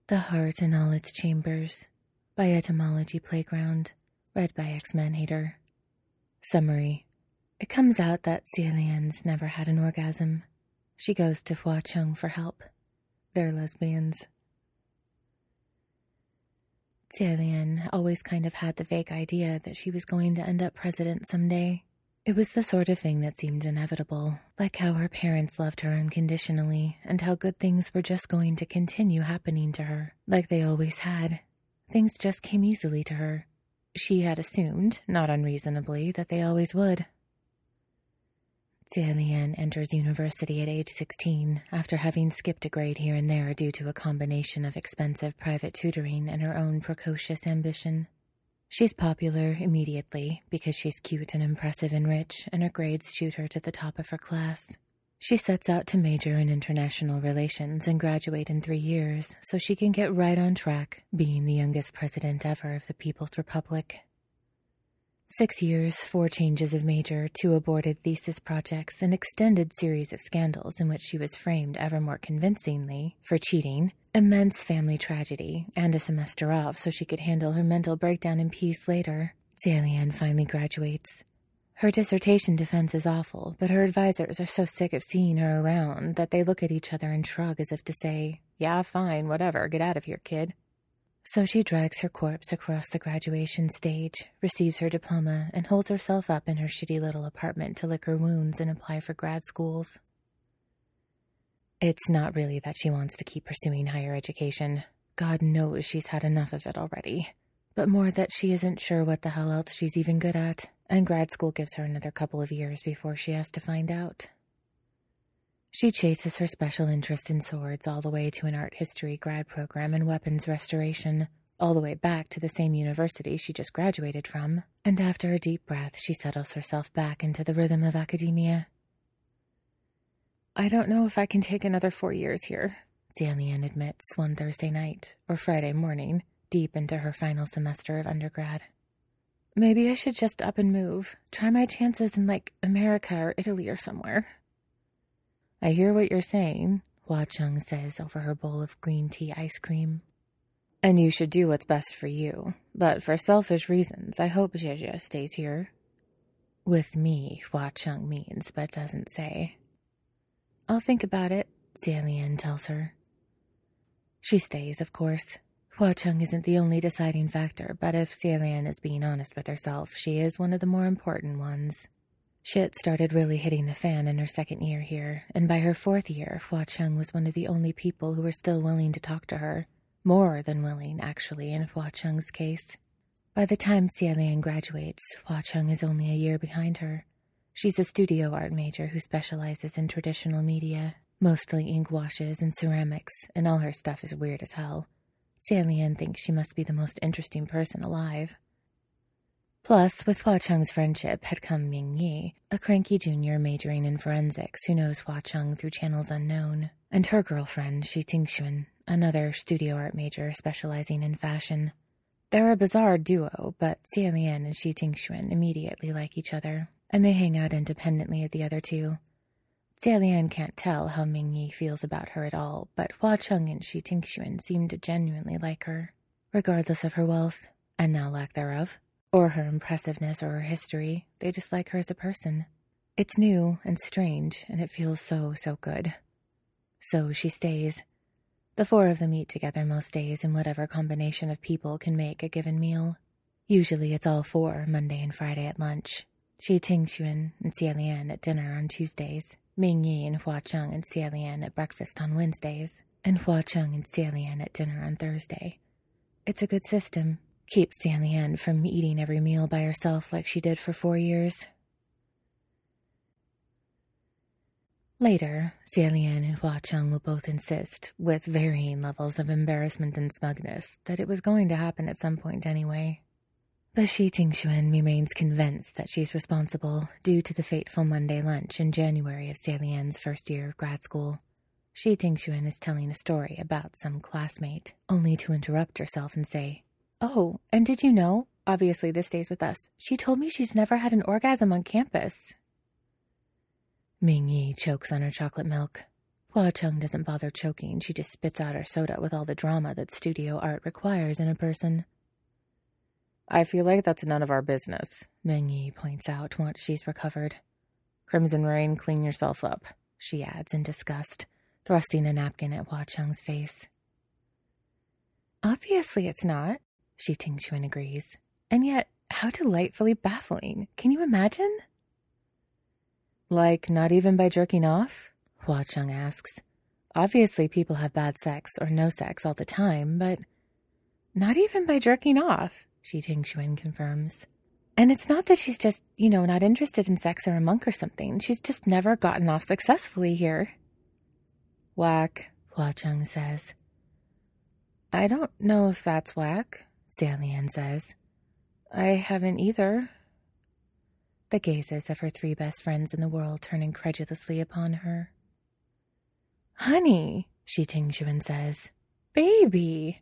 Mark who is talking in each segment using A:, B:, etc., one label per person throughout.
A: The Heart in All Its Chambers by Etymology Playground, read by X-Man-Hater. Summary. It comes out that Xielian's never had an orgasm. She goes to Hua Cheng for help. They're lesbians. Xielian always kind of had the vague idea that she was going to end up president someday. It was the sort of thing that seemed inevitable, like how her parents loved her unconditionally, and how good things were just going to continue happening to her, like they always had. Things just came easily to her. She had assumed, not unreasonably, that they always would. Xielian enters university at age 16, after having skipped a grade here and there due to a combination of expensive private tutoring and her own precocious ambition. She's popular immediately because she's cute and impressive and rich, and her grades shoot her to the top of her class. She sets out to major in international relations and graduate in 3 years so she can get right on track, being the youngest president ever of the People's Republic. 6 years, 4 changes of major, 2 aborted thesis projects, an extended series of scandals in which she was framed ever more convincingly for cheating, immense family tragedy, and a semester off so she could handle her mental breakdown in peace later. Xielian finally graduates. Her dissertation defense is awful, but her advisors are so sick of seeing her around that they look at each other and shrug as if to say, "Yeah, fine, whatever, get out of here, kid." So she drags her corpse across the graduation stage, receives her diploma, and holds herself up in her shitty little apartment to lick her wounds and apply for grad schools. It's not really that she wants to keep pursuing higher education. God knows she's had enough of it already. But more that she isn't sure what the hell else she's even good at, and grad school gives her another couple of years before she has to find out. She chases her special interest in swords all the way to an art history grad program in weapons restoration, all the way back to the same university she just graduated from, and after a deep breath, she settles herself back into the rhythm of academia. "I don't know if I can take another 4 years here," Xielian admits one Thursday night, or Friday morning, deep into her final semester of undergrad. "Maybe I should just up and move, try my chances in, America or Italy or somewhere." "I hear what you're saying," Hua Cheng says over her bowl of green tea ice cream. "And you should do what's best for you. But for selfish reasons, I hope Zhezhe stays here." With me, Hua Cheng means, but doesn't say. "I'll think about it," Xielian tells her. She stays, of course. Hua Cheng isn't the only deciding factor, but if Xielian is being honest with herself, she is one of the more important ones. Shit started really hitting the fan in her 2nd year here, and by her 4th year, Hua Cheng was one of the only people who were still willing to talk to her. More than willing, actually, in Hua Cheng's case. By the time Xielian graduates, Hua Cheng is only a year behind her. She's a studio art major who specializes in traditional media, mostly ink washes and ceramics, and all her stuff is weird as hell. Xielian thinks she must be the most interesting person alive. Plus, with Hua Cheng's friendship had come Ming Yi, a cranky junior majoring in forensics who knows Hua Cheng through channels unknown, and her girlfriend, Shi Tingxuan, another studio art major specializing in fashion. They're a bizarre duo, but Xielian and Shi Tingxuan immediately like each other, and they hang out independently of the other two. Xielian can't tell how Ming Yi feels about her at all, but Hua Cheng and Shi Tingxuan seem to genuinely like her, regardless of her wealth, and now lack thereof, or her impressiveness or her history. They just like her as a person. It's new and strange, and it feels so good. So she stays. The 4 of them eat together most days in whatever combination of people can make a given meal. Usually it's all 4, Monday and Friday at lunch. Shi Tingxuan and Xielian at dinner on Tuesdays, Ming Yi and Hua Cheng and Xielian at breakfast on Wednesdays, and Hua Cheng and Xielian at dinner on Thursday. It's a good system. Keeps Xielian from eating every meal by herself like she did for 4 years. Later, Xielian and Hua Cheng will both insist, with varying levels of embarrassment and smugness, that it was going to happen at some point anyway. But Shi Tingxuan remains convinced that she's responsible due to the fateful Monday lunch in January of Xielian's 1st year of grad school. Shi Tingxuan is telling a story about some classmate, only to interrupt herself and say, "Oh, and did you know? Obviously this stays with us. She told me she's never had an orgasm on campus." Ming Yi chokes on her chocolate milk. Hua Chung doesn't bother choking. She just spits out her soda with all the drama that studio art requires in a person. I feel like that's none of our business, Meng Yi points out once she's recovered. Crimson Rain, clean yourself up, she adds in disgust, thrusting a napkin at Hua Chung's face. Obviously it's not, Shi Tingxuan agrees. And yet, how delightfully baffling. Can you imagine? Like, not even by jerking off? Hua Chung asks. Obviously people have bad sex or no sex all the time, but not even by jerking off, Shi Tingxuan confirms. And it's not that she's just, not interested in sex or a monk or something. She's just never gotten off successfully here. Whack, Hua Chung says. I don't know if that's whack, Xianlian says. I haven't either. The gazes of her 3 best friends in the world turn incredulously upon her. Honey, Shi Tingxuan says. Baby.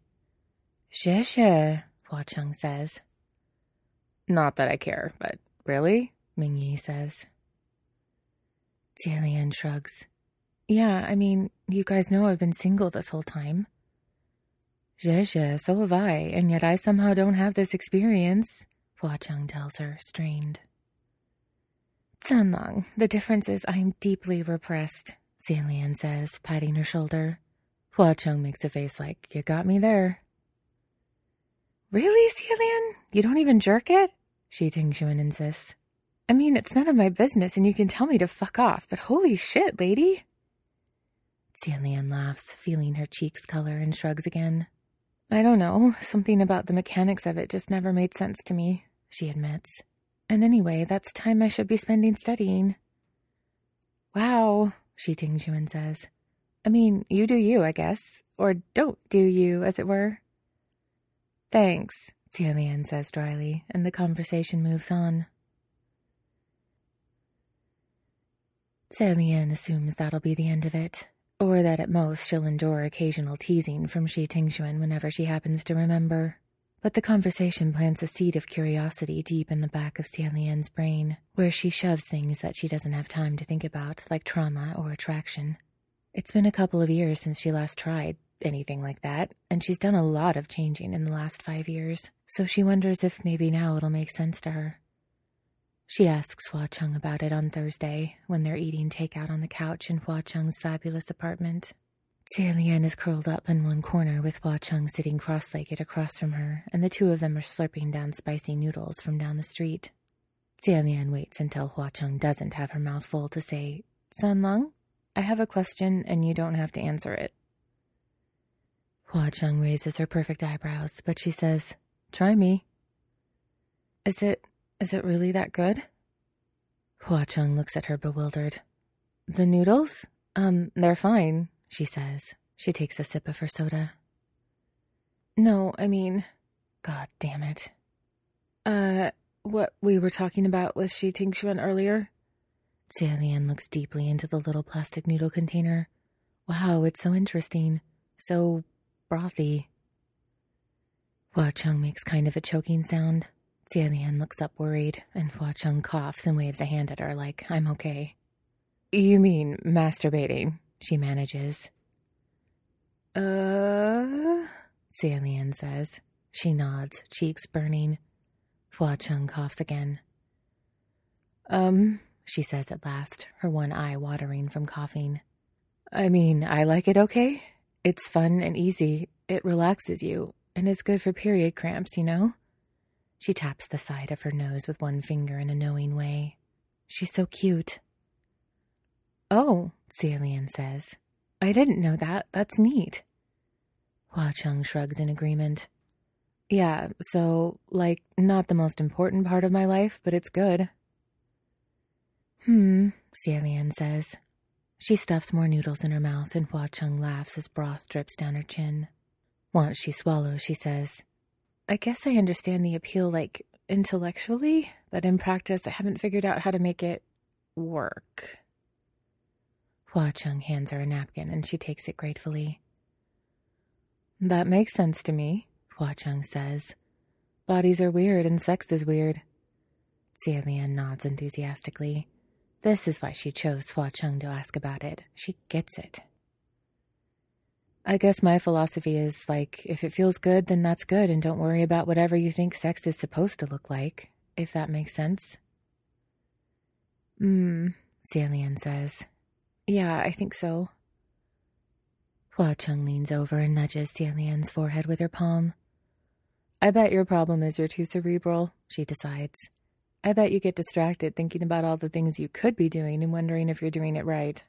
A: Xie, Hua Chung says. Not that I care, but really? Meng Yi says. Xianlian shrugs. Yeah, I mean, you guys know I've been single this whole time. Xie, so have I, and yet I somehow don't have this experience, Hua Chung tells her, strained. Zanlang, the difference is I'm deeply repressed, Xianlian says, patting her shoulder. Hua Chung makes a face like, you got me there. Really, Xianlian? You don't even jerk it? Shi Tingxuan insists. I mean, it's none of my business and you can tell me to fuck off, but holy shit, lady. Xianlian laughs, feeling her cheeks color, and shrugs again. I don't know, something about the mechanics of it just never made sense to me, she admits. And anyway, that's time I should be spending studying. Wow, Shi Tingxuan says. I mean, you do you, I guess. Or don't do you, as it were. Thanks, Xianlian says dryly, and the conversation moves on. Xianlian assumes that'll be the end of it, or that at most she'll endure occasional teasing from Shi Tingxuan whenever she happens to remember. But the conversation plants a seed of curiosity deep in the back of Xianlian's brain, where she shoves things that she doesn't have time to think about, like trauma or attraction. It's been a couple of years since she last tried anything like that, and she's done a lot of changing in the last 5 years, so she wonders if maybe now it'll make sense to her. She asks Hua Chung about it on Thursday, when they're eating takeout on the couch in Hua Chung's fabulous apartment. Xianlian is curled up in one corner with Hua Chung sitting cross-legged across from her, and the two of them are slurping down spicy noodles from down the street. Xianlian waits until Hua Chung doesn't have her mouth full to say, Zanlang, I have a question and you don't have to answer it. Hua Chung raises her perfect eyebrows, but she says, try me. Is it really that good? Hua Chung looks at her bewildered. The noodles? They're fine, she says. She takes a sip of her soda. No, I mean, God damn it. What we were talking about with Shi Tingxuan earlier? Xianlian looks deeply into the little plastic noodle container. Wow, it's so interesting. So brothy. Hua Chung makes kind of a choking sound. Xianlian looks up worried, and Hua Chung coughs and waves a hand at her like, I'm okay. You mean masturbating, she manages. Xianlian says. She nods, cheeks burning. Hua Chung coughs again. She says at last, her one eye watering from coughing. I mean, I like it okay. It's fun and easy. It relaxes you, and it's good for period cramps, you know? She taps the side of her nose with one finger in a knowing way. She's so cute. Oh, Xianlian says. I didn't know that. That's neat. Hua Chung shrugs in agreement. Yeah, so, not the most important part of my life, but it's good. Xianlian says. She stuffs more noodles in her mouth, and Hua Chung laughs as broth drips down her chin. Once she swallows, she says, I guess I understand the appeal, intellectually, but in practice I haven't figured out how to make it work. Hua Chung hands her a napkin, and she takes it gratefully. That makes sense to me, Hua Chung says. Bodies are weird and sex is weird. Xianlian nods enthusiastically. This is why she chose Hua Chung to ask about it. She gets it. I guess my philosophy is, like, if it feels good, then that's good, and don't worry about whatever you think sex is supposed to look like, if that makes sense. Xianlian says. Yeah, I think so. Hua Cheng leans over and nudges Xianlian's forehead with her palm. I bet your problem is you're too cerebral, she decides. I bet you get distracted thinking about all the things you could be doing and wondering if you're doing it right.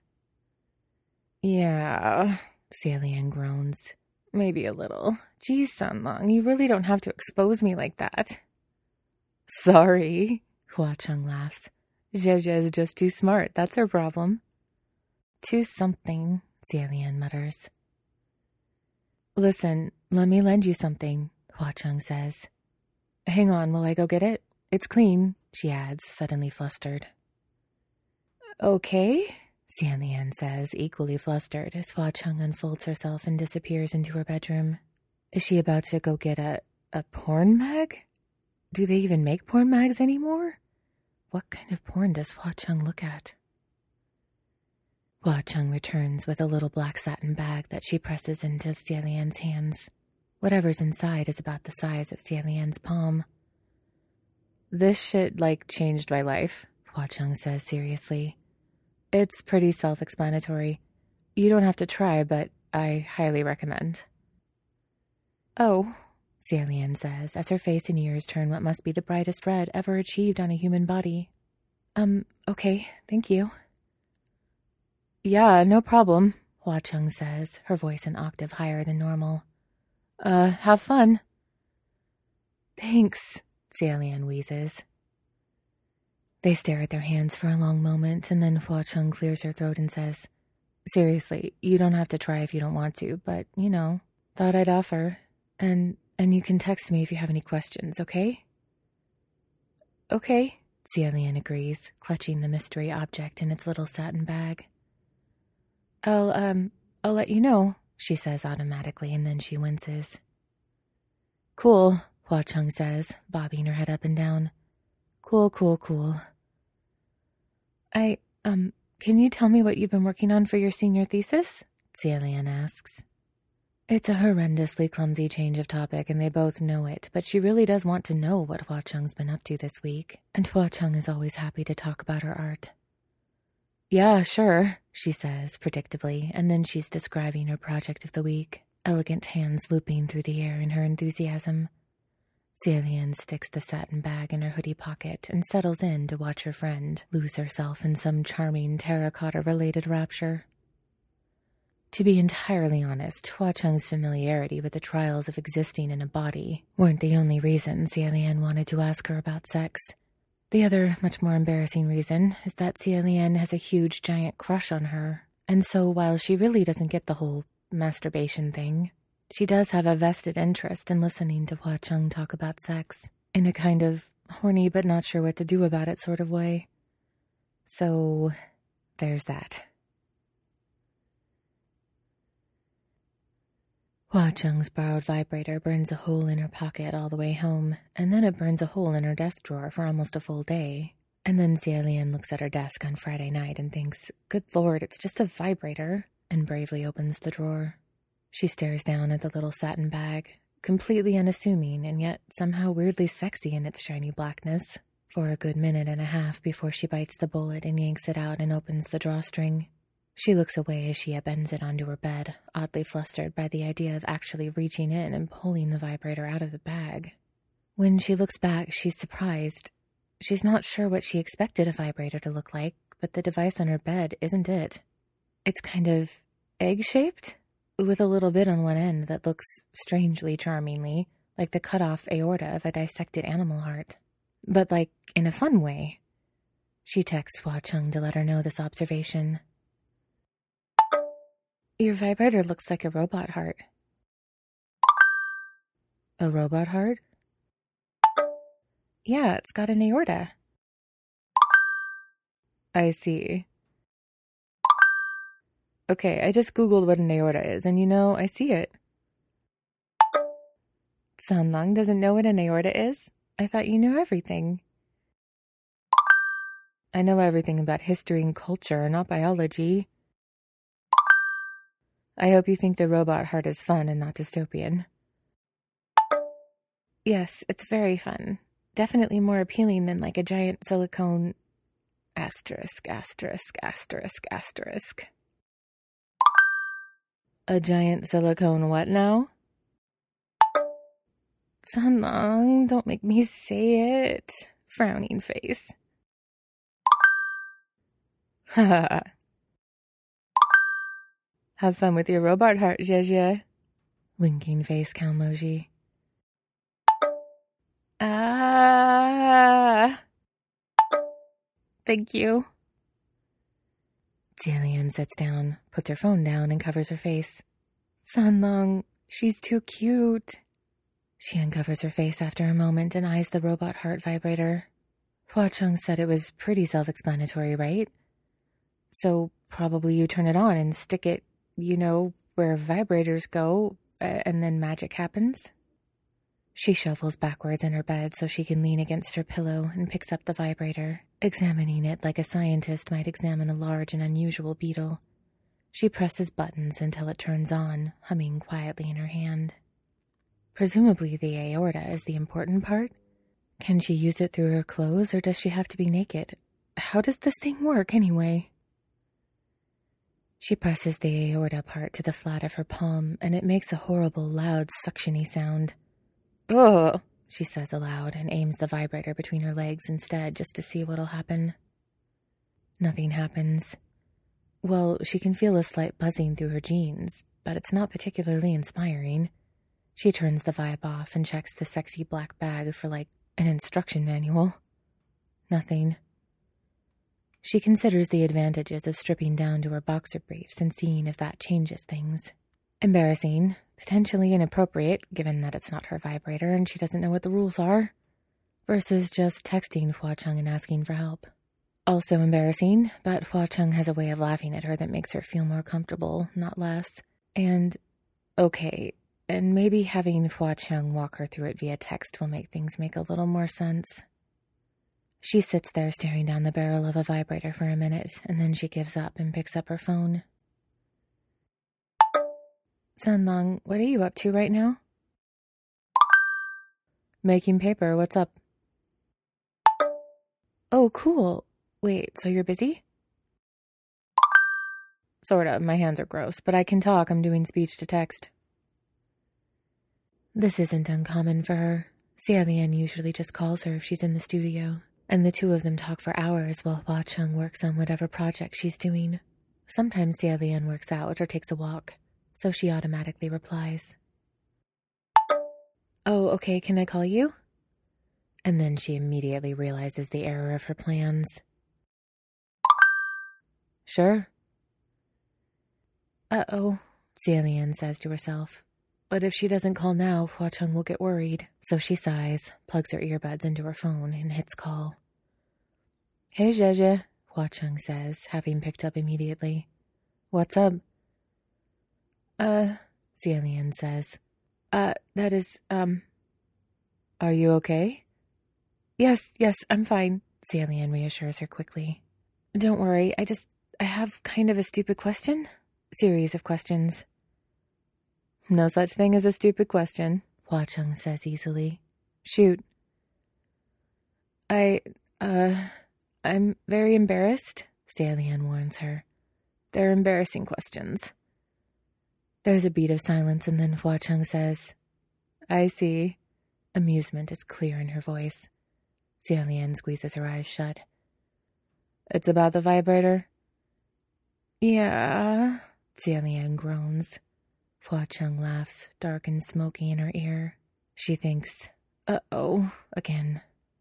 A: Yeah, Xianlian groans. Maybe a little. Geez, Sanlong, you really don't have to expose me like that. Sorry, Hua Cheng laughs. Zhezhe is just too smart, that's her problem. Too something, Xianlian mutters. Listen, let me lend you something, Hua Cheng says. Hang on while I go get it. It's clean, she adds, suddenly flustered. Okay, Xianlian says, equally flustered, as Hua Cheng unfolds herself and disappears into her bedroom. Is she about to go get a porn mag? Do they even make porn mags anymore? What kind of porn does Hua Cheng look at? Hua Cheng returns with a little black satin bag that she presses into Xianlian's hands. Whatever's inside is about the size of Xianlian's palm. This shit, changed my life, Hua Cheng says seriously. It's pretty self-explanatory. You don't have to try, but I highly recommend. Oh, Xianlian says, as her face and ears turn what must be the brightest red ever achieved on a human body. Okay, thank you. Yeah, no problem, Hua Cheng says, her voice an octave higher than normal. Have fun. Thanks, Xianlian wheezes. They stare at their hands for a long moment, and then Hua Cheng clears her throat and says, Seriously, you don't have to try if you don't want to, but, thought I'd offer. And you can text me if you have any questions, okay? Okay, Xianlian agrees, clutching the mystery object in its little satin bag. I'll let you know, she says automatically, and then she winces. Cool, Hua Cheng says, bobbing her head up and down. Cool. Can you tell me what you've been working on for your senior thesis? Xianlian asks. It's a horrendously clumsy change of topic, and they both know it, but she really does want to know what Hua Cheng's been up to this week, and Hua Cheng is always happy to talk about her art. Yeah, sure, she says, predictably, and then she's describing her project of the week, elegant hands looping through the air in her enthusiasm. Xianlian sticks the satin bag in her hoodie pocket and settles in to watch her friend lose herself in some charming terracotta-related rapture. To be entirely honest, Hua Cheng's familiarity with the trials of existing in a body weren't the only reason Xianlian wanted to ask her about sex. The other, much more embarrassing reason is that Xianlian has a huge, giant crush on her, and so while she really doesn't get the whole masturbation thing, she does have a vested interest in listening to Hua Cheng talk about sex, in a kind of horny but not sure what to do about it sort of way. So, there's that. Hua Cheng's borrowed vibrator burns a hole in her pocket all the way home, and then it burns a hole in her desk drawer for almost a full day. And then Xianlian looks at her desk on Friday night and thinks, good lord, it's just a vibrator, and bravely opens the drawer. She stares down at the little satin bag, completely unassuming and yet somehow weirdly sexy in its shiny blackness, for a good minute and a half before she bites the bullet and yanks it out and opens the drawstring. She looks away as she upends it onto her bed, oddly flustered by the idea of actually reaching in and pulling the vibrator out of the bag. When she looks back, she's surprised. She's not sure what she expected a vibrator to look like, but the device on her bed isn't it. It's kind of egg-shaped, with a little bit on one end that looks strangely charmingly like the cut-off aorta of a dissected animal heart. But in a fun way. She texts Hua Cheng to let her know this observation. Your vibrator looks like a robot heart. A robot heart? Yeah, it's got an aorta. I see. Okay, I just googled what an aorta is, and I see it. Sanlong doesn't know what an aorta is? I thought you knew everything. I know everything about history and culture, not biology. I hope you think the robot heart is fun and not dystopian. Yes, it's very fun. Definitely more appealing than like a giant silicone... Asterisk, asterisk, asterisk, asterisk. A giant silicone what now? Sunlong, don't make me say it. Frowning face. Haha. Have fun with your robot heart, Zhezhe. Winking face, Kalmoji. Ah. Thank you. Jialian sits down, puts her phone down, and covers her face. Sunlong, she's too cute. She uncovers her face after a moment and eyes the robot heart vibrator. Hua Cheng said it was pretty self-explanatory, right? So probably you turn it on and stick it, where vibrators go, and then magic happens. She shuffles backwards in her bed so she can lean against her pillow and picks up the vibrator, examining it like a scientist might examine a large and unusual beetle. She presses buttons until it turns on, humming quietly in her hand. Presumably the aorta is the important part. Can she use it through her clothes, or does she have to be naked? How does this thing work, anyway? She presses the aorta part to the flat of her palm, and it makes a horrible, loud, suction-y sound. Ugh, she says aloud and aims the vibrator between her legs instead just to see what'll happen. Nothing happens. Well, she can feel a slight buzzing through her jeans, but it's not particularly inspiring. She turns the vibe off and checks the sexy black bag for, an instruction manual. Nothing. She considers the advantages of stripping down to her boxer briefs and seeing if that changes things. Embarrassing, potentially inappropriate, given that it's not her vibrator and she doesn't know what the rules are, versus just texting Hua Cheng and asking for help. Also embarrassing, but Hua Cheng has a way of laughing at her that makes her feel more comfortable, not less. And, okay, and maybe having Hua Cheng walk her through it via text will make things make a little more sense. She sits there staring down the barrel of a vibrator for a minute, and then she gives up and picks up her phone. Sunlong, what are you up to right now? Making paper, what's up? Oh, cool. Wait, so you're busy? Sort of, my hands are gross, but I can talk, I'm doing speech to text. This isn't uncommon for her. Xialian usually just calls her if she's in the studio, and the two of them talk for hours while Hua Cheng works on whatever project she's doing. Sometimes Xialian works out or takes a walk, so she automatically replies. Oh, okay, can I call you? And then she immediately realizes the error of her plans. Sure. Uh-oh, Xialian says to herself. But if she doesn't call now, Hua Cheng will get worried. So she sighs, plugs her earbuds into her phone, and hits call. Hey, Zhezhe, Hua Cheng says, having picked up immediately. What's up? Xialian says. That is, Are you okay? Yes, I'm fine, Xialian reassures her quickly. Don't worry, I have kind of a stupid question. Series of questions. No such thing as a stupid question, Hua Cheng says easily. Shoot. I'm very embarrassed, Xialian warns her. They're embarrassing questions. There's a beat of silence and then Hua Cheng says, I see. Amusement is clear in her voice. Xialian squeezes her eyes shut. It's about the vibrator? Yeah, Xialian groans. Hua Cheng laughs, dark and smoky in her ear. She thinks, uh-oh, again.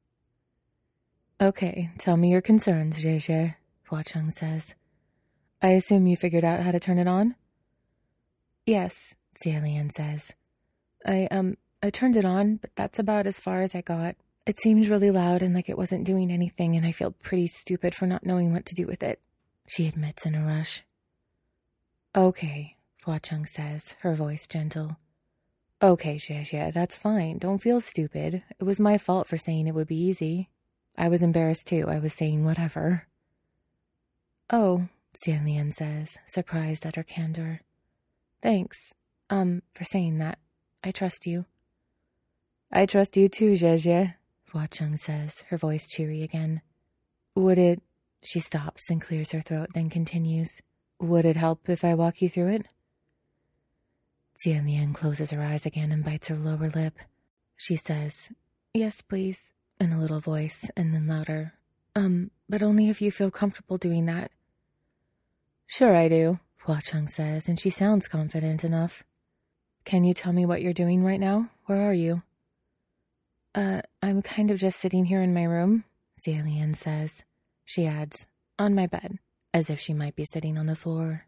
A: Okay, tell me your concerns, Zhezhe, Hua Cheng says. I assume you figured out how to turn it on? Yes, Xialian says. I turned it on, but that's about as far as I got. It seemed really loud and like it wasn't doing anything, and I feel pretty stupid for not knowing what to do with it, she admits in a rush. Okay, Hua Cheng says, her voice gentle. Okay, Zhezhe, that's fine. Don't feel stupid. It was my fault for saying it would be easy. I was embarrassed too. I was saying whatever. Oh, Xianlian says, surprised at her candor. Thanks, for saying that. I trust you. I trust you too, Zhezhe, Hua Cheng says, her voice cheery again. Would it... She stops and clears her throat, then continues. Would it help if I walk you through it? Xian Lian closes her eyes again and bites her lower lip. She says, Yes, please, in a little voice, and then louder. But only if you feel comfortable doing that. Sure I do, Hua Cheng says, and she sounds confident enough. Can you tell me what you're doing right now? Where are you? I'm kind of just sitting here in my room, Xian Lian says. She adds, on my bed, as if she might be sitting on the floor.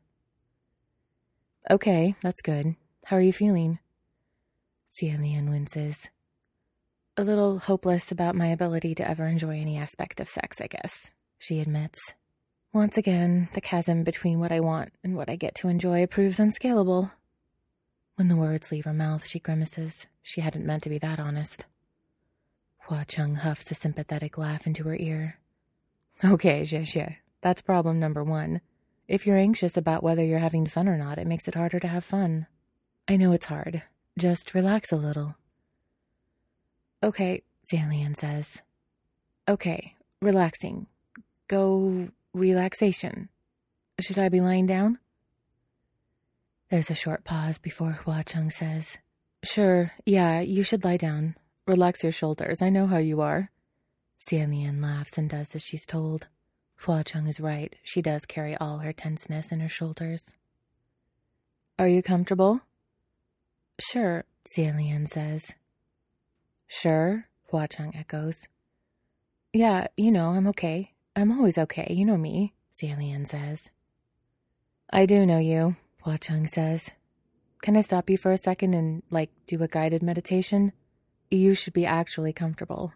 A: Okay, that's good. How are you feeling? Xian Lian winces. A little hopeless about my ability to ever enjoy any aspect of sex, I guess, she admits. Once again, the chasm between what I want and what I get to enjoy proves unscalable. When the words leave her mouth, she grimaces. She hadn't meant to be that honest. Hua Cheng huffs a sympathetic laugh into her ear. Okay, Zhezhe, that's problem number 1. If you're anxious about whether you're having fun or not, it makes it harder to have fun. I know it's hard. Just relax a little. Okay, Xian Lian says. Okay, relaxing. Go relaxation. Should I be lying down? There's a short pause before Hua Cheng says, Sure, yeah, you should lie down. Relax your shoulders, I know how you are. Xian Lian laughs and does as she's told. Hua Cheng is right, she does carry all her tenseness in her shoulders. Are you comfortable? Sure, Xian Lian says. Sure, Hua Cheng echoes. Yeah, I'm okay. I'm always okay, you know me, Xian Lian says. I do know you, Hua Cheng says. Can I stop you for a second and, do a guided meditation? You should be actually comfortable.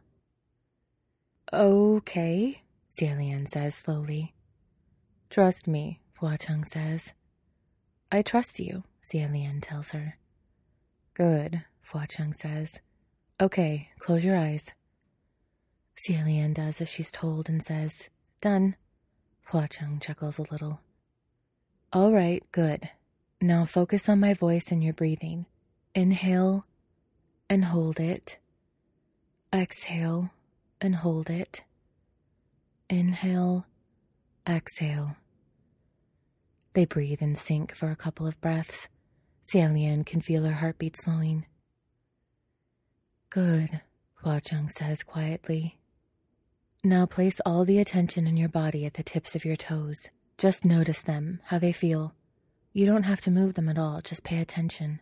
A: Okay, Xian Lian says slowly. Trust me, Hua Cheng says. I trust you, Xian Lian tells her. Good, Hua Cheng says. Okay, close your eyes. Xian Lian does as she's told and says, Done. Hua Cheng chuckles a little. All right, good. Now focus on my voice and your breathing. Inhale and hold it. Exhale and hold it. Inhale, exhale. They breathe in sync for a couple of breaths. Xian Lian can feel her heartbeat slowing. Good, Hua Cheng says quietly. Now place all the attention in your body at the tips of your toes. Just notice them, how they feel. You don't have to move them at all, just pay attention.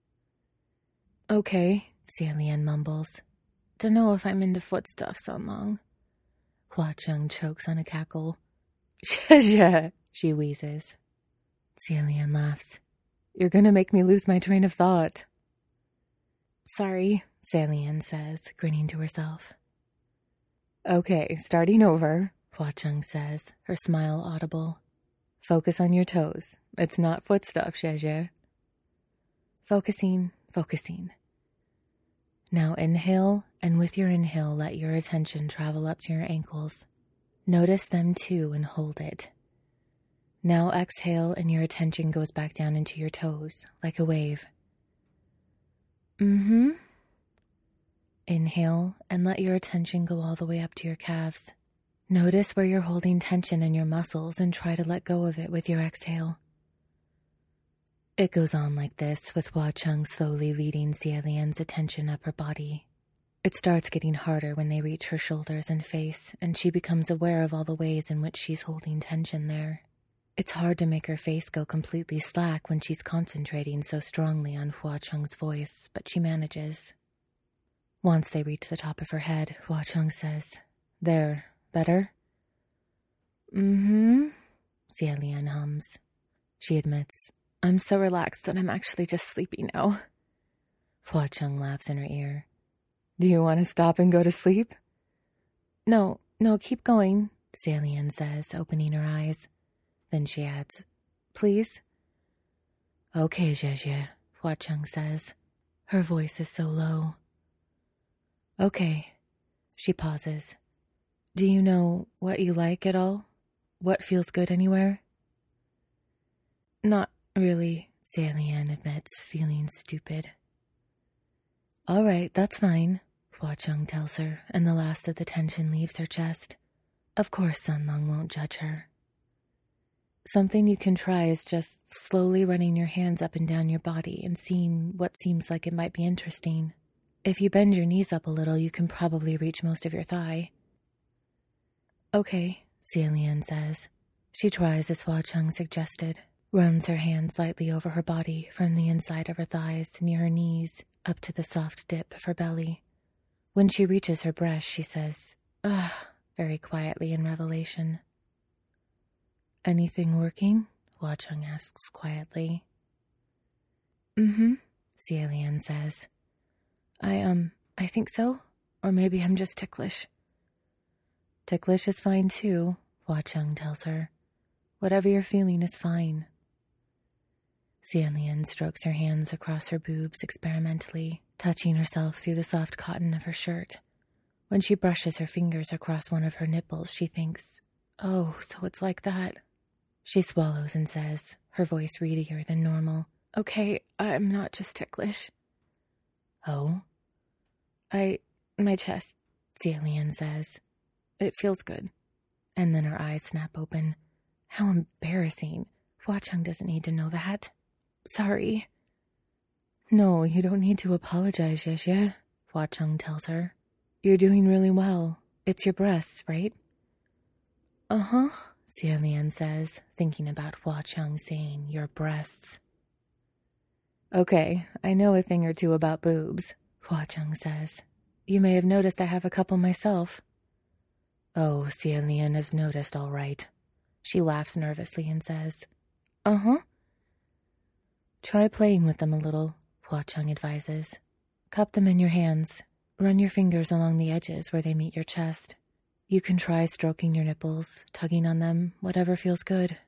A: Okay, Xian Lian mumbles. Dunno if I'm into foot stuff so long. Hua Cheng chokes on a cackle. Zhezhe, she wheezes. Xian Lian laughs. You're gonna make me lose my train of thought. Sorry, Xian Lian says, grinning to herself. Okay, starting over, Hua Cheng says, her smile audible. Focus on your toes. It's not foot stuff, Zhezhe. Focusing. Now inhale, and with your inhale, let your attention travel up to your ankles. Notice them too and hold it. Now exhale, and your attention goes back down into your toes, like a wave. Inhale, and let your attention go all the way up to your calves. Notice where you're holding tension in your muscles and try to let go of it with your exhale. It goes on like this, with Hua Cheng slowly leading Xian Lian's attention up her body. It starts getting harder when they reach her shoulders and face, and she becomes aware of all the ways in which she's holding tension there. It's hard to make her face go completely slack when she's concentrating so strongly on Hua Cheng's voice, but she manages. Once they reach the top of her head, Hua Cheng says, There, better? Xian Lian hums. She admits, I'm so relaxed that I'm actually just sleepy now. Hua Cheng laughs in her ear. Do you want to stop and go to sleep? No, keep going, Xian Lian says, opening her eyes. Then she adds, Please? Okay, Zhezhe, Hua Cheng says. Her voice is so low. Okay. She pauses. Do you know what you like at all? What feels good anywhere? Not really, Lian admits, feeling stupid. All right, that's fine, Hua Cheng tells her, and the last of the tension leaves her chest. Of course Sun Lung won't judge her. Something you can try is just slowly running your hands up and down your body and seeing what seems like it might be interesting. If you bend your knees up a little, you can probably reach most of your thigh. Okay, Lian says. She tries as Hua Cheng suggested, runs her hands lightly over her body from the inside of her thighs near her knees up to the soft dip of her belly. When she reaches her breast, she says, "Ah," very quietly in revelation. Anything working? Hua Cheng asks quietly. Lian says. I think so. Or maybe I'm just ticklish. Ticklish is fine too, Hua Cheng tells her. Whatever you're feeling is fine. Lian strokes her hands across her boobs experimentally, touching herself through the soft cotton of her shirt. When she brushes her fingers across one of her nipples, she thinks, "Oh, so it's like that." She swallows and says, her voice reedier than normal, "Okay, I'm not just ticklish." "Oh?" My chest," Lian says. "It feels good." And then her eyes snap open. How embarrassing. Hua Cheng doesn't need to know that. "Sorry." "No, you don't need to apologize, Xie," Hua Cheng tells her. "You're doing really well. It's your breasts, right?" "Uh-huh," Lian says, thinking about Hua Cheng saying, "your breasts." "Okay, I know a thing or two about boobs," Hua Cheng says. "You may have noticed I have a couple myself." "Oh, Lian has noticed all right." She laughs nervously and says, "Uh-huh." "Try playing with them a little," Hua Cheng advises. "Cup them in your hands. Run your fingers along the edges where they meet your chest. You can try stroking your nipples, tugging on them, whatever feels good."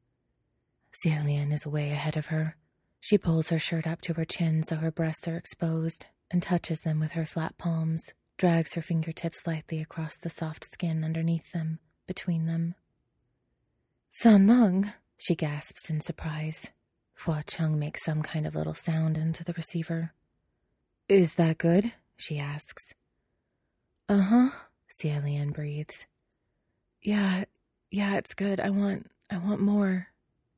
A: Lian is way ahead of her. She pulls her shirt up to her chin so her breasts are exposed and touches them with her flat palms, drags her fingertips lightly across the soft skin underneath them, between them. "Sun Lung," she gasps in surprise. Hua Cheng makes some kind of little sound into the receiver. "Is that good?" she asks. "Uh-huh," Lian breathes. Yeah, it's good. I want more."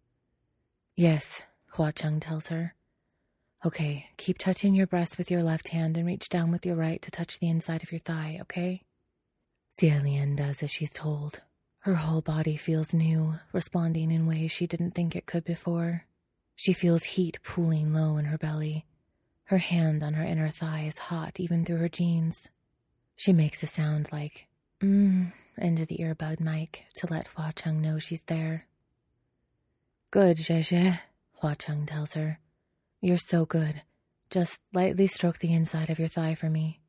A: "Yes," Hua Cheng tells her. "Okay, keep touching your breast with your left hand and reach down with your right to touch the inside of your thigh, okay?" Lian does as she's told. Her whole body feels new, responding in ways she didn't think it could before. She feels heat pooling low in her belly. Her hand on her inner thigh is hot even through her jeans. She makes a sound like, into the earbud mic to let Hua Cheng know she's there. "Good, Xie," Hua Cheng tells her. "You're so good. Just lightly stroke the inside of your thigh for me."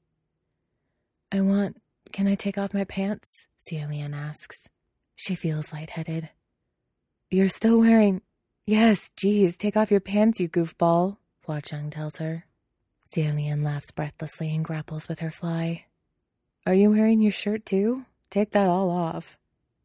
A: Can I take off my pants?" Lian asks. She feels lightheaded. "You're still wearing..." "Yes, geez, take off your pants, you goofball," Hua Cheng tells her. Lian laughs breathlessly and grapples with her fly. "Are you wearing your shirt too? Take that all off."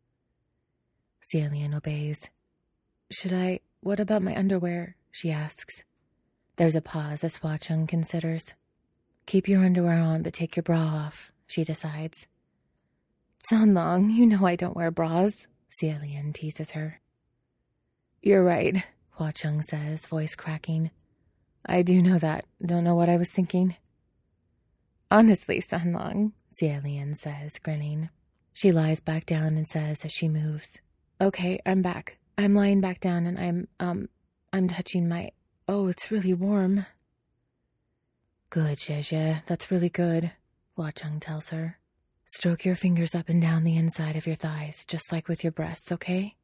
A: Lian obeys. What about my underwear?" she asks. There's a pause as Hua Cheng considers. "Keep your underwear on, but take your bra off," she decides. "Sun Lung, you know I don't wear bras," Lian teases her. "You're right," Hua Cheng says, voice cracking. "I do know that. Don't know what I was thinking." "Honestly, Sun Lung," Lian says, grinning. She lies back down and says as she moves, "Okay, I'm back. I'm lying back down and I'm touching my... Oh, it's really warm." "Good, Xie. That's really good," Hua Cheng tells her. "Stroke your fingers up and down the inside of your thighs, just like with your breasts, okay?"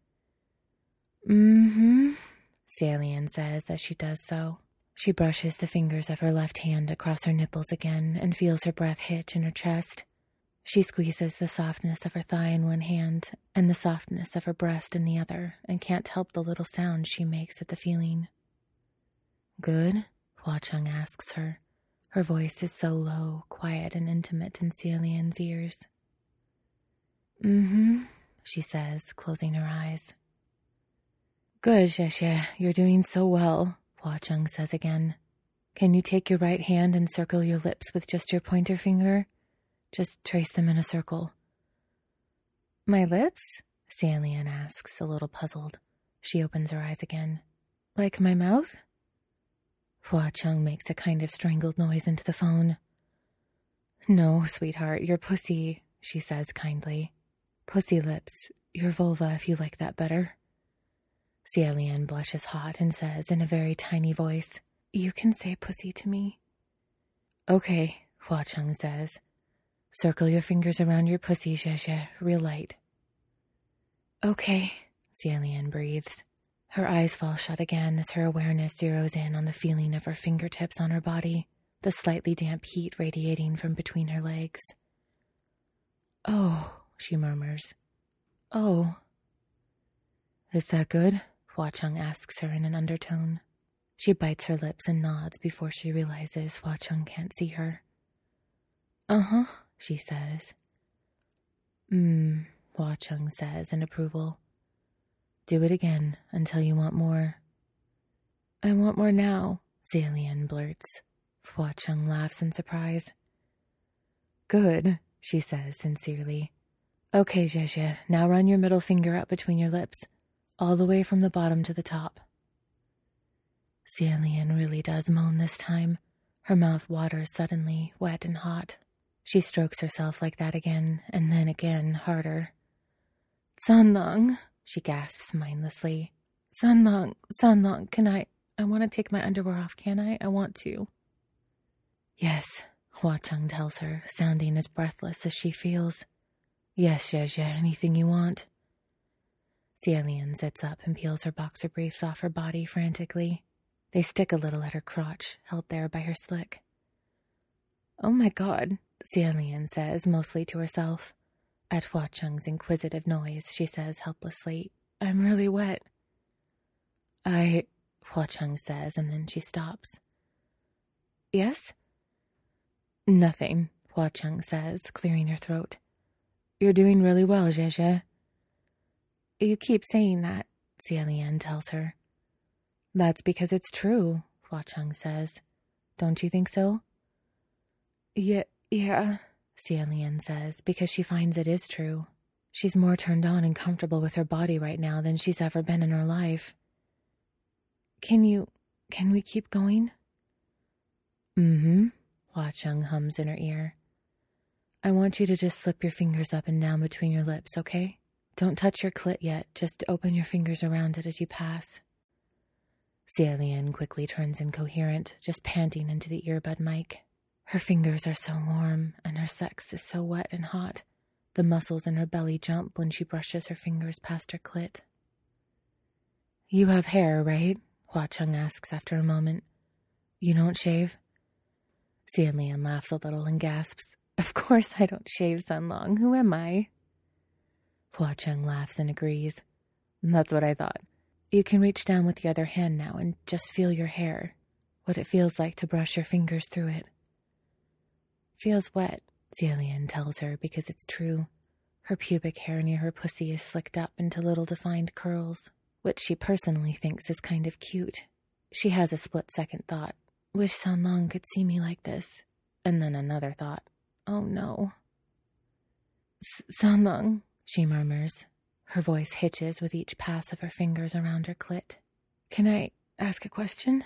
A: Lian says as she does so. She brushes the fingers of her left hand across her nipples again and feels her breath hitch in her chest. She squeezes the softness of her thigh in one hand and the softness of her breast in the other and can't help the little sound she makes at the feeling. "Good?" Hua Cheng asks her. Her voice is so low, quiet, and intimate in Lian's ears. She says, closing her eyes. Good, Xie, you're doing so well, Hua Cheng says again. Can you take your right hand and circle your lips with just your pointer finger? Just trace them in a circle. My lips? Xianlian asks, a little puzzled. She opens her eyes again. Like my mouth? Hua Cheng makes a kind of strangled noise into the phone. No, sweetheart, your pussy, she says kindly. Pussy lips, your vulva if you like that better. Xianlian blushes hot and says in a very tiny voice, You can say pussy to me. Okay, Hua Cheng says. Circle your fingers around your pussy, Xie, real light. Okay, Xianlian breathes. Her eyes fall shut again as her awareness zeroes in on the feeling of her fingertips on her body, the slightly damp heat radiating from between her legs. Oh, she murmurs. Oh. Is that good? Hua Cheng asks her in an undertone. She bites her lips and nods before she realizes Hua Cheng can't see her. Uh-huh, she says. Hua Cheng says in approval. Do it again until you want more. I want more now, Xianlian blurts. Hua Cheng laughs in surprise. Good, she says sincerely. Okay, Xie, now run your middle finger up between your lips, all the way from the bottom to the top. Xianlian really does moan this time. Her mouth waters suddenly, wet and hot. She strokes herself like that again, and then again, harder. Sanlong, she gasps mindlessly. Sanlong, can I want to take my underwear off, can I? I want to. Yes, Hua Cheng tells her, sounding as breathless as she feels. Yes, Xie, anything you want. Xianlian sits up and peels her boxer briefs off her body frantically. They stick a little at her crotch, held there by her slick. Oh my God, Xianlian says, mostly to herself. At Hua Cheng's inquisitive noise, she says helplessly, I'm really wet. Hua Cheng says, and then she stops. Yes? Nothing, Hua Cheng says, clearing her throat. You're doing really well, Xie. You keep saying that, Xianlian tells her. That's because it's true, Hua Cheng says. Don't you think so? Yeah, Xianlian says, because she finds it is true. She's more turned on and comfortable with her body right now than she's ever been in her life. Can we keep going? Hua Cheng hums in her ear. I want you to just slip your fingers up and down between your lips, okay? Don't touch your clit yet, just open your fingers around it as you pass. Xianlian quickly turns incoherent, just panting into the earbud mic. Her fingers are so warm, and her sex is so wet and hot. The muscles in her belly jump when she brushes her fingers past her clit. You have hair, right? Hua Cheng asks after a moment. You don't shave? Xianlian laughs a little and gasps. Of course I don't shave, Sanlong. Who am I? Hua Cheng laughs and agrees. That's what I thought. You can reach down with the other hand now and just feel your hair. What it feels like to brush your fingers through it. Feels wet, Xianlian tells her, because it's true. Her pubic hair near her pussy is slicked up into little defined curls, which she personally thinks is kind of cute. She has a split-second thought. Wish Sanlong could see me like this. And then another thought. Oh no. Sanlong, she murmurs. Her voice hitches with each pass of her fingers around her clit. Can I ask a question?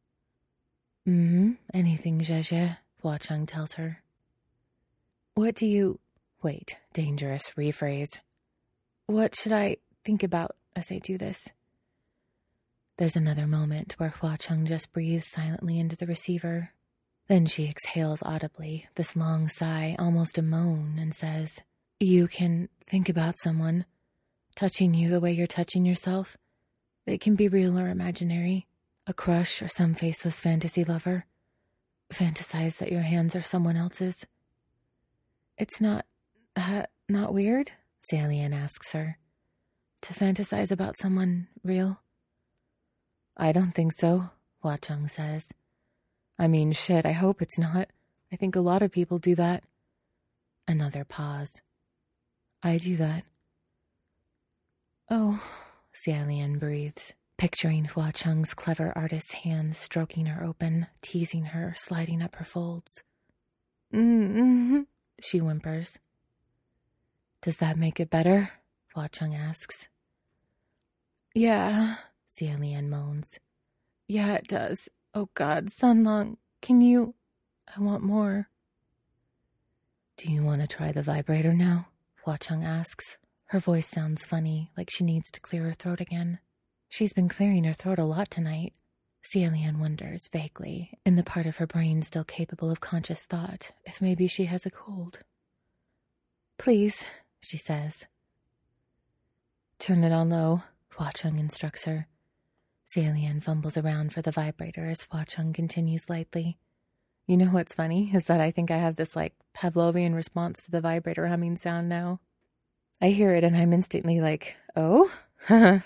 A: Anything, Xie, Hua Cheng tells her. What do you... Wait, dangerous rephrase. What should I think about as I do this? There's another moment where Hua Cheng just breathes silently into the receiver. Then she exhales audibly, this long sigh, almost a moan, and says, You can think about someone touching you the way you're touching yourself. It can be real or imaginary. A crush or some faceless fantasy lover. Fantasize that your hands are someone else's. It's not weird? Xianlian asks her. To fantasize about someone real? I don't think so, Hua Cheng says. I mean, shit, I hope it's not. I think a lot of people do that. Another pause. I do that. Oh, Xianlian breathes, picturing Hua Cheng's clever artist's hands stroking her open, teasing her, sliding up her folds. Mm-hmm, she whimpers. Does that make it better? Hua Cheng asks. Yeah, Xie Lian moans. Yeah, it does. Oh God, Sanlong, can you... I want more. Do you want to try the vibrator now? Hua Cheng asks. Her voice sounds funny, like she needs to clear her throat again. She's been clearing her throat a lot tonight. Xie Lian wonders, vaguely, in the part of her brain still capable of conscious thought, if maybe she has a cold. Please, she says. Turn it on low, Hua Cheng instructs her. Xie Lian fumbles around for the vibrator as Hua Cheng continues lightly. You know what's funny is that I think I have this, Pavlovian response to the vibrator humming sound now. I hear it and I'm instantly like, oh? Xie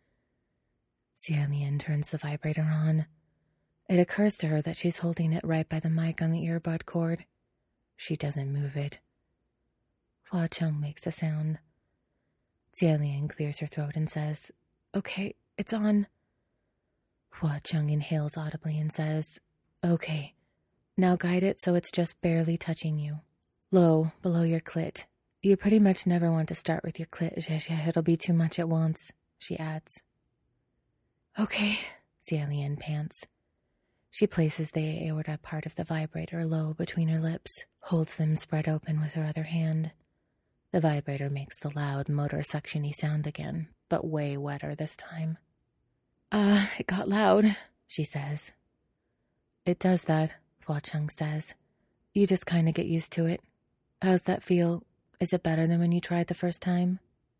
A: Lian turns the vibrator on. It occurs to her that she's holding it right by the mic on the earbud cord. She doesn't move it. Hua Cheng makes a sound. Xie Lian clears her throat and says, Okay, it's on. Hua Cheng inhales audibly and says, Okay, now guide it so it's just barely touching you. Low, below your clit. You pretty much never want to start with your clit, Zhezhe. It'll be too much at once, she adds. Okay, Xie Lian pants. She places the aorta part of the vibrator low between her lips, holds them spread open with her other hand. The vibrator makes the loud motor suction-y sound again, but way wetter this time. It got loud, she says. It does that, Hua Cheng says. You just kind of get used to it. How's that feel? Is it better than when you tried the first time?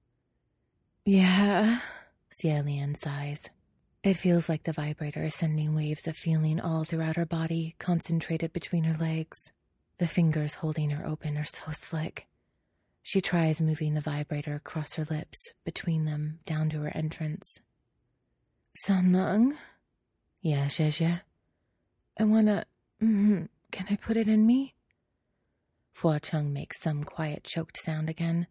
A: Yeah, Xie Lian sighs. It feels like the vibrator is sending waves of feeling all throughout her body, concentrated between her legs. The fingers holding her open are so slick. She tries moving the vibrator across her lips, between them, down to her entrance. Sanlong? Yeah, Zhezhe. I wanna... can I put it in me? Hua Cheng makes some quiet, choked sound again.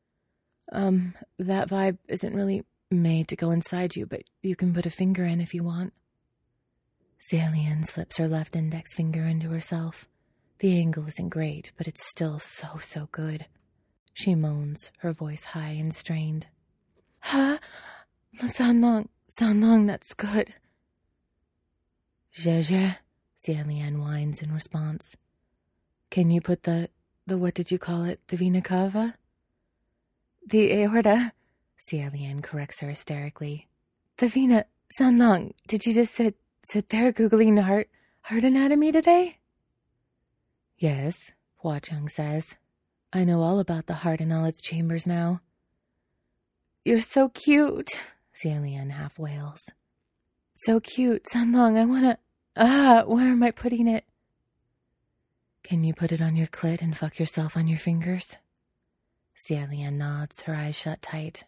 A: That vibe isn't really made to go inside you, but you can put a finger in if you want. Xie Lian slips her left index finger into herself. The angle isn't great, but it's still so good. She moans, her voice high and strained. Huh? Sanlong, that's good. Zhezhe, Xie Lian whines in response. Can you put the what did you call it, the vena cava? The aorta, Xie Lian corrects her hysterically. The vena, Sanlong, did you just sit there Googling heart anatomy today? Yes, Hua Cheng says. I know all about the heart and all its chambers now. You're so cute, Xie Lian half wails. So cute, Sanlong, I wanna... where am I putting it? Can you put it on your clit and fuck yourself on your fingers? Xie Lian nods, her eyes shut tight.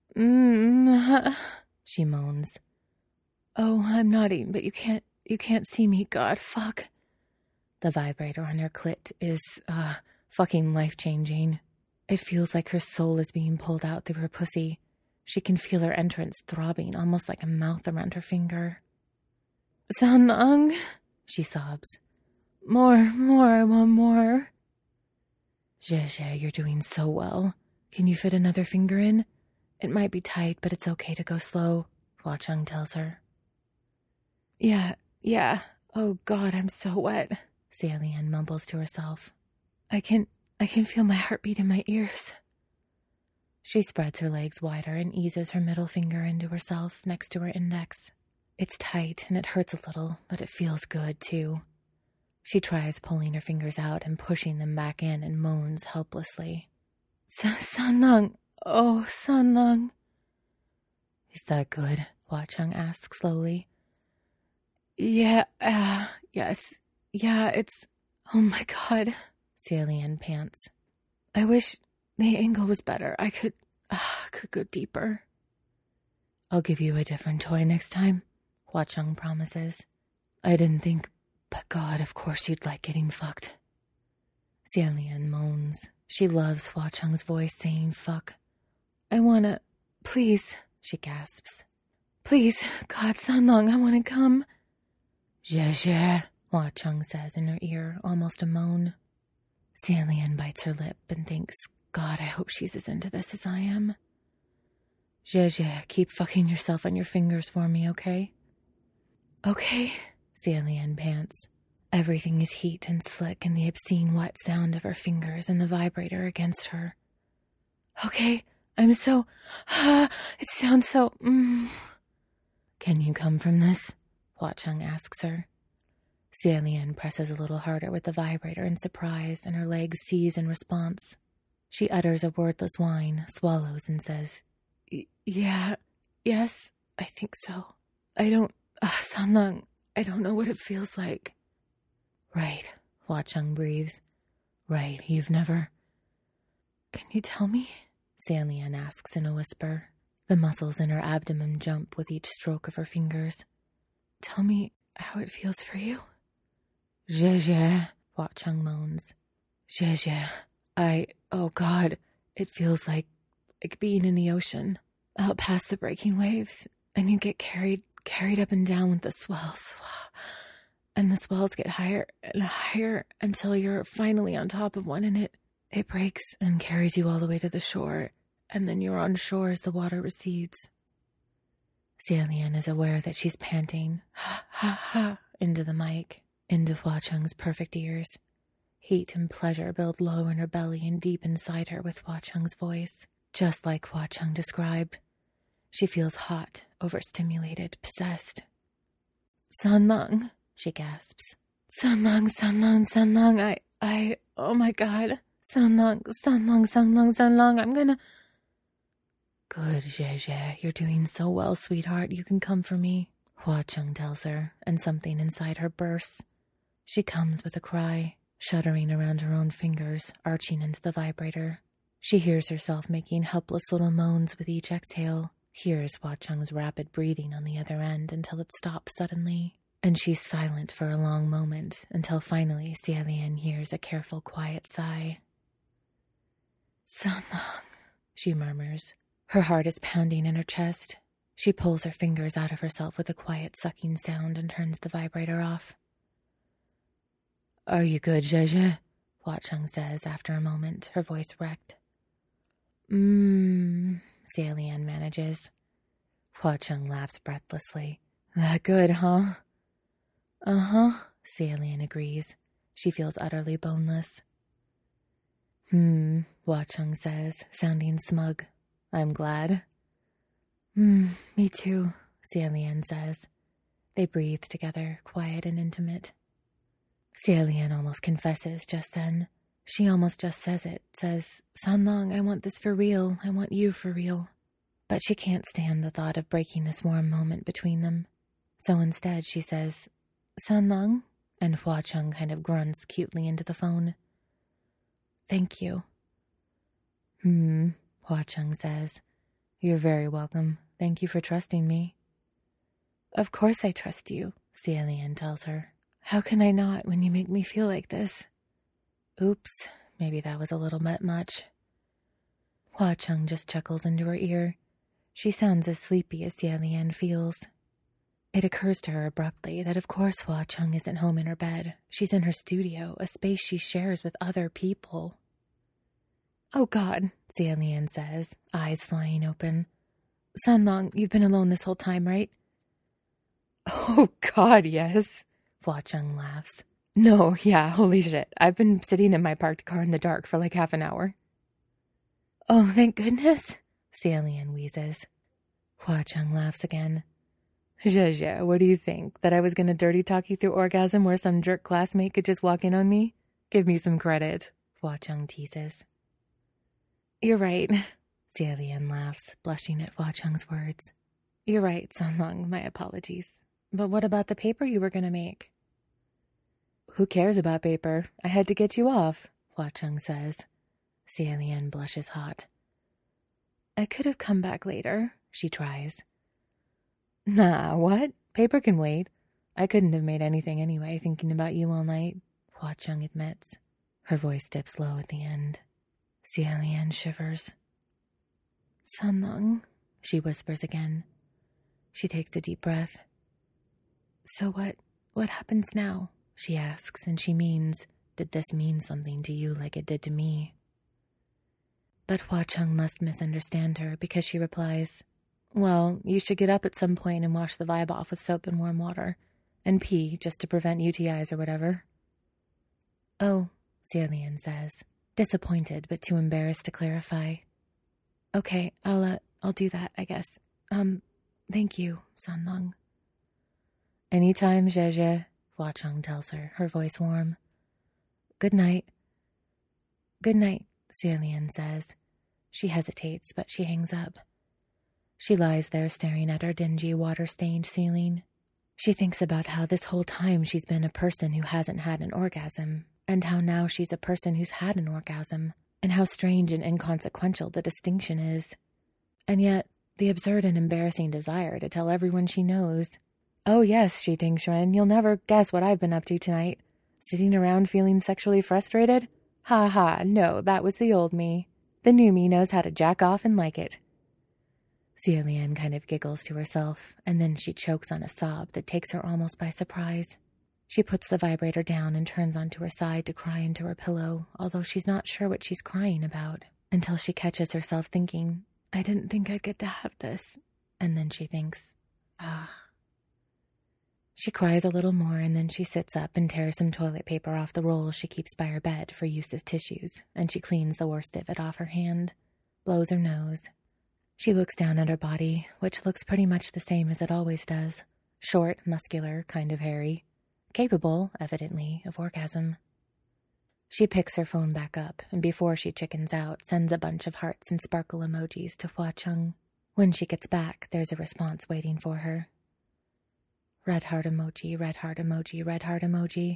A: She moans. Oh, I'm nodding, but you can't see me, God, fuck. The vibrator on her clit is, fucking life-changing. It feels like her soul is being pulled out through her pussy. She can feel her entrance throbbing, almost like a mouth around her finger. Sanlong, she sobs. More, I want more. Zhezhe, you're doing so well. Can you fit another finger in? It might be tight, but it's okay to go slow, Hua Cheng tells her. Yeah. Oh God, I'm so wet, Xie Lian mumbles to herself. I can feel my heartbeat in my ears. She spreads her legs wider and eases her middle finger into herself next to her index. It's tight and it hurts a little, but it feels good too. She tries pulling her fingers out and pushing them back in and moans helplessly. Sanlong, oh, Sanlong. Is that good? Hua Cheng asks slowly. Yeah, yes. Yeah, it's... Oh my God, Xie Lian pants. I wish the angle was better. I could go deeper. I'll give you a different toy next time, Hua Cheng promises. I didn't think, but God, of course you'd like getting fucked. Xie Lian moans. She loves Hua Cheng's voice saying fuck. I wanna... Please, she gasps. Please, God, Sanlong, I want to come. Zhe, Hua Cheng says in her ear, almost a moan. Xianlian bites her lip and thinks, God, I hope she's as into this as I am. Zhe, keep fucking yourself on your fingers for me, okay? Okay, Xianlian pants. Everything is heat and slick and the obscene wet sound of her fingers and the vibrator against her. Okay, I'm so... it sounds so... Can you come from this? Hua Cheng asks her. Xianlian presses a little harder with the vibrator in surprise, and her legs seize in response. She utters a wordless whine, swallows, and says, Yeah, yes, I think so. I don't... Sanlong, I don't know what it feels like. Right, Hua Cheng breathes. Right, you've never... Can you tell me? Xianlian asks in a whisper. The muscles in her abdomen jump with each stroke of her fingers. Tell me how it feels for you? Zhe, Hua Cheng moans. Zhe, oh God, it feels like being in the ocean, out past the breaking waves, and you get carried up and down with the swells. And the swells get higher and higher until you're finally on top of one, and it breaks and carries you all the way to the shore, and then you're on shore as the water recedes. Xianlian is aware that she's panting, ha, into the mic, into Hua Cheng's perfect ears. Heat and pleasure build low in her belly and deep inside her with Hua Cheng's voice, just like Hua Cheng described. She feels hot, overstimulated, possessed. Sanlong, she gasps. Sanlong, oh my God. Sanlong, I'm gonna... Good, Zhe, you're doing so well, sweetheart. You can come for me, Hua Cheng tells her, and something inside her bursts. She comes with a cry, shuddering around her own fingers, arching into the vibrator. She hears herself making helpless little moans with each exhale, hears Hua Cheng's rapid breathing on the other end until it stops suddenly, and she's silent for a long moment until finally Xianlian hears a careful, quiet sigh. Sanlong, she murmurs. Her heart is pounding in her chest. She pulls her fingers out of herself with a quiet sucking sound and turns the vibrator off. Are you good, Zhe? Hua Cheng says after a moment, her voice wrecked. Xianlian manages. Hua Cheng laughs breathlessly. That good, huh? Uh-huh, Xianlian agrees. She feels utterly boneless. Hua Cheng says, sounding smug. I'm glad. Me too, Xianlian says. They breathe together, quiet and intimate. Xianlian almost confesses just then. She almost just says it, says, Sanlong, I want this for real. I want you for real. But she can't stand the thought of breaking this warm moment between them. So instead she says, Sanlong, and Hua Cheng kind of grunts cutely into the phone. Thank you. Hua Cheng says, You're very welcome. Thank you for trusting me. Of course I trust you, Xianlian tells her. How can I not when you make me feel like this? Oops, maybe that was a little bit much. Hua Cheng just chuckles into her ear. She sounds as sleepy as Xianlian feels. It occurs to her abruptly that of course Hua Cheng isn't home in her bed. She's in her studio, a space she shares with other people. Oh God, Xianlian says, eyes flying open. Sanlong, you've been alone this whole time, right? Oh God, yes, Hua Cheng laughs. No, yeah, holy shit. I've been sitting in my parked car in the dark for like half an hour. Oh, thank goodness, Xianlian wheezes. Hua Cheng laughs again. Zhe, what do you think? That I was going to dirty talk you through orgasm where some jerk classmate could just walk in on me? Give me some credit, Hua Cheng teases. You're right, Xianlian laughs, blushing at Hua Cheng's words. You're right, Sanlong, my apologies. But what about the paper you were going to make? Who cares about paper? I had to get you off, Hua Cheng says. Xianlian blushes hot. I could have come back later, she tries. Nah, what? Paper can wait. I couldn't have made anything anyway, thinking about you all night, Hua Cheng admits. Her voice dips low at the end. Xianlian shivers. Sanlong, she whispers again. She takes a deep breath. So what happens now? She asks, and she means, did this mean something to you like it did to me? But Hua Chung must misunderstand her because she replies, well, you should get up at some point and wash the vibe off with soap and warm water, and pee just to prevent UTIs or whatever. Oh, Xie says, disappointed but too embarrassed to clarify. Okay, I'll do that, I guess. Thank you, Sanlong. Anytime, Zhe, Hua Chung tells her voice warm. Good night. Good night, Xie says. She hesitates, but she hangs up. She lies there staring at her dingy, water-stained ceiling. She thinks about how this whole time she's been a person who hasn't had an orgasm, and how now she's a person who's had an orgasm, and how strange and inconsequential the distinction is. And yet, the absurd and embarrassing desire to tell everyone she knows. Oh yes, Shi Tingxuan, you'll never guess what I've been up to tonight. Sitting around feeling sexually frustrated? Ha ha, no, that was the old me. The new me knows how to jack off and like it. Xie kind of giggles to herself, and then she chokes on a sob that takes her almost by surprise. She puts the vibrator down and turns onto her side to cry into her pillow, although she's not sure what she's crying about, until she catches herself thinking, I didn't think I'd get to have this. And then she thinks, She cries a little more, and then she sits up and tears some toilet paper off the roll she keeps by her bed for use as tissues, and she cleans the worst of it off her hand, blows her nose. She looks down at her body, which looks pretty much the same as it always does. Short, muscular, kind of hairy. Capable, evidently, of orgasm. She picks her phone back up, and before she chickens out, sends a bunch of hearts and sparkle emojis to Hua Chung. When she gets back, there's a response waiting for her. Red heart emoji, red heart emoji, red heart emoji.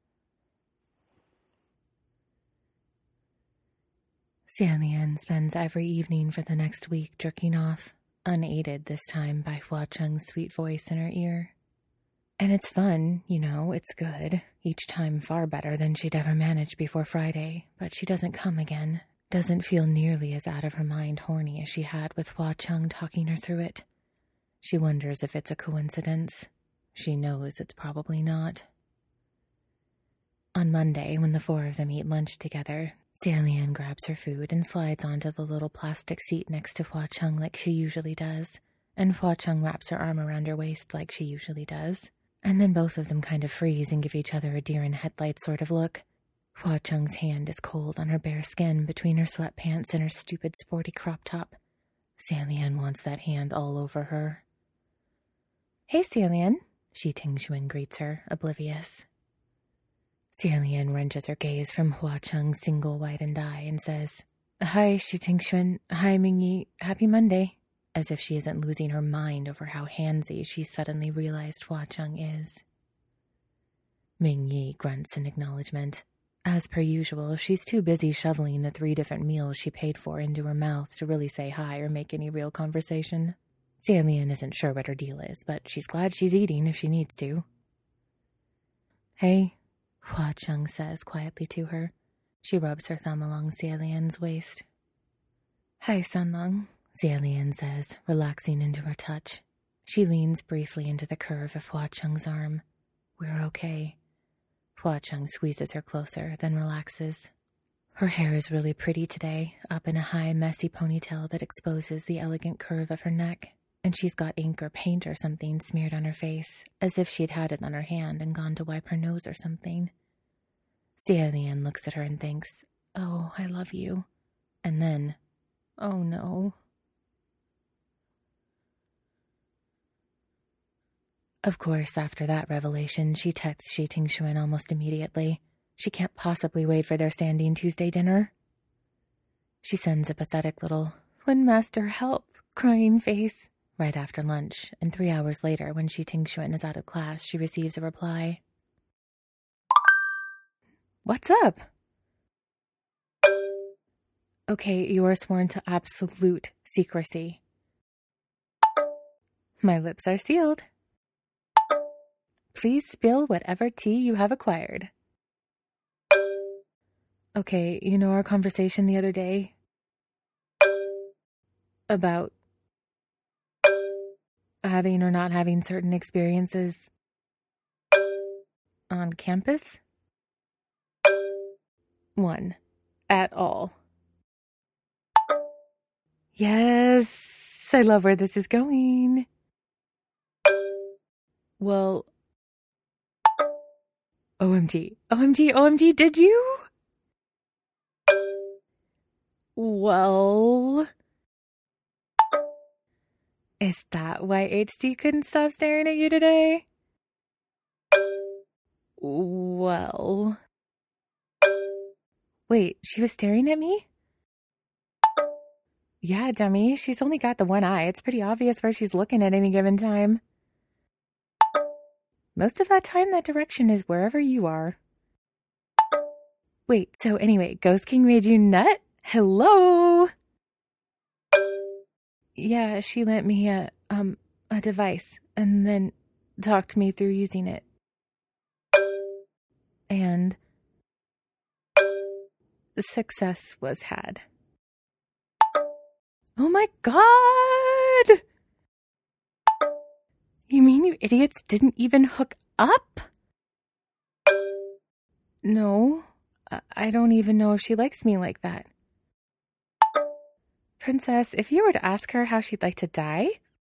A: Xie spends every evening for the next week jerking off, unaided this time by Hua Chung's sweet voice in her ear. And it's fun, it's good. Each time far better than she'd ever managed before Friday, but she doesn't come again. Doesn't feel nearly as out of her mind horny as she had with Hua Chung talking her through it. She wonders if it's a coincidence. She knows it's probably not. On Monday, when the four of them eat lunch together, Xie grabs her food and slides onto the little plastic seat next to Hua Chung like she usually does, and Hua Chung wraps her arm around her waist like she usually does, and then both of them kind of freeze and give each other a deer-in-headlights sort of look. Hua Chung's hand is cold on her bare skin between her sweatpants and her stupid sporty crop top. Xie wants that hand all over her. Hey, Xie, Shi Tingxuan greets her, oblivious. Xie wrenches her gaze from Hua Chung's single whitened eye and says, Hi, Shi Tingxuan. Hi, Mingyi. Happy Monday. As if she isn't losing her mind over how handsy she suddenly realized Hua Chung is. Mingyi grunts in acknowledgement. As per usual, she's too busy shoveling the 3 different meals she paid for into her mouth to really say hi or make any real conversation. Xie isn't sure what her deal is, but she's glad she's eating if she needs to. Hey, Hua Chung says quietly to her. She rubs her thumb along Xie waist. Hi, Sanlong, Xie says, relaxing into her touch. She leans briefly into the curve of Hua Chung's arm. We're okay. Hua Chung squeezes her closer, then relaxes. Her hair is really pretty today, up in a high, messy ponytail that exposes the elegant curve of her neck, and she's got ink or paint or something smeared on her face, as if she'd had it on her hand and gone to wipe her nose or something. Xie looks at her and thinks, oh, I love you. And then, oh no. Of course, after that revelation, she texts Shi Tingxuan almost immediately. She can't possibly wait for their standing Tuesday dinner. She sends a pathetic little, "When Master help," crying face, right after lunch, and 3 hours later, when Shi Tingxuan is out of class, she receives a reply. What's up? Okay, you are sworn to absolute secrecy. My lips are sealed. Please spill whatever tea you have acquired. Okay, you know our conversation the other day? About... Having or not having certain experiences on campus? 1. At all. Yes, I love where this is going. Well, OMG, OMG, OMG, did you? Well, is that why HC couldn't stop staring at you today? Well, wait, she was staring at me? Yeah, dummy, she's only got the one eye. It's pretty obvious where she's looking at any given time. Most of that time, that direction is wherever you are. Wait, so anyway, Ghost King made you nut? Hello? Yeah, she lent me a device and then talked me through using it. And success was had. Oh my god! You mean you idiots didn't even hook up? No, I don't even know if she likes me like that. Princess, if you were to ask her how she'd like to die,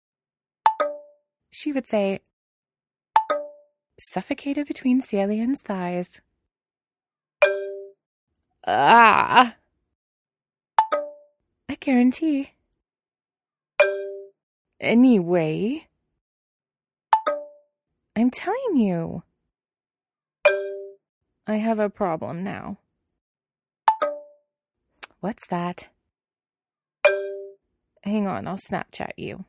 A: she would say, suffocated between Cielian's thighs. Ah! I guarantee. Anyway, I'm telling you, I have a problem now. What's that? Hang on, I'll Snapchat you.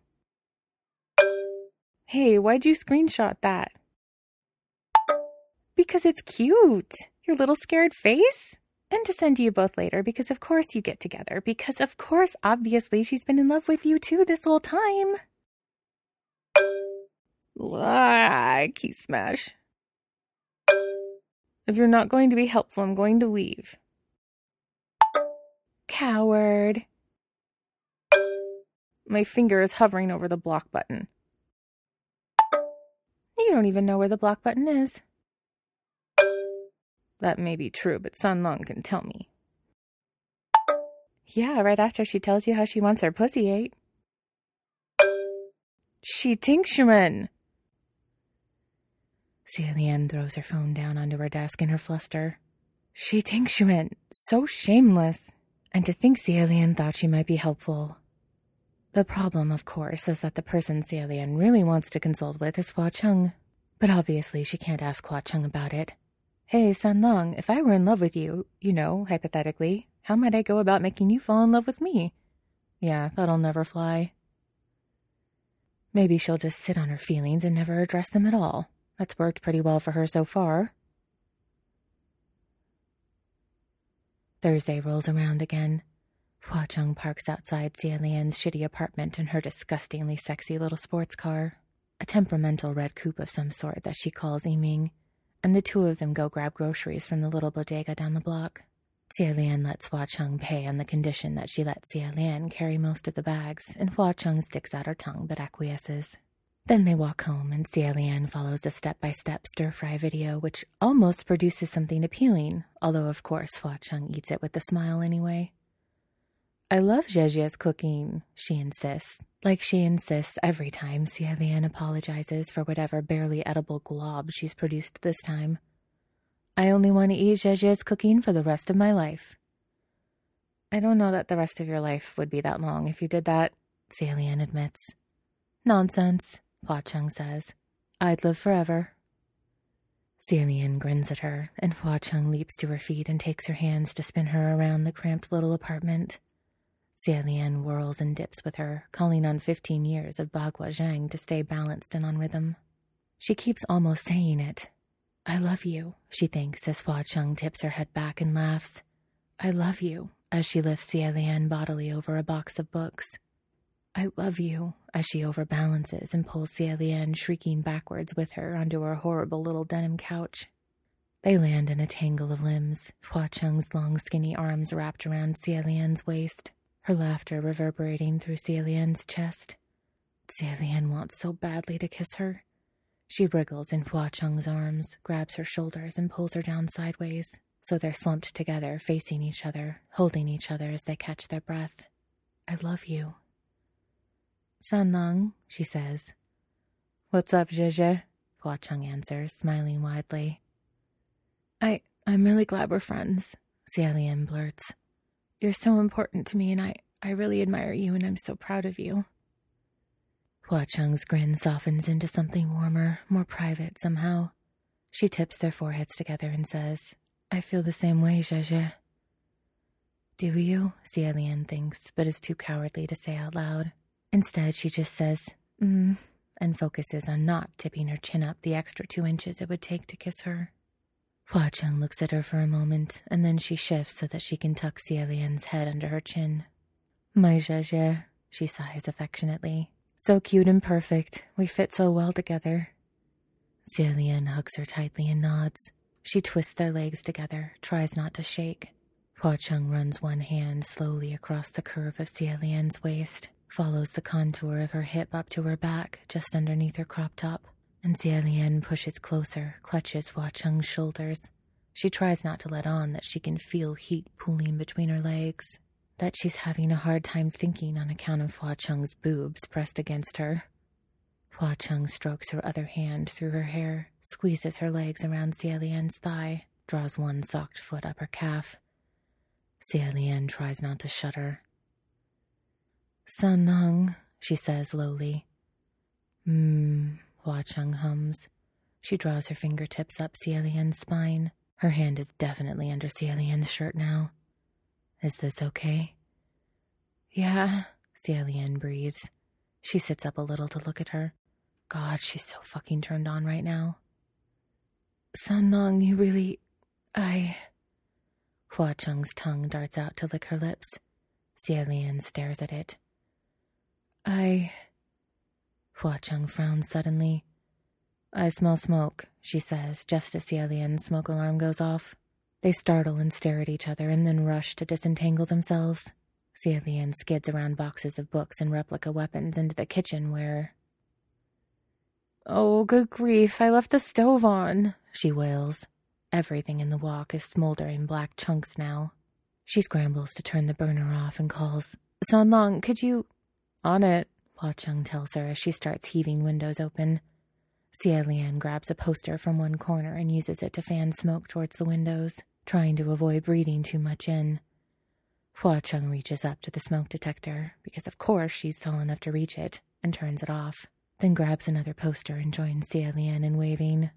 A: Hey, why'd you screenshot that? Because it's cute. Your little scared face? And to send to you both later, because of course you get together. Because of course, obviously, she's been in love with you too this whole time. Key smash. If you're not going to be helpful, I'm going to leave. Coward. My finger is hovering over the block button. You don't even know where the block button is. That may be true, but Sun Lung can tell me. Yeah, right after she tells you how she wants her pussy ate. She Tingshuman. Cielian throws her phone down onto her desk in her fluster. She Tingshuman. So shameless. And to think Cielian thought she might be helpful. The problem, of course, is that the person Cielian really wants to consult with is Hua Chung. But obviously she can't ask Hua Chung about it. Hey, Sun Lung, if I were in love with you, hypothetically, how might I go about making you fall in love with me? Yeah, that'll never fly. Maybe she'll just sit on her feelings and never address them at all. That's worked pretty well for her so far. Thursday rolls around again. Hua Chung parks outside Cielian's shitty apartment in her disgustingly sexy little sports car, a temperamental red coupe of some sort that she calls Yiming, and the two of them go grab groceries from the little bodega down the block. Cielian lets Hua Chung pay on the condition that she lets Cielian carry most of the bags, and Hua Chung sticks out her tongue but acquiesces. Then they walk home, and Cielian follows a step-by-step stir-fry video, which almost produces something appealing, although of course Hua Chung eats it with a smile anyway. I love Zhezhia's cooking, she insists. Like she insists every time Cielian apologizes for whatever barely edible glob she's produced this time. I only want to eat Zhezhia's cooking for the rest of my life. I don't know that the rest of your life would be that long if you did that, Cielian admits. Nonsense, Hua Chung says. I'd live forever. Cielian grins at her, and Hua Chung leaps to her feet and takes her hands to spin her around the cramped little apartment. Cielian whirls and dips with her, calling on 15 years of Bagua Zhang to stay balanced and on rhythm. She keeps almost saying it. I love you, she thinks as Hua Chung tips her head back and laughs. I love you, as she lifts Cielian bodily over a box of books. I love you, as she overbalances and pulls Cielian shrieking backwards with her onto her horrible little denim couch. They land in a tangle of limbs, Hua Chung's long skinny arms wrapped around Cielian's waist, her laughter reverberating through Cielian's chest. Xie wants so badly to kiss her. She wriggles in Hua Cheng's arms, grabs her shoulders, and pulls her down sideways, so they're slumped together, facing each other, holding each other as they catch their breath. I love you. Sanlang, she says. What's up, Zhe? Hua Cheng answers, smiling widely. I'm really glad we're friends, Xie blurts. You're so important to me, and I really admire you, and I'm so proud of you. Hua Cheng's grin softens into something warmer, more private somehow. She tips their foreheads together and says, I feel the same way, Zhe. Do you? Xie thinks, but is too cowardly to say out loud. Instead, she just says, and focuses on not tipping her chin up the extra 2 inches it would take to kiss her. Hua Cheng looks at her for a moment, and then she shifts so that she can tuck Xie head under her chin. My Zhe, she sighs affectionately. So cute and perfect. We fit so well together. Xie hugs her tightly and nods. She twists their legs together, tries not to shake. Hua Cheng runs one hand slowly across the curve of Xie waist, follows the contour of her hip up to her back, just underneath her crop top, and Xie pushes closer, clutches Hua Cheng's shoulders. She tries not to let on that she can feel heat pooling between her legs, that she's having a hard time thinking on account of Hua Cheng's boobs pressed against her. Hua Cheng strokes her other hand through her hair, squeezes her legs around Xie thigh, draws one socked foot up her calf. Xie tries not to shudder. Sanlang, she says lowly. Hua Cheng hums. She draws her fingertips up Xie spine. Her hand is definitely under Xie shirt now. Is this okay? Yeah, Xie breathes. She sits up a little to look at her. God, she's so fucking turned on right now. Sanlang, you really... Hua Cheng's tongue darts out to lick her lips. Xie stares at it. Hua Cheng frowns suddenly. I smell smoke, she says, just as Xie smoke alarm goes off. They startle and stare at each other and then rush to disentangle themselves. Xie skids around boxes of books and replica weapons into the kitchen where... Oh, good grief, I left the stove on, she wails. Everything in the wok is smoldering black chunks now. She scrambles to turn the burner off and calls, Sanlang, could you... On it, Hua Cheng tells her as she starts heaving windows open. Xie grabs a poster from one corner and uses it to fan smoke towards the windows, trying to avoid breathing too much in. Hua Cheng reaches up to the smoke detector, because of course she's tall enough to reach it, and turns it off, then grabs another poster and joins Xie in waving.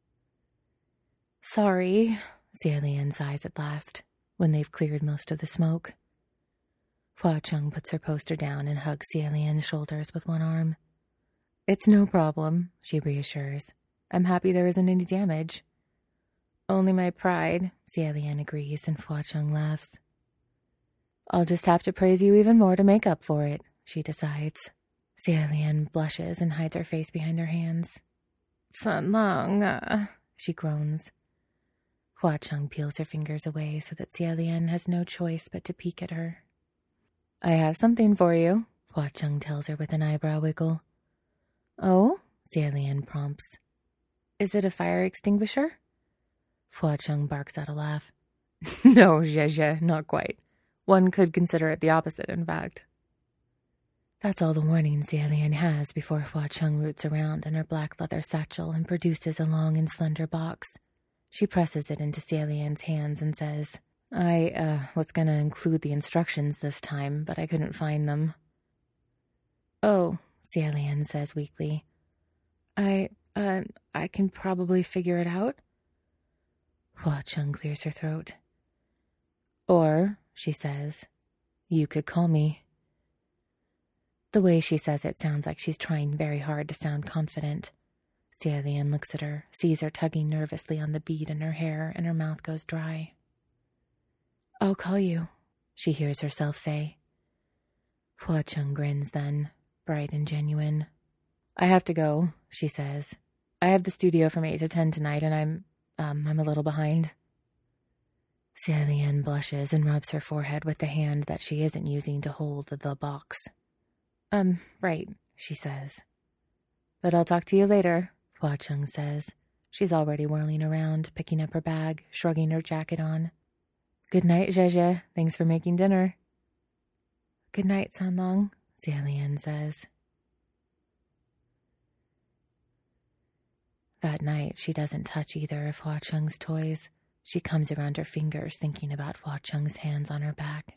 A: Sorry, Xie sighs at last, when they've cleared most of the smoke. Hua Cheng puts her poster down and hugs Xie shoulders with one arm. It's no problem, she reassures. I'm happy there isn't any damage. Only my pride, Xie agrees, and Hua Cheng laughs. I'll just have to praise you even more to make up for it, she decides. Xie blushes and hides her face behind her hands. Sanlang, she groans. Hua Cheng peels her fingers away so that Xie has no choice but to peek at her. I have something for you, Hua Cheng tells her with an eyebrow wiggle. Oh? Xie prompts. Is it a fire extinguisher? Hua Cheng barks out a laugh. No, Zhe, not quite. One could consider it the opposite, in fact. That's all the warning Xie has before Hua Cheng roots around in her black leather satchel and produces a long and slender box. She presses it into Xie hands and says, I was going to include the instructions this time, but I couldn't find them. Oh, Xie says weakly. I can probably figure it out. Hua Cheng clears her throat. Or, she says, you could call me. The way she says it sounds like she's trying very hard to sound confident. Xie looks at her, sees her tugging nervously on the bead in her hair, and her mouth goes dry. I'll call you, she hears herself say. Hua Cheng grins then, bright and genuine. I have to go, she says. I have the studio from 8 to 10 tonight, and I'm a little behind. Xie blushes and rubs her forehead with the hand that she isn't using to hold the box. Right. she says. But I'll talk to you later, Hua Chung says. She's already whirling around, picking up her bag, shrugging her jacket on. Good night, Zhezhe. Thanks for making dinner. Good night, Sanlong, Xie Lian says. That night, she doesn't touch either of Hua Chung's toys. She comes around her fingers, thinking about Hua Chung's hands on her back.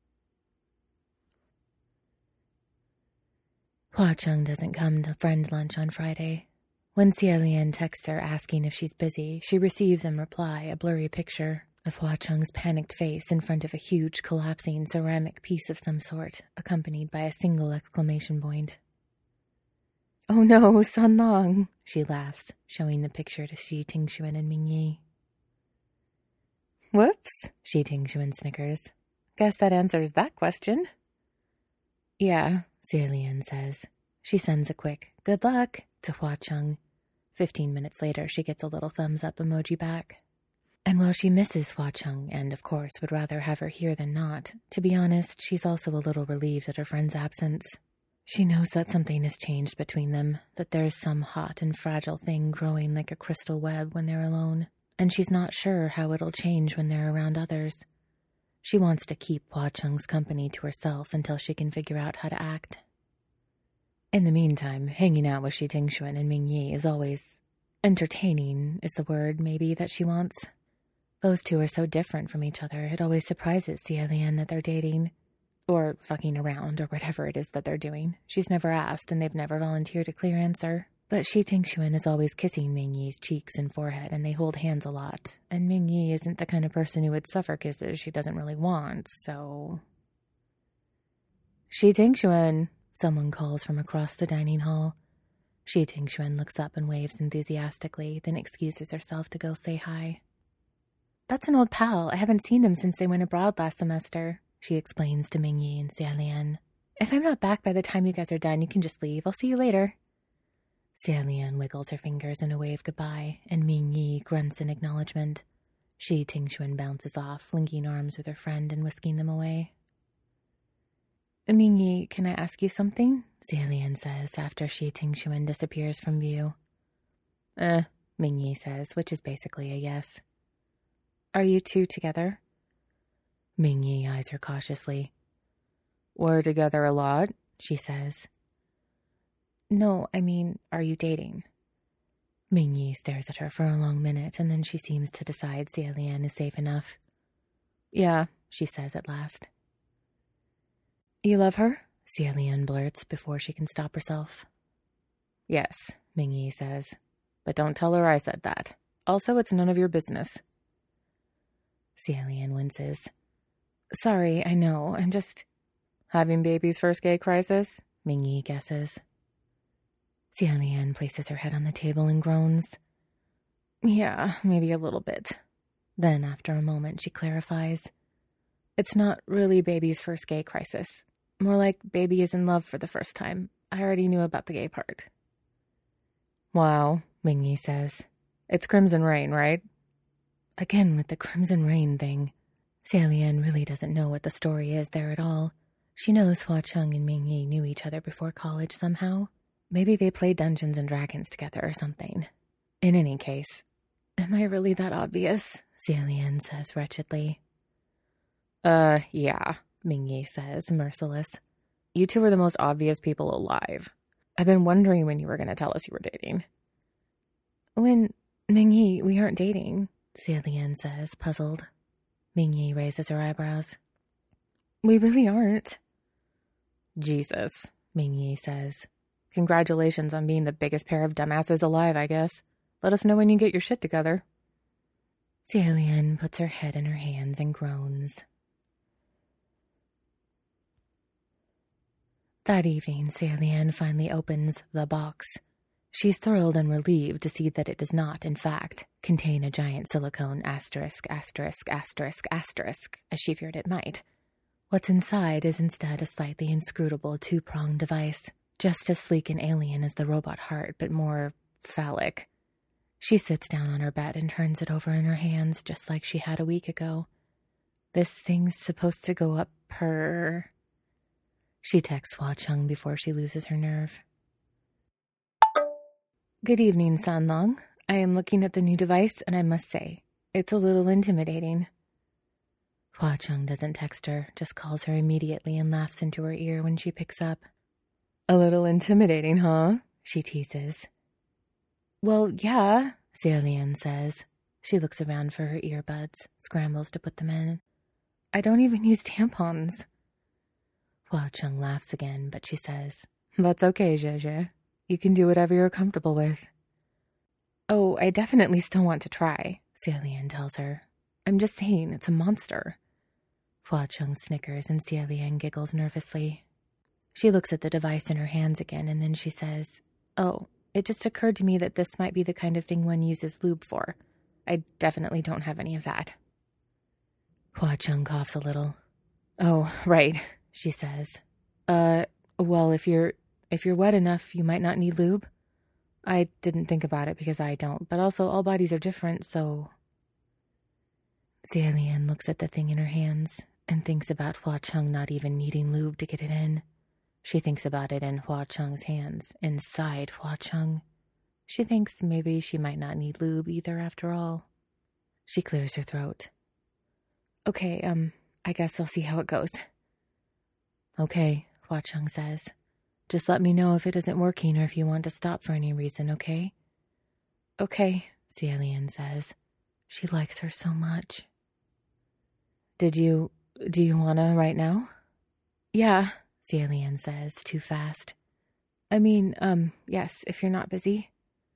A: Hua Chung doesn't come to friend lunch on Friday. When Xie Lian texts her asking if she's busy, she receives in reply a blurry picture of Hua Chung's panicked face in front of a huge, collapsing ceramic piece of some sort, accompanied by a single exclamation point. Oh no, Sanlong, she laughs, showing the picture to Shi Tingxuan and Mingyi. Whoops, Shi Tingxuan snickers. Guess that answers that question. Yeah, Xie Lian says. She sends a quick, good luck, to Hua Chung. 15 minutes later, she gets a little thumbs-up emoji back. And while she misses Hua Chung, and of course would rather have her here than not, to be honest, she's also a little relieved at her friend's absence. She knows that something has changed between them, that there's some hot and fragile thing growing like a crystal web when they're alone, and she's not sure how it'll change when they're around others. She wants to keep Hua Chung's company to herself until she can figure out how to act. In the meantime, hanging out with Shi Tingxuan and Mingyi is always entertaining, is the word, maybe, that she wants. Those two are so different from each other, it always surprises Xie Lian that they're dating. Or fucking around, or whatever it is that they're doing. She's never asked, and they've never volunteered a clear answer. But Shi Tingxuan is always kissing Mingyi's cheeks and forehead, and they hold hands a lot. And Mingyi isn't the kind of person who would suffer kisses she doesn't really want, so... Shi Tingxuan, someone calls from across the dining hall. Shi Tingxuan looks up and waves enthusiastically, then excuses herself to go say hi. That's an old pal. I haven't seen them since they went abroad last semester, she explains to Mingyi and Xie Lian. If I'm not back by the time you guys are done, you can just leave. I'll see you later. Xie Lian wiggles her fingers in a wave goodbye, and Mingyi grunts in acknowledgement. Shi Tingxuan bounces off, linking arms with her friend and whisking them away. Mingyi, can I ask you something? Xie Lian says after Shi Tingxuan disappears from view. Mingyi says, which is basically a yes. Are you two together? Mingyi eyes her cautiously. We're together a lot, she says. No, I mean, are you dating? Mingyi stares at her for a long minute, and then she seems to decide Xie Lian is safe enough. Yeah, she says at last. You love her? Xie Lian blurts before she can stop herself. Yes, Mingyi says. But don't tell her I said that. Also, it's none of your business. Xie Lian winces. Sorry, I know, I'm just... Having baby's first gay crisis? Mingyi guesses. Xie Lian places her head on the table and groans. Yeah, maybe a little bit. Then, after a moment, she clarifies. It's not really baby's first gay crisis. More like baby is in love for the first time. I already knew about the gay part. Wow, Mingyi says. It's Crimson Rain, right? Again with the Crimson Rain thing. Xie Lian really doesn't know what the story is there at all. She knows Hua Chung and Mingyi knew each other before college somehow. Maybe they played Dungeons and Dragons together or something. In any case, am I really that obvious? Xie Lian says wretchedly. Yeah, Mingyi says, merciless. You two are the most obvious people alive. I've been wondering when you were going to tell us you were dating. When, Mingyi, we aren't dating, Xie Lian says, puzzled. Mingyi raises her eyebrows. We really aren't. Jesus, Mingyi says. Congratulations on being the biggest pair of dumbasses alive, I guess. Let us know when you get your shit together. Xie Lian puts her head in her hands and groans. That evening, Xie Lian finally opens the box. She's thrilled and relieved to see that it does not, in fact, contain a giant silicone asterisk, asterisk, asterisk, asterisk, as she feared it might. What's inside is instead a slightly inscrutable two-pronged device, just as sleek and alien as the robot heart, but more phallic. She sits down on her bed and turns it over in her hands, just like she had a week ago. This thing's supposed to go up her... She texts Hua Chung before she loses her nerve. Good evening, Sanlong. I am looking at the new device, and I must say, it's a little intimidating. Hua Chung doesn't text her, just calls her immediately and laughs into her ear when she picks up. A little intimidating, huh? She teases. Well, yeah, Xie Lian says. She looks around for her earbuds, scrambles to put them in. I don't even use tampons. Hua Chung laughs again, but she says, That's okay, Zhe. You can do whatever you're comfortable with. Oh, I definitely still want to try, Xie Lian tells her. I'm just saying, it's a monster. Hua Chung snickers and Xie Lian giggles nervously. She looks at the device in her hands again, and then she says, Oh, it just occurred to me that this might be the kind of thing one uses lube for. I definitely don't have any of that. Hua Chung coughs a little. Oh, right, she says. Well, if you're wet enough, you might not need lube. I didn't think about it because I don't, but also all bodies are different, so... Xie Lian looks at the thing in her hands and thinks about Hua Chung not even needing lube to get it in. She thinks about it in Hua Chung's hands, inside Hua Chung. She thinks maybe she might not need lube either after all. She clears her throat. Okay, I guess I'll see how it goes. Okay, Hua Chung says. Just let me know if it isn't working or if you want to stop for any reason, okay? Okay, Xie Lian says. She likes her so much. Do you wanna right now? Yeah, Xie Lian says, too fast. I mean, yes, if you're not busy.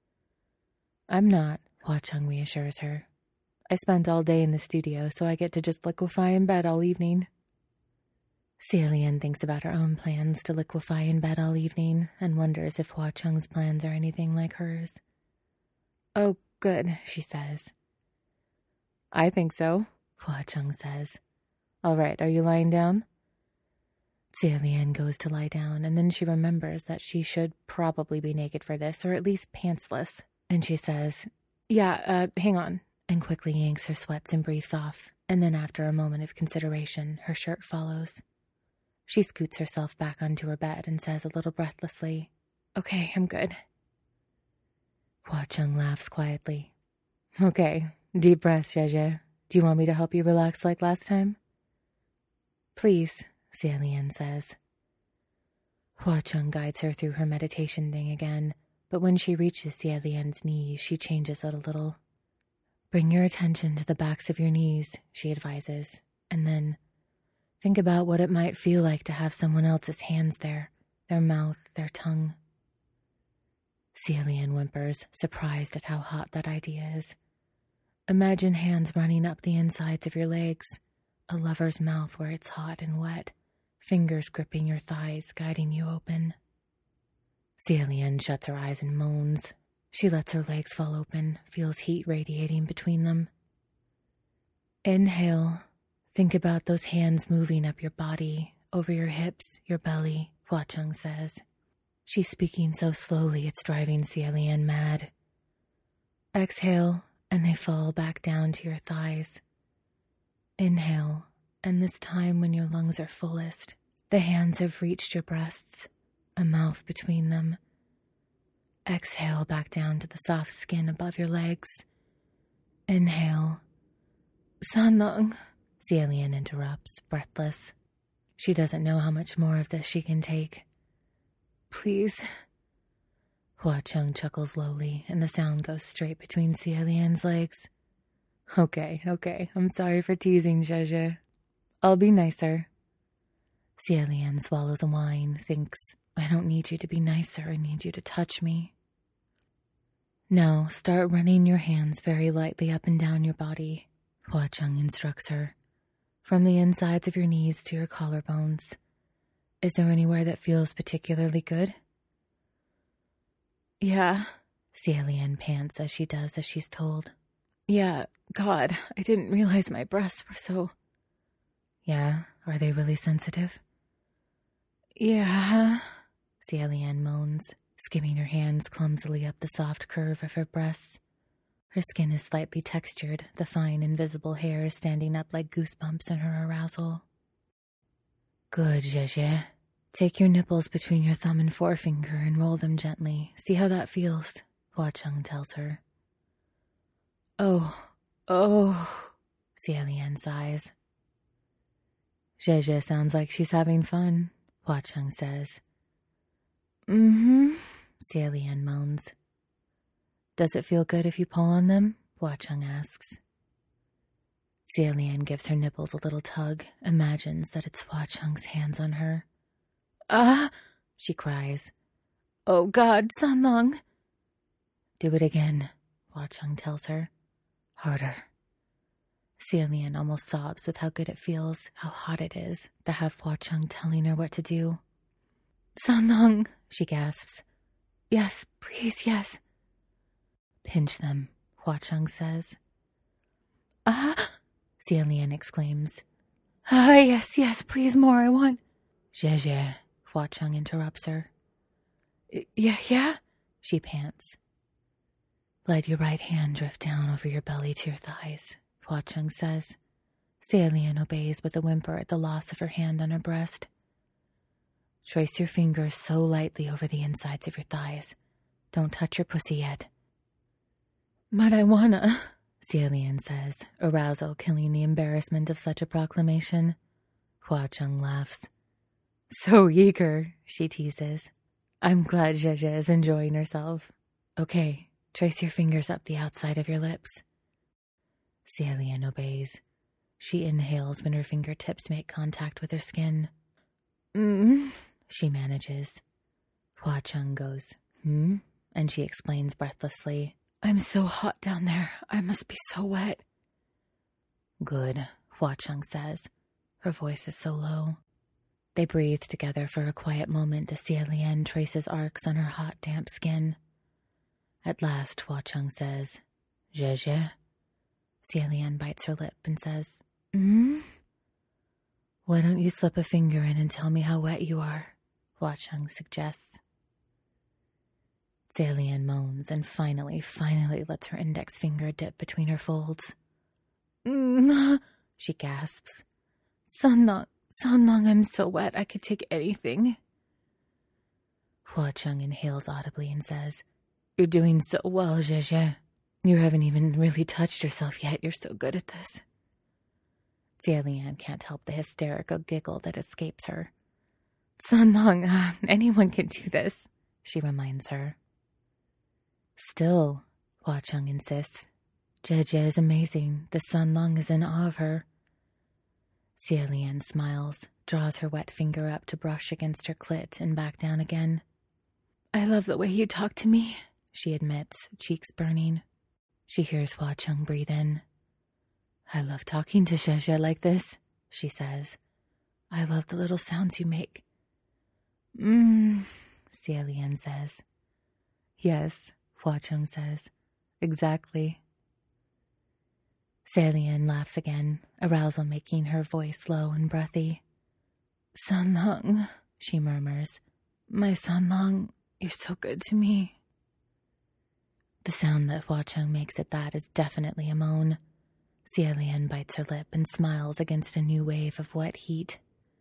A: I'm not, Hua Chung reassures her. I spent all day in the studio, so I get to just liquefy in bed all evening. Xie Lian thinks about her own plans to liquefy in bed all evening and wonders if Hua Chung's plans are anything like hers. Oh, good, she says. I think so, Hua Chung says. All right, are you lying down? Xie Lian goes to lie down, and then she remembers that she should probably be naked for this, or at least pantsless. And she says, Yeah, hang on, and quickly yanks her sweats and briefs off, and then after a moment of consideration, her shirt follows. She scoots herself back onto her bed and says a little breathlessly, Okay, I'm good. Hua Chung laughs quietly. Okay, deep breaths, Zhe. Do you want me to help you relax like last time? Please, Xie Lian says. Hua Chung guides her through her meditation thing again, but when she reaches Xie Lian's knees, she changes it a little. Bring your attention to the backs of your knees, she advises, and then think about what it might feel like to have someone else's hands there, their mouth, their tongue. Xie Lian whimpers, surprised at how hot that idea is. Imagine hands running up the insides of your legs, a lover's mouth where it's hot and wet, fingers gripping your thighs, guiding you open. Xie Lian shuts her eyes and moans. She lets her legs fall open, feels heat radiating between them. Inhale. Think about those hands moving up your body, over your hips, your belly, Hua Chung says. She's speaking so slowly it's driving Xie Lian mad. Exhale, and they fall back down to your thighs. Inhale, and this time when your lungs are fullest, the hands have reached your breasts, a mouth between them. Exhale back down to the soft skin above your legs. Inhale. Sanlong, Xie Lian interrupts, breathless. She doesn't know how much more of this she can take. Please. Hua Chung chuckles lowly, and the sound goes straight between Xie Lian's legs. Okay, I'm sorry for teasing, Zhe. I'll be nicer. Xie Lian swallows a whine, thinks, I don't need you to be nicer, I need you to touch me. Now, start running your hands very lightly up and down your body, Hua Chung instructs her. From the insides of your knees to your collarbones. Is there anywhere that feels particularly good? Yeah, Xie Lian pants as she does as she's told. Yeah, God, I didn't realize my breasts were so... Yeah, are they really sensitive? Yeah, Xie Lian moans, skimming her hands clumsily up the soft curve of her breasts. Her skin is slightly textured, the fine invisible hair standing up like goosebumps in her arousal. Good, Zhe. Take your nipples between your thumb and forefinger and roll them gently. See how that feels, Hua Cheng tells her. Oh, Xie Lian sighs. Zhe sounds like she's having fun, Hua Cheng says. Mm-hmm, Xie Lian moans. Does it feel good if you pull on them? Hua Cheng asks. Xie Lian gives her nipples a little tug, imagines that it's Hua Cheng's hands on her. Ah! She cries. Oh God, Sanlong! Do it again, Hua Cheng tells her. Harder. Xie Lian almost sobs with how good it feels, how hot it is, to have Hua Cheng telling her what to do. Sanlong, she gasps. Yes, please, yes. Pinch them, Hua Cheng says. Ah! Xie Lian exclaims. Ah, yes, please more, I want... Zhe, Hua Cheng interrupts her. Yeah? She pants. Let your right hand drift down over your belly to your thighs, Hua Cheng says. Xie Lian obeys with a whimper at the loss of her hand on her breast. Trace your fingers so lightly over the insides of your thighs. Don't touch your pussy yet. But I wanna, Xie Lian says, arousal killing the embarrassment of such a proclamation. Hua Cheng laughs. So eager, she teases. I'm glad Zhe is enjoying herself. Okay, trace your fingers up the outside of your lips. Xie Lian obeys. She inhales when her fingertips make contact with her skin. She manages. Hua Cheng goes, and she explains breathlessly. I'm so hot down there. I must be so wet. Good, Hua Cheng says. Her voice is so low. They breathe together for a quiet moment as Xie Lian traces arcs on her hot, damp skin. At last, Hua Cheng says, Zhe. Xie Lian bites her lip and says, Why don't you slip a finger in and tell me how wet you are? Hua Cheng suggests. Xie Lian moans and finally lets her index finger dip between her folds. She gasps. Sanlong, I'm so wet I could take anything. Hua Cheng inhales audibly and says, You're doing so well, Zhe. You haven't even really touched yourself yet. You're so good at this. Xie Lian can't help the hysterical giggle that escapes her. Sanlong, anyone can do this, she reminds her. Still, Hua Cheng insists. Zhe is amazing. The Sanlong is in awe of her. Xie Lian smiles, draws her wet finger up to brush against her clit and back down again. I love the way you talk to me, she admits, cheeks burning. She hears Hua Cheng breathe in. I love talking to Zhe like this, she says. I love the little sounds you make. Xie Lian says. Yes, Hua Cheng says. Exactly. Xie Lian laughs again, arousal making her voice low and breathy. Sanlong, she murmurs. My Sanlong, you're so good to me. The sound that Hua Cheng makes at that is definitely a moan. Xie Lian bites her lip and smiles against a new wave of wet heat.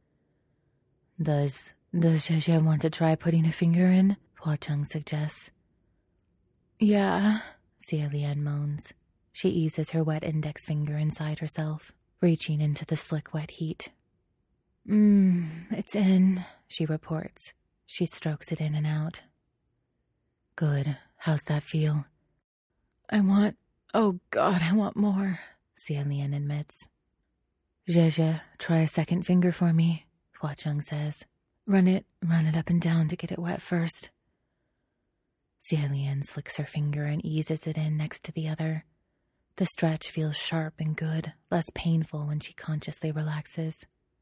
A: Does Zhe want to try putting a finger in? Hua Cheng suggests. Yeah, Xie Lian moans. She eases her wet index finger inside herself, reaching into the slick wet heat. It's in, she reports. She strokes it in and out. Good. How's that feel? Oh God, I want more, Xie Lian admits. Zhe, try a second finger for me, Hua Cheng says. Run it up and down to get it wet first. Xie Lian slicks her finger and eases it in next to the other. The stretch feels sharp and good, less painful when she consciously relaxes.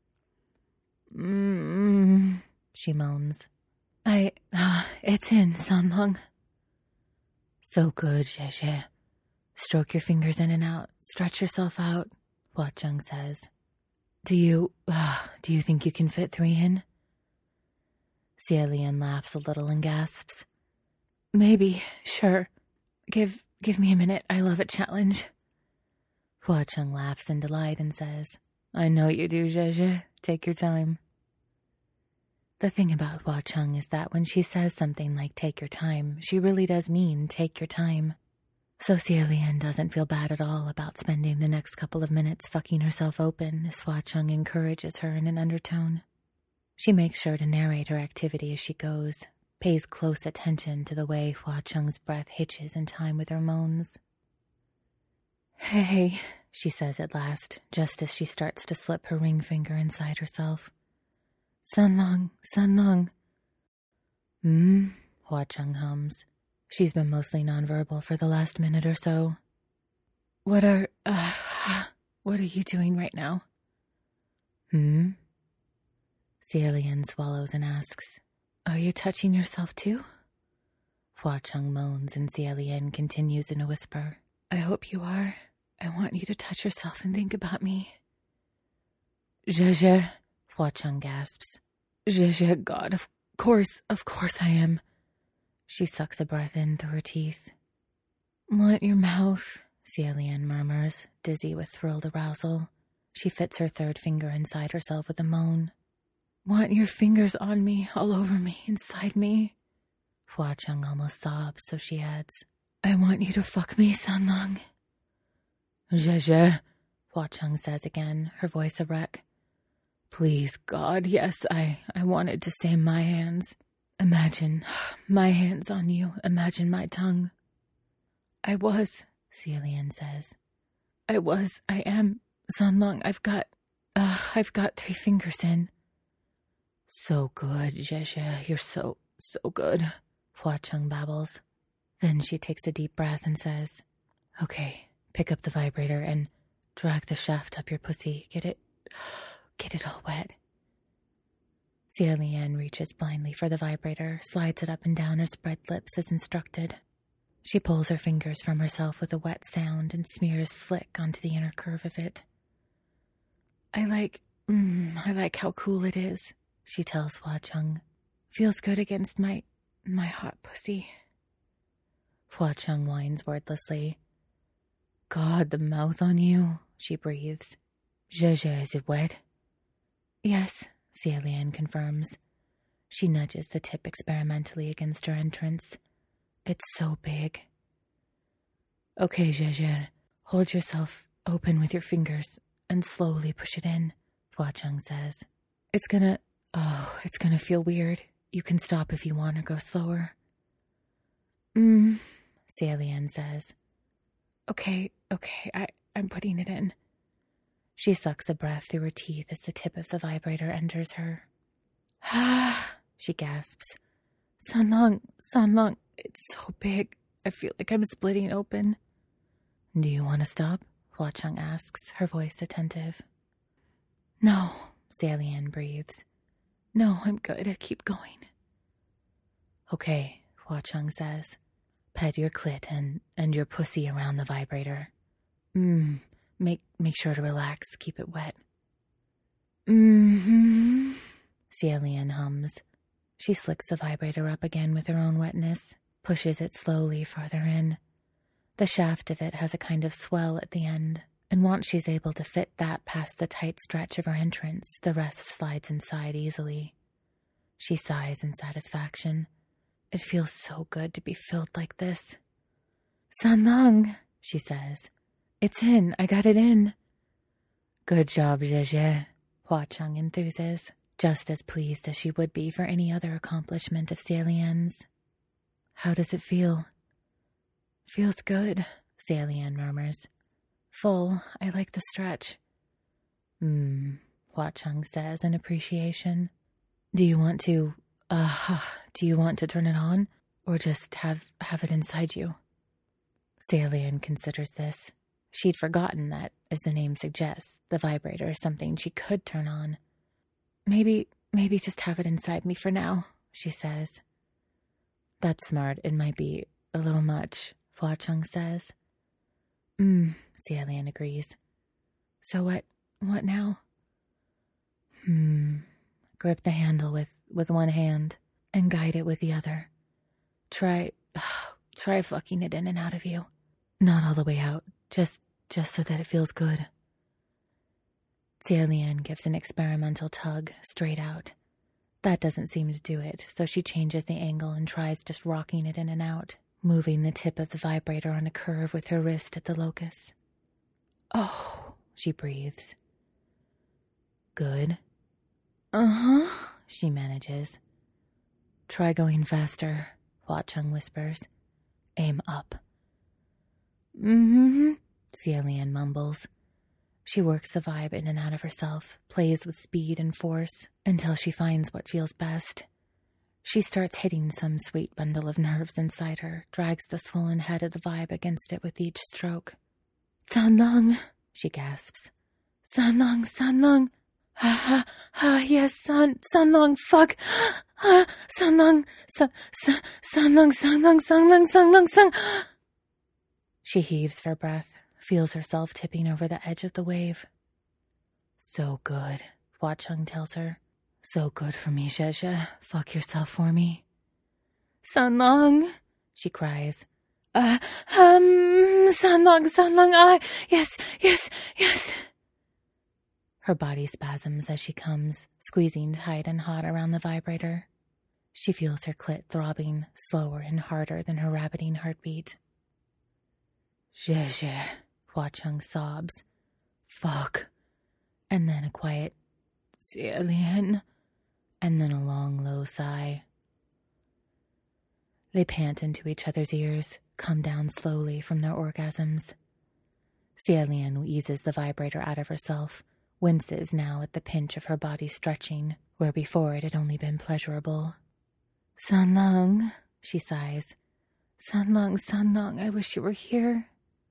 A: She moans. It's in, Sanlong. So good, Zhe. Stroke your fingers in and out. Stretch yourself out, Hua Cheng says. Do you think you can fit 3 in? Xie Lian laughs a little and gasps. Maybe, sure. Give me a minute. I love a challenge. Hua Cheng laughs in delight and says, I know you do, Zhe. Take your time. The thing about Hua Chung is that when she says something like take your time, she really does mean take your time. So Xie Lian doesn't feel bad at all about spending the next couple of minutes fucking herself open as Hua Chung encourages her in an undertone. She makes sure to narrate her activity as she goes, pays close attention to the way Hua Chung's breath hitches in time with her moans. Hey, she says at last, just as she starts to slip her ring finger inside herself. Sanlong, Sanlong. Hua Chung hums. She's been mostly nonverbal for the last minute or so. What are you doing right now? Xie Lian swallows and asks, Are you touching yourself too? Hua Chung moans and Xie Lian continues in a whisper. I hope you are. I want you to touch yourself and think about me. Je, Hua Chung gasps. Je, God, of course I am. She sucks a breath in through her teeth. Want your mouth, Xie Lian murmurs, dizzy with thrilled arousal. She fits her third finger inside herself with a moan. Want your fingers on me, all over me, inside me. Hua Chung almost sobs, so she adds, I want you to fuck me, Sanlong. Je, Hua Chung says again, her voice a wreck. Please, God, yes, I wanted to say my hands. Imagine my hands on you. Imagine my tongue. I was, Xie Lian says. I am. Sanlong, I've got 3 fingers in. So good, Zhe, you're so good, Hua Chung babbles. Then she takes a deep breath and says, Okay, pick up the vibrator and drag the shaft up your pussy. Get it all wet. Xie Lian reaches blindly for the vibrator, slides it up and down her spread lips as instructed. She pulls her fingers from herself with a wet sound and smears slick onto the inner curve of it. I like how cool it is, she tells Hua Chung. Feels good against my hot pussy. Hua Chung whines wordlessly. God, the mouth on you, she breathes. Zhe, is it wet? Yes, Xie Lian confirms. She nudges the tip experimentally against her entrance. It's so big. Okay, Zhe, hold yourself open with your fingers and slowly push it in, Hua Chung says. It's gonna feel weird. You can stop if you want or go slower. Xie Lian says. Okay, I'm putting it in. She sucks a breath through her teeth as the tip of the vibrator enters her. She gasps. Sanlong, it's so big. I feel like I'm splitting open. Do you want to stop? Hua Chung asks, her voice attentive. No, Xie Lian breathes. No, I'm good. Keep going. Okay, Hua Chung says. Pet your clit and your pussy around the vibrator. Make sure to relax. Keep it wet. Xie Lian hums. She slicks the vibrator up again with her own wetness, pushes it slowly farther in. The shaft of it has a kind of swell at the end, and once she's able to fit that past the tight stretch of her entrance, the rest slides inside easily. She sighs in satisfaction. It feels so good to be filled like this. Sanlong, she says. It's in. I got it in. Good job, Zhe, Hua Chung enthuses, just as pleased as she would be for any other accomplishment of Xie Lian's. How does it feel? Feels good, Xie Lian murmurs. Full. I like the stretch. Hua Chung says in appreciation. Do you want to turn it on, or just have it inside you? Xie Lian considers this. She'd forgotten that, as the name suggests, the vibrator is something she could turn on. Maybe just have it inside me for now, she says. That's smart. It might be a little much, Hua Chung says. Xie Lian agrees. So what now? Grip the handle with one hand and guide it with the other. Try fucking it in and out of you. Not all the way out, just so that it feels good. Xie Lian gives an experimental tug straight out. That doesn't seem to do it, so she changes the angle and tries just rocking it in and out, moving the tip of the vibrator on a curve with her wrist at the locus. Oh, she breathes. Good. Uh-huh, she manages. Try going faster, Hua Cheng whispers. Aim up. Mm-hmm, Xie Lian mumbles. She works the vibe in and out of herself, plays with speed and force, until she finds what feels best. She starts hitting some sweet bundle of nerves inside her, drags the swollen head of the vibe against it with each stroke. Sanlong, she gasps. Sanlong. Yes, Sanlong, fuck. Sanlong. She heaves for breath, feels herself tipping over the edge of the wave. So good, Hua Cheng tells her. So good for me, Zhezhe. Fuck yourself for me. Sanlong, she cries. Sanlong, yes. Her body spasms as she comes, squeezing tight and hot around the vibrator. She feels her clit throbbing slower and harder than her rabbiting heartbeat. Zhezhe, Hua Cheng sobs. Fuck. And then a quiet, Xie Lian, and then a long, low sigh. They pant into each other's ears, come down slowly from their orgasms. Xie Lian eases the vibrator out of herself, winces now at the pinch of her body stretching, where before it had only been pleasurable. Sanlong, she sighs. Sanlong, I wish you were here.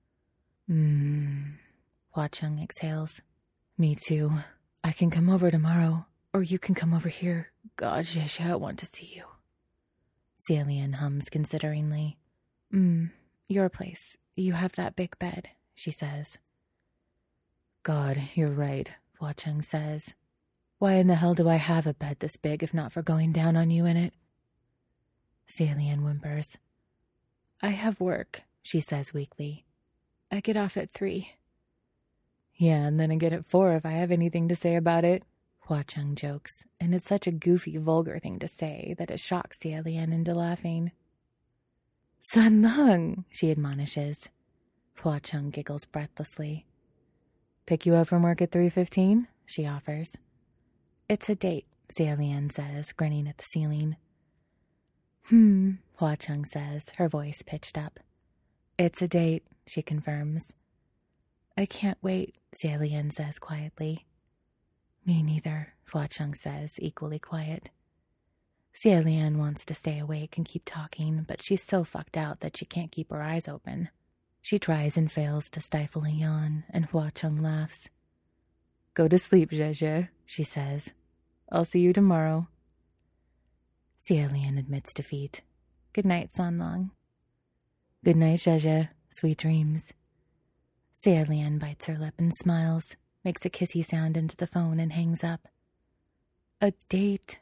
A: Hua Cheng exhales. Me too. I can come over tomorrow, or you can come over here. God, Zhezhe, I want to see you. Xie Lian hums consideringly. Your place. You have that big bed, she says. God, you're right, Hua Cheng says. Why in the hell do I have a bed this big if not for going down on you in it? Xie Lian whimpers. I have work, she says weakly. I get off at 3. Yeah, and then I get at 4 if I have anything to say about it, Hua Cheng jokes, and it's such a goofy, vulgar thing to say that it shocks Xie Lian into laughing. Sanlong, she admonishes. Hua Cheng giggles breathlessly. Pick you up from work at 3:15, she offers. It's a date, Xie Lian says, grinning at the ceiling. Hua Cheng says, her voice pitched up. It's a date, she confirms. I can't wait, Xie Lian says quietly. Me neither, Hua Cheng says, equally quiet. Xie Lian wants to stay awake and keep talking, but she's so fucked out that she can't keep her eyes open. She tries and fails to stifle a yawn, and Hua Cheng laughs. Go to sleep, Zhezhe, she says. I'll see you tomorrow. Xie Lian admits defeat. Good night, Sanlong. Good night, Zhezhe. Sweet dreams. Xie Lian bites her lip and smiles, makes a kissy sound into the phone and hangs up. A date.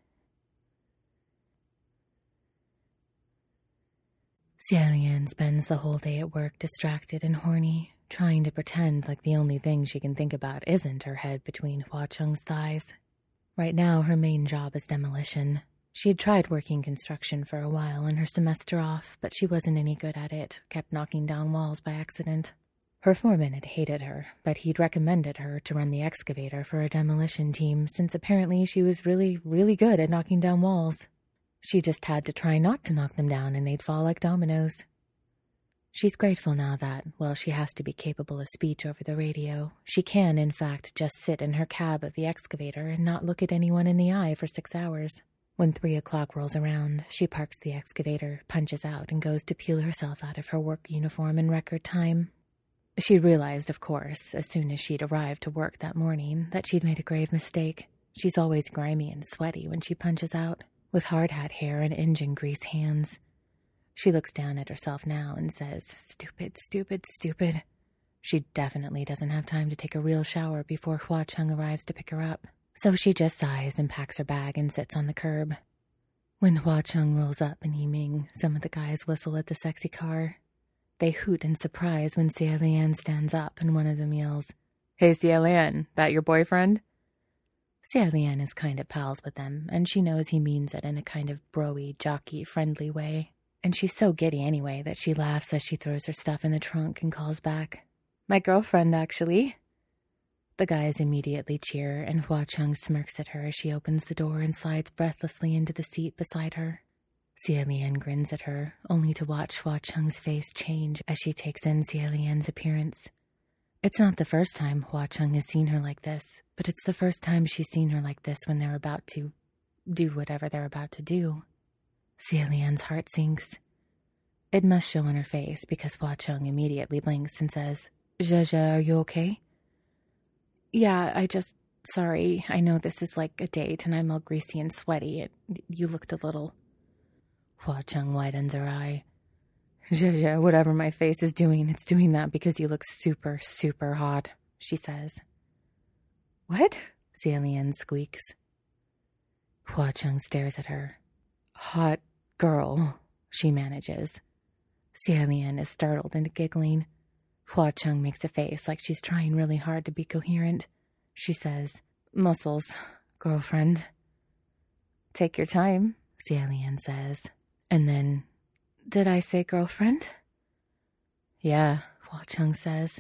A: Xie Lian spends the whole day at work distracted and horny, trying to pretend like the only thing she can think about isn't her head between Hua Cheng's thighs. Right now, her main job is demolition. She had tried working construction for a while on her semester off, but she wasn't any good at it, kept knocking down walls by accident. Her foreman had hated her, but he'd recommended her to run the excavator for a demolition team since apparently she was really, really good at knocking down walls. She just had to try not to knock them down and they'd fall like dominoes. She's grateful now that, while she has to be capable of speech over the radio, she can, in fact, just sit in her cab of the excavator and not look at anyone in the eye for 6 hours. When 3 o'clock rolls around, she parks the excavator, punches out, and goes to peel herself out of her work uniform in record time. She realized, of course, as soon as she'd arrived to work that morning, that she'd made a grave mistake. She's always grimy and sweaty when she punches out, with hard hat hair and engine grease hands. She looks down at herself now and says, stupid. She definitely doesn't have time to take a real shower before Hua Cheng arrives to pick her up. So she just sighs and packs her bag and sits on the curb. When Hua Cheng rolls up in Yiming, some of the guys whistle at the sexy car. They hoot in surprise when Xie Lian stands up and one of them yells, Hey Xie Lian, that your boyfriend? Xie Lian is kind of pals with them, and she knows he means it in a kind of bro-y, jockey, friendly way. And she's so giddy anyway that she laughs as she throws her stuff in the trunk and calls back, "My girlfriend, actually." The guys immediately cheer, and Hua Cheng smirks at her as she opens the door and slides breathlessly into the seat beside her. Xie Lian grins at her, only to watch Hua Cheng's face change as she takes in Xie Lian's appearance. It's not the first time Hua Cheng has seen her like this, but it's the first time she's seen her like this when they're about to do whatever they're about to do. Xie Lian's heart sinks. It must show on her face because Hua Cheng immediately blinks and says, "Zhe, are you okay?" "Yeah, sorry, I know this is like a date and I'm all greasy and sweaty. You looked a little..." Hua Cheng widens her eye. "Zhe, whatever my face is doing, it's doing that because you look super, super hot," she says. "What?" Xie Lian squeaks. Hua Cheng stares at her. "Hot girl," she manages. Xie Lian is startled into giggling. Hua Cheng makes a face like she's trying really hard to be coherent. She says, "Muscles, girlfriend." "Take your time," Xie Lian says. And then, "Did I say girlfriend?" "Yeah," Hua Cheng says.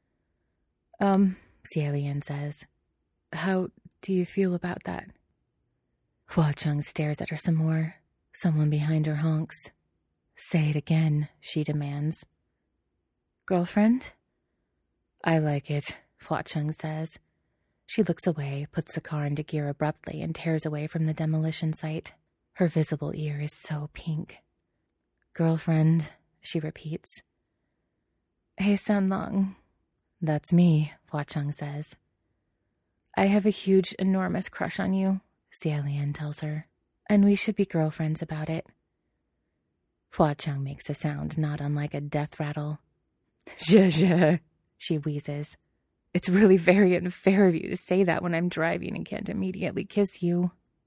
A: Xie Lian says, "How do you feel about that?" Hua Cheng stares at her some more. Someone behind her honks. "Say it again," she demands. "Girlfriend?" "I like it," Hua Cheng says. She looks away, puts the car into gear abruptly, and tears away from the demolition site. Her visible ear is so pink. "Girlfriend," she repeats. "Hey, Sanlong." "That's me," Hua Cheng says. "I have a huge, enormous crush on you," Xie Lian tells her, "and we should be girlfriends about it." Hua Cheng makes a sound not unlike a death rattle. "Zhe," she wheezes. "It's really very unfair of you to say that when I'm driving and can't immediately kiss you."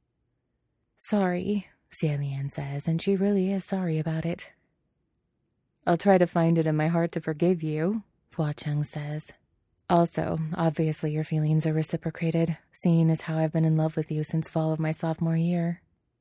A: "Sorry," Xie Lian says, and she really is sorry about it. "I'll try to find it in my heart to forgive you," Hua Cheng says. "Also, obviously your feelings are reciprocated, seeing as how I've been in love with you since fall of my sophomore year."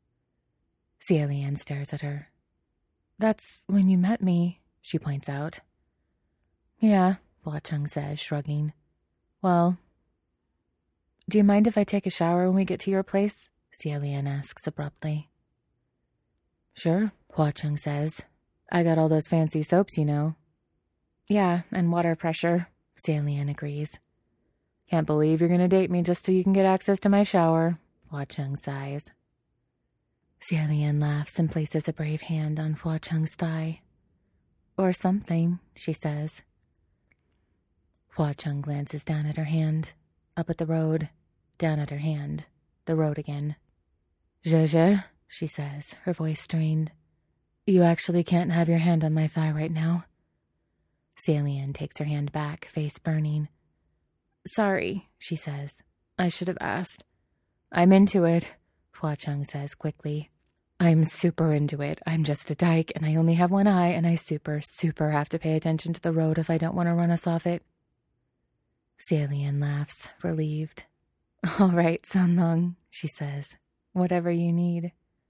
A: Xie Lian stares at her. "That's when you met me," she points out. "Yeah," Hua Cheng says, shrugging. "Well, do you mind if I take a shower when we get to your place?" Xie Lian asks abruptly. "Sure," Hua Cheng says. "I got all those fancy soaps, you know." "Yeah, and water pressure," Xie Lian agrees. "Can't believe you're gonna date me just so you can get access to my shower," Hua Cheng sighs. Xie Lian laughs and places a brave hand on Hua Cheng's thigh. "Or something," she says. Hua Cheng glances down at her hand, up at the road, down at her hand, the road again. "Zhe," she says, her voice strained. "You actually can't have your hand on my thigh right now." Xie Lian takes her hand back, face burning. "Sorry," she says. "I should have asked." "I'm into it," Hua Cheng says quickly. "I'm super into it. I'm just a dyke, and I only have one eye, and I super, super have to pay attention to the road if I don't want to run us off it." Xie Lian laughs, relieved. "All right, Sanlong," she says. "Whatever you need."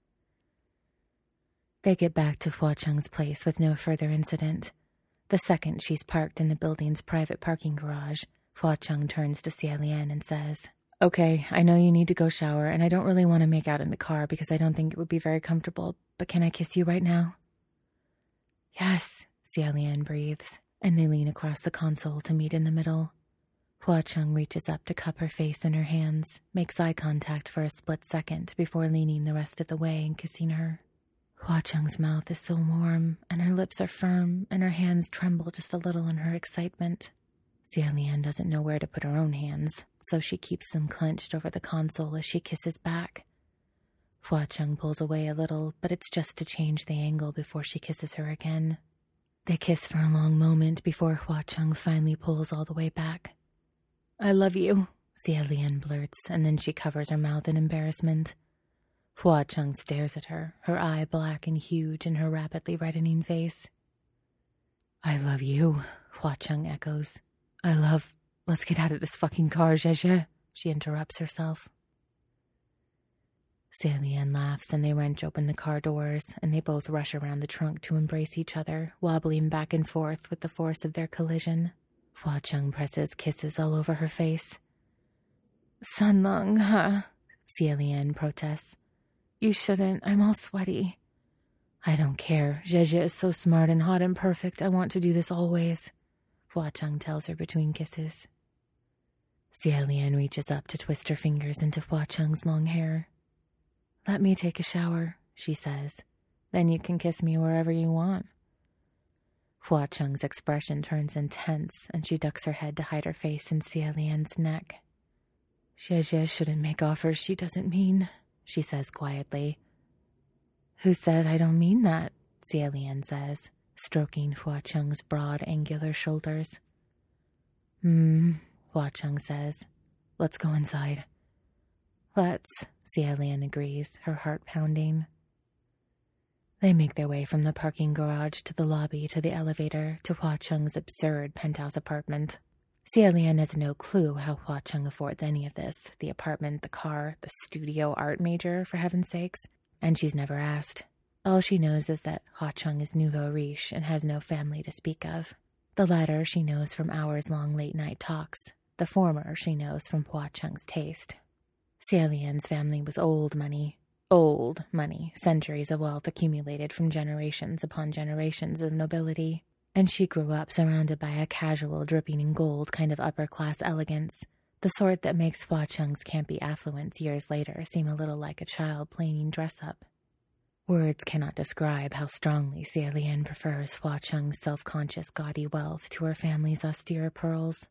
A: They get back to Hua Cheng's place with no further incident. The second she's parked in the building's private parking garage, Hua Cheng turns to Xie Lian and says, "Okay, I know you need to go shower, and I don't really want to make out in the car because I don't think it would be very comfortable, but can I kiss you right now?" "Yes," Xie Lian breathes, and they lean across the console to meet in the middle. Hua Cheng reaches up to cup her face in her hands, makes eye contact for a split second before leaning the rest of the way and kissing her. Hua Cheng's mouth is so warm, and her lips are firm, and her hands tremble just a little in her excitement. Xie Lian doesn't know where to put her own hands, so she keeps them clenched over the console as she kisses back. Hua Cheng pulls away a little, but it's just to change the angle before she kisses her again. They kiss for a long moment before Hua Cheng finally pulls all the way back. "I love you," Xie Lian blurts, and then she covers her mouth in embarrassment. Hua Cheng stares at her, her eye black and huge in her rapidly reddening face. "I love you," Hua Cheng echoes. "Let's get out of this fucking car, Zhe," she interrupts herself. Xie Lian laughs and they wrench open the car doors, and they both rush around the trunk to embrace each other, wobbling back and forth with the force of their collision. Hua Cheng presses kisses all over her face. Sanlong, huh? Xie Lian protests. You shouldn't. I'm all sweaty. I don't care. Zhezhe is so smart and hot and perfect. I want to do this always, Hua Cheng tells her between kisses. Xie Lian reaches up to twist her fingers into Hua Cheng's long hair. Let me take a shower, she says. Then you can kiss me wherever you want. Hua Cheng's expression turns intense, and she ducks her head to hide her face in Xie Lian's neck. Zhezhe shouldn't make offers she doesn't mean, she says quietly. Who said I don't mean that? Xie Lian says, stroking Hua Cheng's broad, angular shoulders. Hua Cheng says. Let's go inside. Let's, Xie Lian agrees, her heart pounding. They make their way from the parking garage to the lobby to the elevator to Hua Cheng's absurd penthouse apartment. Xie Lian has no clue how Hua Cheng affords any of this, the apartment, the car, the studio art major, for heaven's sakes, and she's never asked. All she knows is that Hua Cheng is nouveau riche and has no family to speak of. The latter she knows from hours-long late-night talks. The former she knows from Hua Cheng's taste. Xie Lian's family was old money, centuries of wealth accumulated from generations upon generations of nobility. And she grew up surrounded by a casual, dripping in gold kind of upper-class elegance, the sort that makes Hua Cheng's campy affluence years later seem a little like a child playing dress-up. Words cannot describe how strongly Xie Lian prefers Hua Cheng's self-conscious gaudy wealth to her family's austere pearls.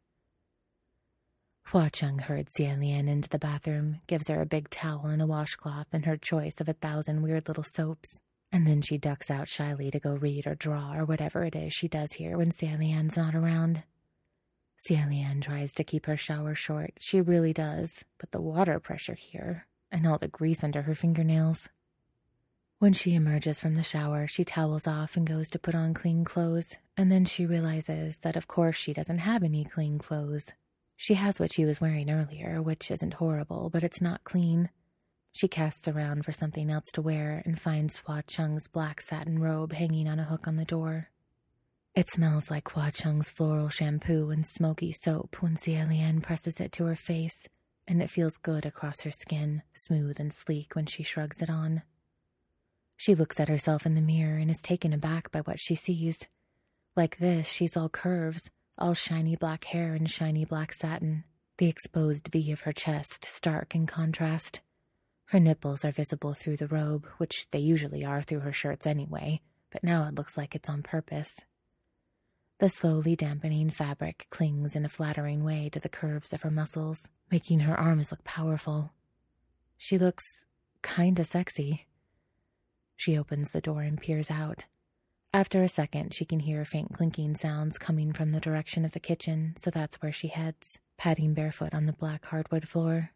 A: Hua Cheng herds Xie Lian into the bathroom, gives her a big towel and a washcloth and her choice of 1,000 weird little soaps, and then she ducks out shyly to go read or draw or whatever it is she does here when Xie Lian's not around. Xie Lian tries to keep her shower short, she really does, but the water pressure here, and all the grease under her fingernails. When she emerges from the shower, she towels off and goes to put on clean clothes, and then she realizes that of course she doesn't have any clean clothes. She has what she was wearing earlier, which isn't horrible, but it's not clean. She casts around for something else to wear and finds Hua Cheng's black satin robe hanging on a hook on the door. It smells like Hua Cheng's floral shampoo and smoky soap when Xie Lian presses it to her face, and it feels good across her skin, smooth and sleek when she shrugs it on. She looks at herself in the mirror and is taken aback by what she sees. Like this, she's all curves, all shiny black hair and shiny black satin, the exposed V of her chest stark in contrast. Her nipples are visible through the robe, which they usually are through her shirts anyway, but now it looks like it's on purpose. The slowly dampening fabric clings in a flattering way to the curves of her muscles, making her arms look powerful. She looks kinda sexy. She opens the door and peers out. After a second, she can hear faint clinking sounds coming from the direction of the kitchen, so that's where she heads, padding barefoot on the black hardwood floor.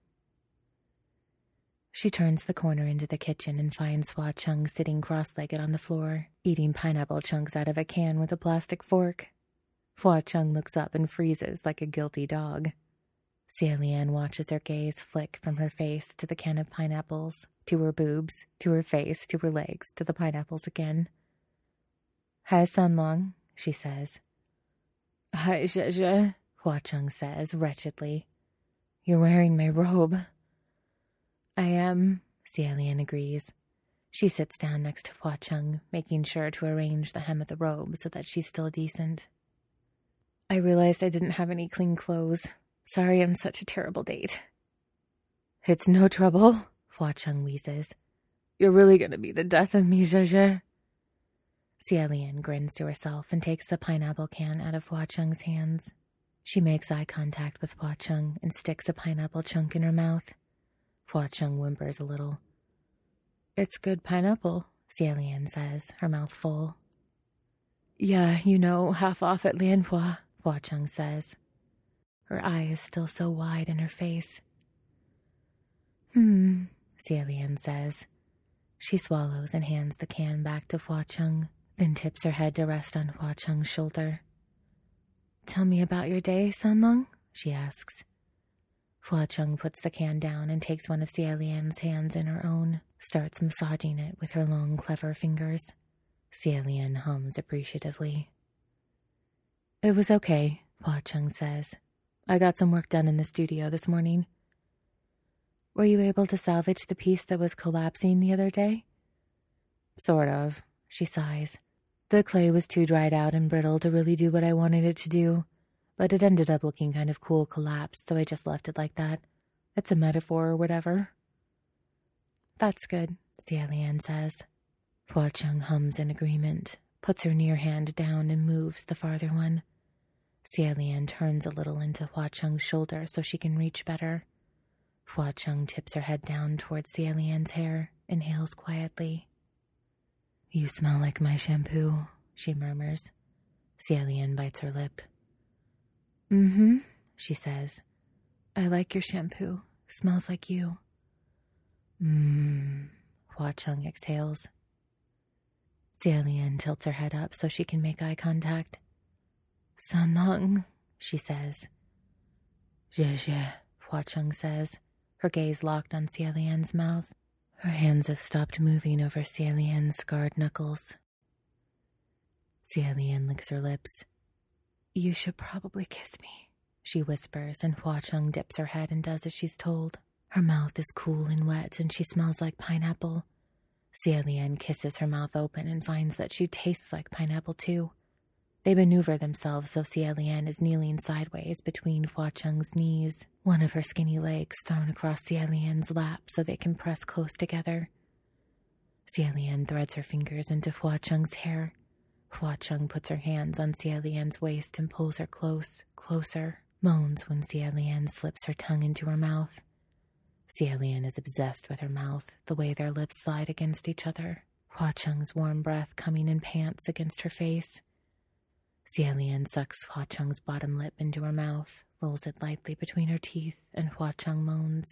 A: She turns the corner into the kitchen and finds Hua Cheng sitting cross-legged on the floor, eating pineapple chunks out of a can with a plastic fork. Hua Cheng looks up and freezes like a guilty dog. Xie Lian watches her gaze flick from her face to the can of pineapples, to her boobs, to her face, to her legs, to the pineapples again. Hi, Sanlong, she says. Hi, Zhezhe, Hua Cheng says, wretchedly. You're wearing my robe. I am, Xie Lian agrees. She sits down next to Hua Cheng, making sure to arrange the hem of the robe so that she's still decent. I realized I didn't have any clean clothes. Sorry I'm such a terrible date. It's no trouble, Hua Cheng wheezes. You're really going to be the death of me, Zhezhe. Xie Lian grins to herself and takes the pineapple can out of Hua Cheng's hands. She makes eye contact with Hua Cheng and sticks a pineapple chunk in her mouth. Hua Cheng whimpers a little. It's good pineapple, Xie Lian says, her mouth full. Yeah, you know, half off at Lianhua, Hua Cheng says. Her eye is still so wide in her face. Xie Lian says. She swallows and hands the can back to Hua Cheng, then tips her head to rest on Hua Cheng's shoulder. Tell me about your day, Sanlong, she asks. Hua Chung puts the can down and takes one of Xie Lian's hands in her own, starts massaging it with her long, clever fingers. Xie Lian hums appreciatively. It was okay, Hua Chung says. I got some work done in the studio this morning. Were you able to salvage the piece that was collapsing the other day? Sort of, she sighs. The clay was too dried out and brittle to really do what I wanted it to do, but it ended up looking kind of cool collapsed, so I just left it like that. It's a metaphor or whatever. That's good, Xie Lian says. Hua Chung hums in agreement, puts her near hand down and moves the farther one. Xie Lian turns a little into Hua Chung's shoulder so she can reach better. Hua Chung tips her head down towards Xie Lian's hair, inhales quietly. You smell like my shampoo, she murmurs. Xie Lian bites her lip. Mm-hmm, she says. I like your shampoo. Smells like you. Hua Chung exhales. Xie Lian tilts her head up so she can make eye contact. San Lang, she says. Zhe, Hua Chung says, her gaze locked on Xie Lian's mouth. Her hands have stopped moving over Xie Lian's scarred knuckles. Xie Lian licks her lips. You should probably kiss me, she whispers, and Hua Chung dips her head and does as she's told. Her mouth is cool and wet, and she smells like pineapple. Xie Lian kisses her mouth open and finds that she tastes like pineapple too. They maneuver themselves so Xie Lian is kneeling sideways between Hua Chung's knees, one of her skinny legs thrown across Xie Lian's lap so they can press close together. Xie Lian threads her fingers into Hua Chung's hair. Hua Chung puts her hands on Xie Lian's waist and pulls her closer, moans when Xie Lian slips her tongue into her mouth. Xie Lian is obsessed with her mouth, the way their lips slide against each other, Hua Chung's warm breath coming in pants against her face. Xie Lian sucks Hua Chung's bottom lip into her mouth, rolls it lightly between her teeth, and Hua Chung moans.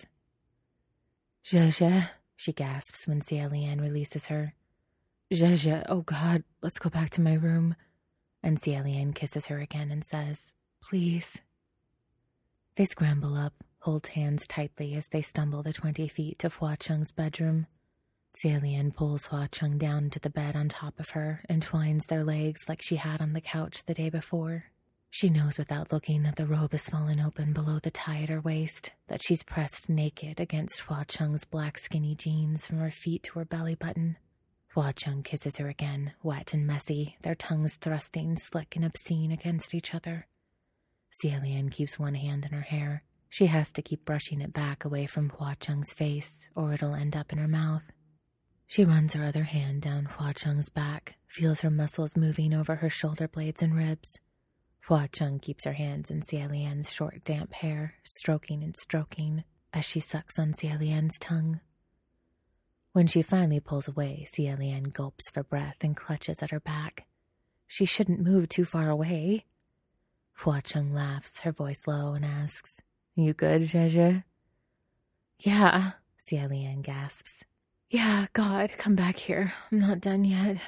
A: Zhe, she gasps when Xie Lian releases her. Zhe, oh God, let's go back to my room. And Xie Lian kisses her again and says, please. They scramble up, hold hands tightly as they stumble the 20 feet to Hua Chung's bedroom. Xie Lian pulls Hua Chung down to the bed on top of her and twines their legs like she had on the couch the day before. She knows without looking that the robe has fallen open below the tie at her waist, that she's pressed naked against Hua Chung's black skinny jeans from her feet to her belly button. Hua Chung kisses her again, wet and messy, their tongues thrusting slick and obscene against each other. Xie Lian keeps one hand in her hair. She has to keep brushing it back away from Hua Chung's face, or it'll end up in her mouth. She runs her other hand down Hua Chung's back, feels her muscles moving over her shoulder blades and ribs. Hua Chung keeps her hands in Xie Lian's short, damp hair, stroking and stroking, as she sucks on Xie Lian's tongue. When she finally pulls away, Xie Lian gulps for breath and clutches at her back. She shouldn't move too far away. Hua Chung laughs, her voice low, and asks, You good, Zhe? Yeah, Xie Lian gasps. Yeah, God, come back here. I'm not done yet.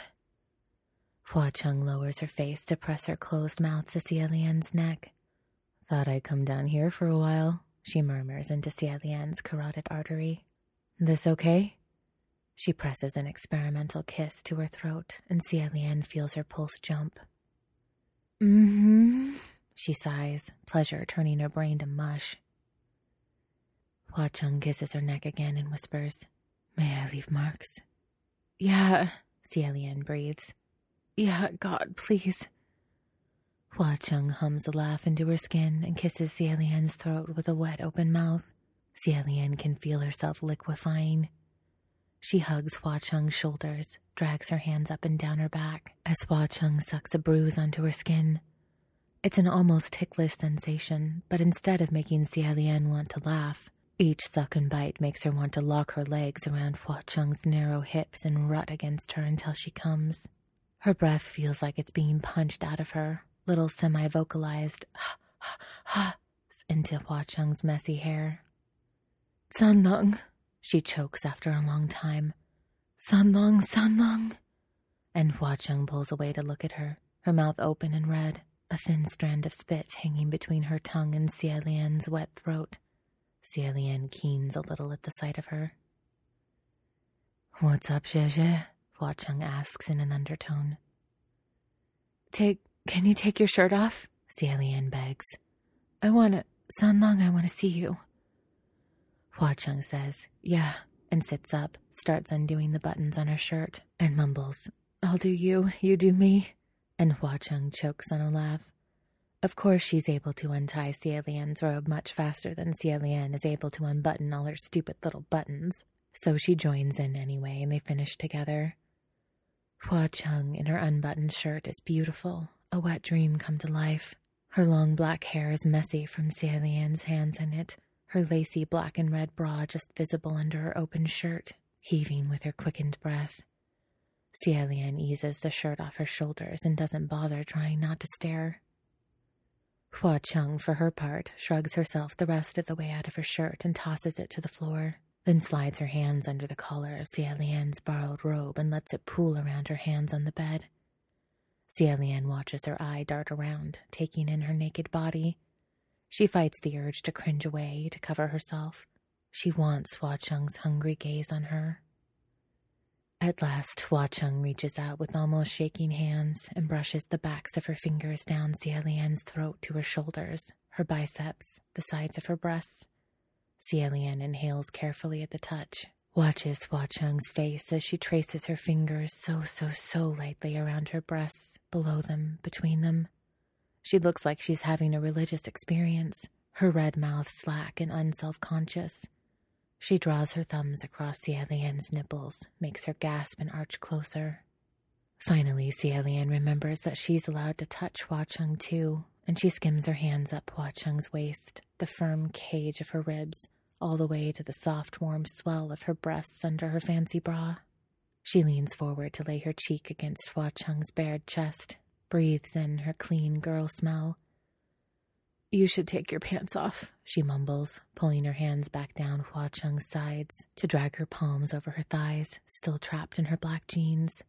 A: Hua Chung lowers her face to press her closed mouth to Xie Lian's neck. Thought I'd come down here for a while, she murmurs into Xie Lian's carotid artery. This okay? She presses an experimental kiss to her throat, and Xie Lian feels her pulse jump. Mm-hmm, she sighs, pleasure turning her brain to mush. Hua Chung kisses her neck again and whispers, May I leave marks? Yeah, Xie Lian breathes. Yeah, God, please. Hua Chung hums a laugh into her skin and kisses Xie Lian's throat with a wet, open mouth. Xie Lian can feel herself liquefying. She hugs Hua Chung's shoulders, drags her hands up and down her back as Hua Chung sucks a bruise onto her skin. It's an almost ticklish sensation, but instead of making Xie Lian want to laugh, each suck and bite makes her want to lock her legs around Hua Chung's narrow hips and rut against her until she comes. Her breath feels like it's being punched out of her, little semi-vocalized ha into Hua Chung's messy hair. Sanlang, she chokes after a long time. Sanlang. And Hua Chung pulls away to look at her, her mouth open and red, a thin strand of spit hanging between her tongue and Xie Lian's wet throat. Xie keens a little at the sight of her. What's up, Zhe? Hua Cheng asks in an undertone. Can you take your shirt off? Xie begs. Sanlong, I want to see you. Hua Cheng says, yeah, and sits up, starts undoing the buttons on her shirt, and mumbles, I'll do you, you do me. And Hua Cheng chokes on a laugh. Of course she's able to untie Xie Lian's robe much faster than Xie Lian is able to unbutton all her stupid little buttons. So she joins in anyway, and they finish together. Hua Cheng in her unbuttoned shirt is beautiful, a wet dream come to life. Her long black hair is messy from Xie Lian's hands in it, her lacy black and red bra just visible under her open shirt, heaving with her quickened breath. Xie Lian eases the shirt off her shoulders and doesn't bother trying not to stare. Hua Cheng, for her part, shrugs herself the rest of the way out of her shirt and tosses it to the floor, then slides her hands under the collar of Xie Lian's borrowed robe and lets it pool around her hands on the bed. Xie Lian watches her eye dart around, taking in her naked body. She fights the urge to cringe away, to cover herself. She wants Hua Cheng's hungry gaze on her. At last, Hua Cheng reaches out with almost shaking hands and brushes the backs of her fingers down Xie Lian's throat to her shoulders, her biceps, the sides of her breasts. Xie Lian inhales carefully at the touch, watches Hua Cheng's face as she traces her fingers so lightly around her breasts, below them, between them. She looks like she's having a religious experience, her red mouth slack and unself-conscious. She draws her thumbs across Xie Lian's nipples, makes her gasp and arch closer. Finally, Xie Lian remembers that she's allowed to touch Hua Cheng too, and she skims her hands up Hua Cheng's waist, the firm cage of her ribs, all the way to the soft, warm swell of her breasts under her fancy bra. She leans forward to lay her cheek against Hua Cheng's bared chest, breathes in her clean girl smell. You should take your pants off, she mumbles, pulling her hands back down Hua Cheng's sides to drag her palms over her thighs, still trapped in her black jeans.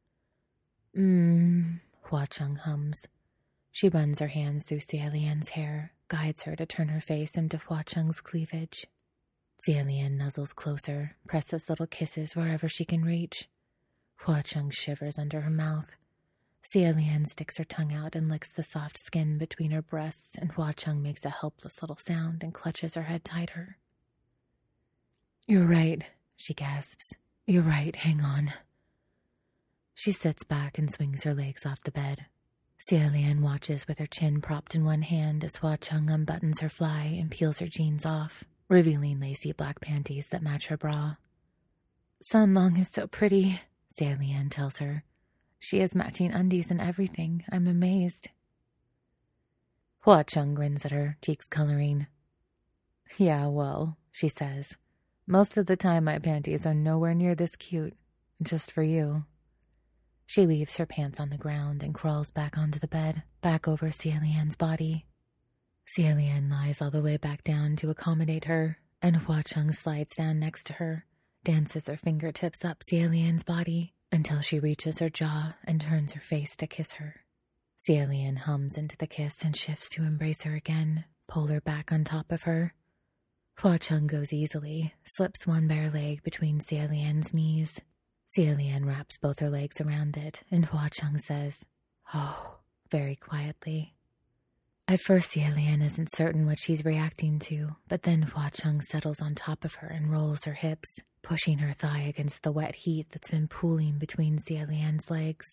A: Hua Cheng hums. She runs her hands through Xie Lian's hair, guides her to turn her face into Hua Cheng's cleavage. Xie Lian nuzzles closer, presses little kisses wherever she can reach. Hua Cheng shivers under her mouth. Xie Lian sticks her tongue out and licks the soft skin between her breasts, and Hua Cheng makes a helpless little sound and clutches her head tighter. You're right, she gasps. You're right, hang on. She sits back and swings her legs off the bed. Xie Lian watches with her chin propped in one hand as Hua Cheng unbuttons her fly and peels her jeans off, revealing lacy black panties that match her bra. Sanlong is so pretty, Xie Lian tells her. She has matching undies and everything. I'm amazed. Hua Cheng grins at her, cheeks coloring. Yeah, well, she says. Most of the time my panties are nowhere near this cute. Just for you. She leaves her pants on the ground and crawls back onto the bed, back over Xie Lian's body. Xie Lian lies all the way back down to accommodate her, and Hua Cheng slides down next to her, dances her fingertips up Xie Lian's body until she reaches her jaw and turns her face to kiss her. Xie Lian hums into the kiss and shifts to embrace her again, pull her back on top of her. Hua Cheng goes easily, slips one bare leg between Xie Lian's knees. Xie Lian wraps both her legs around it, and Hua Cheng says, "Oh," very quietly. At first, Xie Lian isn't certain what she's reacting to, but then Hua Cheng settles on top of her and rolls her hips, pushing her thigh against the wet heat that's been pooling between Xie Lian's legs.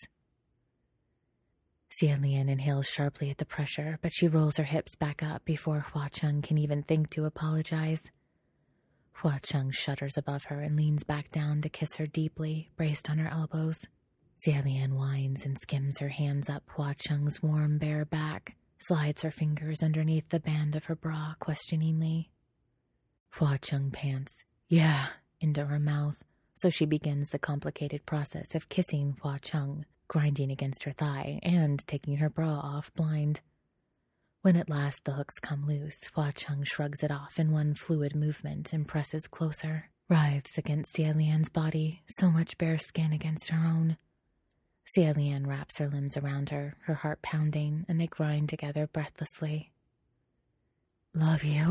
A: Xie Lian inhales sharply at the pressure, but she rolls her hips back up before Hua Cheng can even think to apologize. Hua Cheng shudders above her and leans back down to kiss her deeply, braced on her elbows. Xie Lian whines and skims her hands up Hua Cheng's warm, bare back, slides her fingers underneath the band of her bra questioningly. Hua Cheng pants, "Yeah," into her mouth, so she begins the complicated process of kissing Hua Cheng, grinding against her thigh and taking her bra off blind. When at last the hooks come loose, Hua Cheng shrugs it off in one fluid movement and presses closer, writhes against Xie Lian's body, so much bare skin against her own. Xie Lian wraps her limbs around her, her heart pounding, and they grind together breathlessly. "Love you,"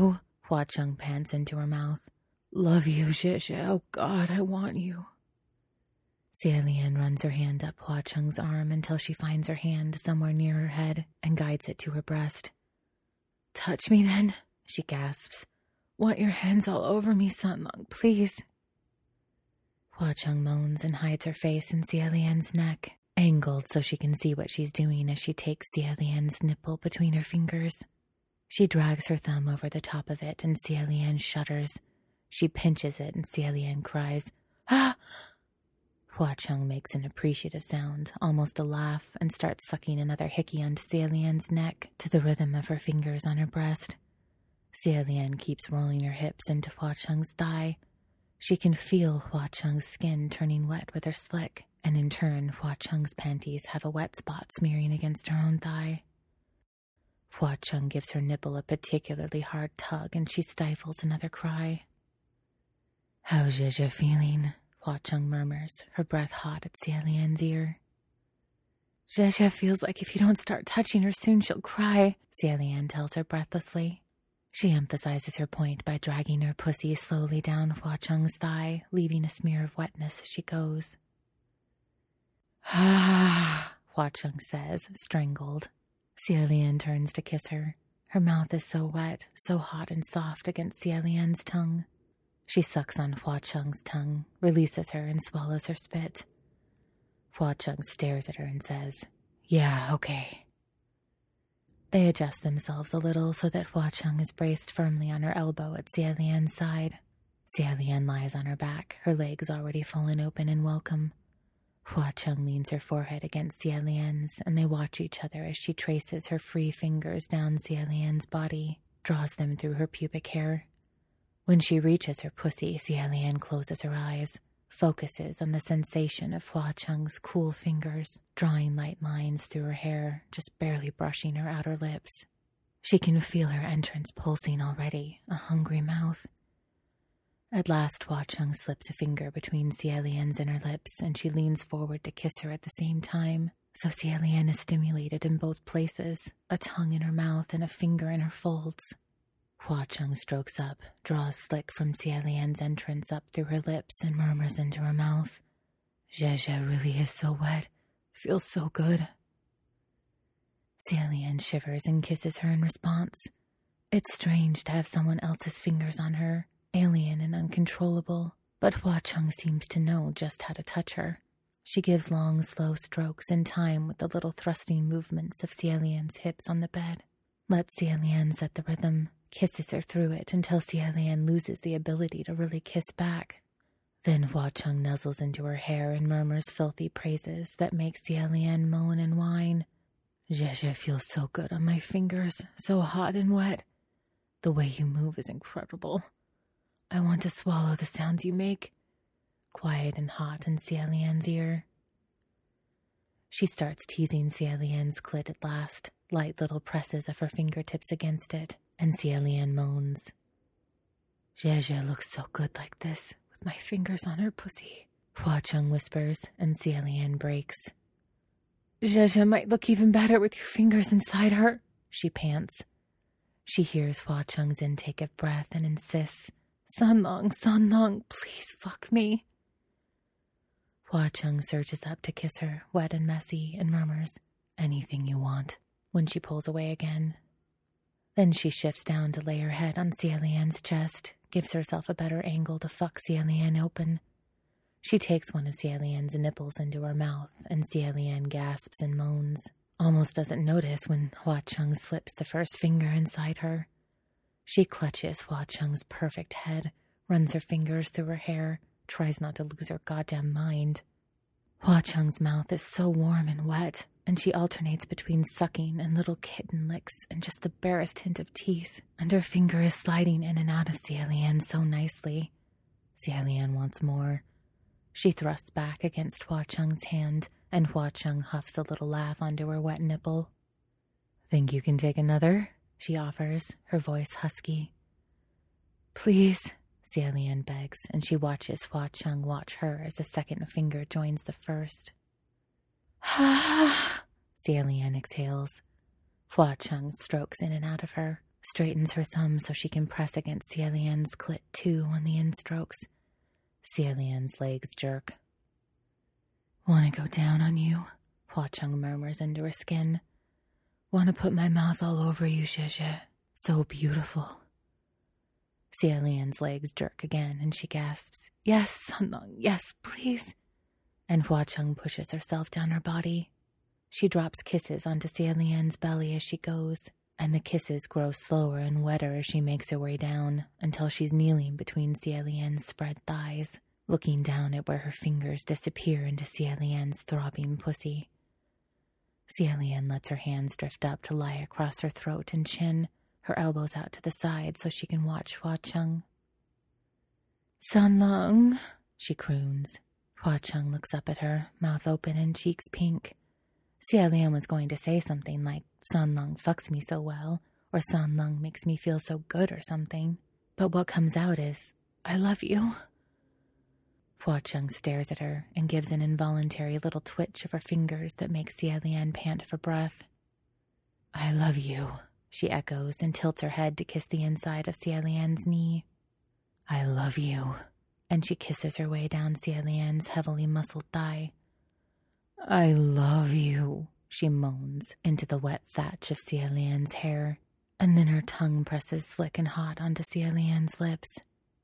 A: Hua Cheng pants into her mouth. Love you, Zhezhe. Oh God, I want you. Xie Lian runs her hand up Hua Cheng's arm until she finds her hand somewhere near her head and guides it to her breast. Touch me then, she gasps. Want your hands all over me, San Lang, please. Hua Cheng moans and hides her face in Xie Lian's neck, angled so she can see what she's doing as she takes Xie Lian's nipple between her fingers. She drags her thumb over the top of it and Xie Lian shudders. She pinches it and Xie Lian cries, Ah! Hua Cheng makes an appreciative sound, almost a laugh, and starts sucking another hickey onto Xie Lian's neck to the rhythm of her fingers on her breast. Xie Lian keeps rolling her hips into Hua Cheng's thigh. She can feel Hua Cheng's skin turning wet with her slick, and in turn, Hua Cheng's panties have a wet spot smearing against her own thigh. Hua Cheng gives her nipple a particularly hard tug, and she stifles another cry. How's Zhezhe feeling? Hua Cheng murmurs, her breath hot at Xie Lian's ear. Zhezhe feels like if you don't start touching her soon, she'll cry, Xie Lian tells her breathlessly. She emphasizes her point by dragging her pussy slowly down Hua Cheng's thigh, leaving a smear of wetness as she goes. Ah, Hua Cheng says, strangled. Xie Lian turns to kiss her. Her mouth is so wet, so hot and soft against Xie Lian's tongue. She sucks on Hua Cheng's tongue, releases her, and swallows her spit. Hua Cheng stares at her and says, Yeah, okay. They adjust themselves a little so that Hua Cheng is braced firmly on her elbow at Xie Lian's side. Xie Lian lies on her back, her legs already fallen open in welcome. Hua Cheng leans her forehead against Xie Lian's, and they watch each other as she traces her free fingers down Xie Lian's body, draws them through her pubic hair. When she reaches her pussy, Xie Lian closes her eyes, focuses on the sensation of Hua Cheng's cool fingers, drawing light lines through her hair, just barely brushing her outer lips. She can feel her entrance pulsing already, a hungry mouth. At last, Hua Cheng slips a finger between Xie Lian's inner lips, and she leans forward to kiss her at the same time, so Xie Lian is stimulated in both places, a tongue in her mouth and a finger in her folds. Hua Cheng strokes up, draws slick from Xie Lian's entrance up through her lips, and murmurs into her mouth, Zhezhe really is so wet. Feels so good. Xie Lian shivers and kisses her in response. It's strange to have someone else's fingers on her, alien and uncontrollable, but Hua Cheng seems to know just how to touch her. She gives long, slow strokes in time with the little thrusting movements of Xie Lian's hips on the bed. Lets Xie Lian set the rhythm, kisses her through it until Xie Lian loses the ability to really kiss back. Then Hua Cheng nuzzles into her hair and murmurs filthy praises that make Xie Lian moan and whine. Zhezhe feels so good on my fingers, so hot and wet. The way you move is incredible. I want to swallow the sounds you make. Quiet and hot in Xie Lian's ear. She starts teasing Xie Lian's clit at last, light little presses of her fingertips against it, and Xie Lian moans. Zhezhe looks so good like this, with my fingers on her pussy, Hua Cheng whispers, and Xie Lian breaks. Zhezhe might look even better with your fingers inside her, she pants. She hears Hua Cheng's intake of breath and insists, San Lang, please fuck me. Hua Cheng surges up to kiss her, wet and messy, and murmurs, anything you want, when she pulls away again. Then she shifts down to lay her head on Xie Lian's chest, gives herself a better angle to fuck Xie Lian open. She takes one of Xie Lian's nipples into her mouth, and Xie Lian gasps and moans, almost doesn't notice when Hua Cheng slips the first finger inside her. She clutches Hua Cheng's perfect head, runs her fingers through her hair, tries not to lose her goddamn mind. Hua Cheng's mouth is so warm and wet, and she alternates between sucking and little kitten licks and just the barest hint of teeth, and her finger is sliding in and out of Xie Lian so nicely. Xie Lian wants more. She thrusts back against Hua Cheng's hand, and Hua Cheng huffs a little laugh onto her wet nipple. Think you can take another? She offers, her voice husky. Please, Xie Lian begs, and she watches Hua Cheng watch her as a second finger joins the first. Ah, Xie Lian exhales. Hua Cheng strokes in and out of her, straightens her thumb so she can press against Xie Lian's clit too on the in-strokes. Xie Lian's legs jerk. "Want to go down on you?" Hua Cheng murmurs into her skin. "Want to put my mouth all over you, Xie. So beautiful." Xie Lian's legs jerk again and she gasps, "Yes, Sanlong, yes, please." And Hua Cheng pushes herself down her body. She drops kisses onto Xie Lian's belly as she goes, and the kisses grow slower and wetter as she makes her way down until she's kneeling between Xie Lian's spread thighs, looking down at where her fingers disappear into Xie Lian's throbbing pussy. Xie Lian lets her hands drift up to lie across her throat and chin, her elbows out to the side so she can watch Hua Cheng. "Sanlong," she croons. Hua Cheng looks up at her, mouth open and cheeks pink. Xie Lian was going to say something like, "Sanlong fucks me so well," or "Sanlong makes me feel so good," or something. But what comes out is, "I love you." Hua Cheng stares at her and gives an involuntary little twitch of her fingers that makes Xie Lian pant for breath. "I love you," she echoes and tilts her head to kiss the inside of Xie Lian's knee. "I love you." And she kisses her way down Xie Lian's heavily muscled thigh. "I love you," she moans into the wet thatch of Xie Lian's hair, and then her tongue presses slick and hot onto Xie Lian's lips.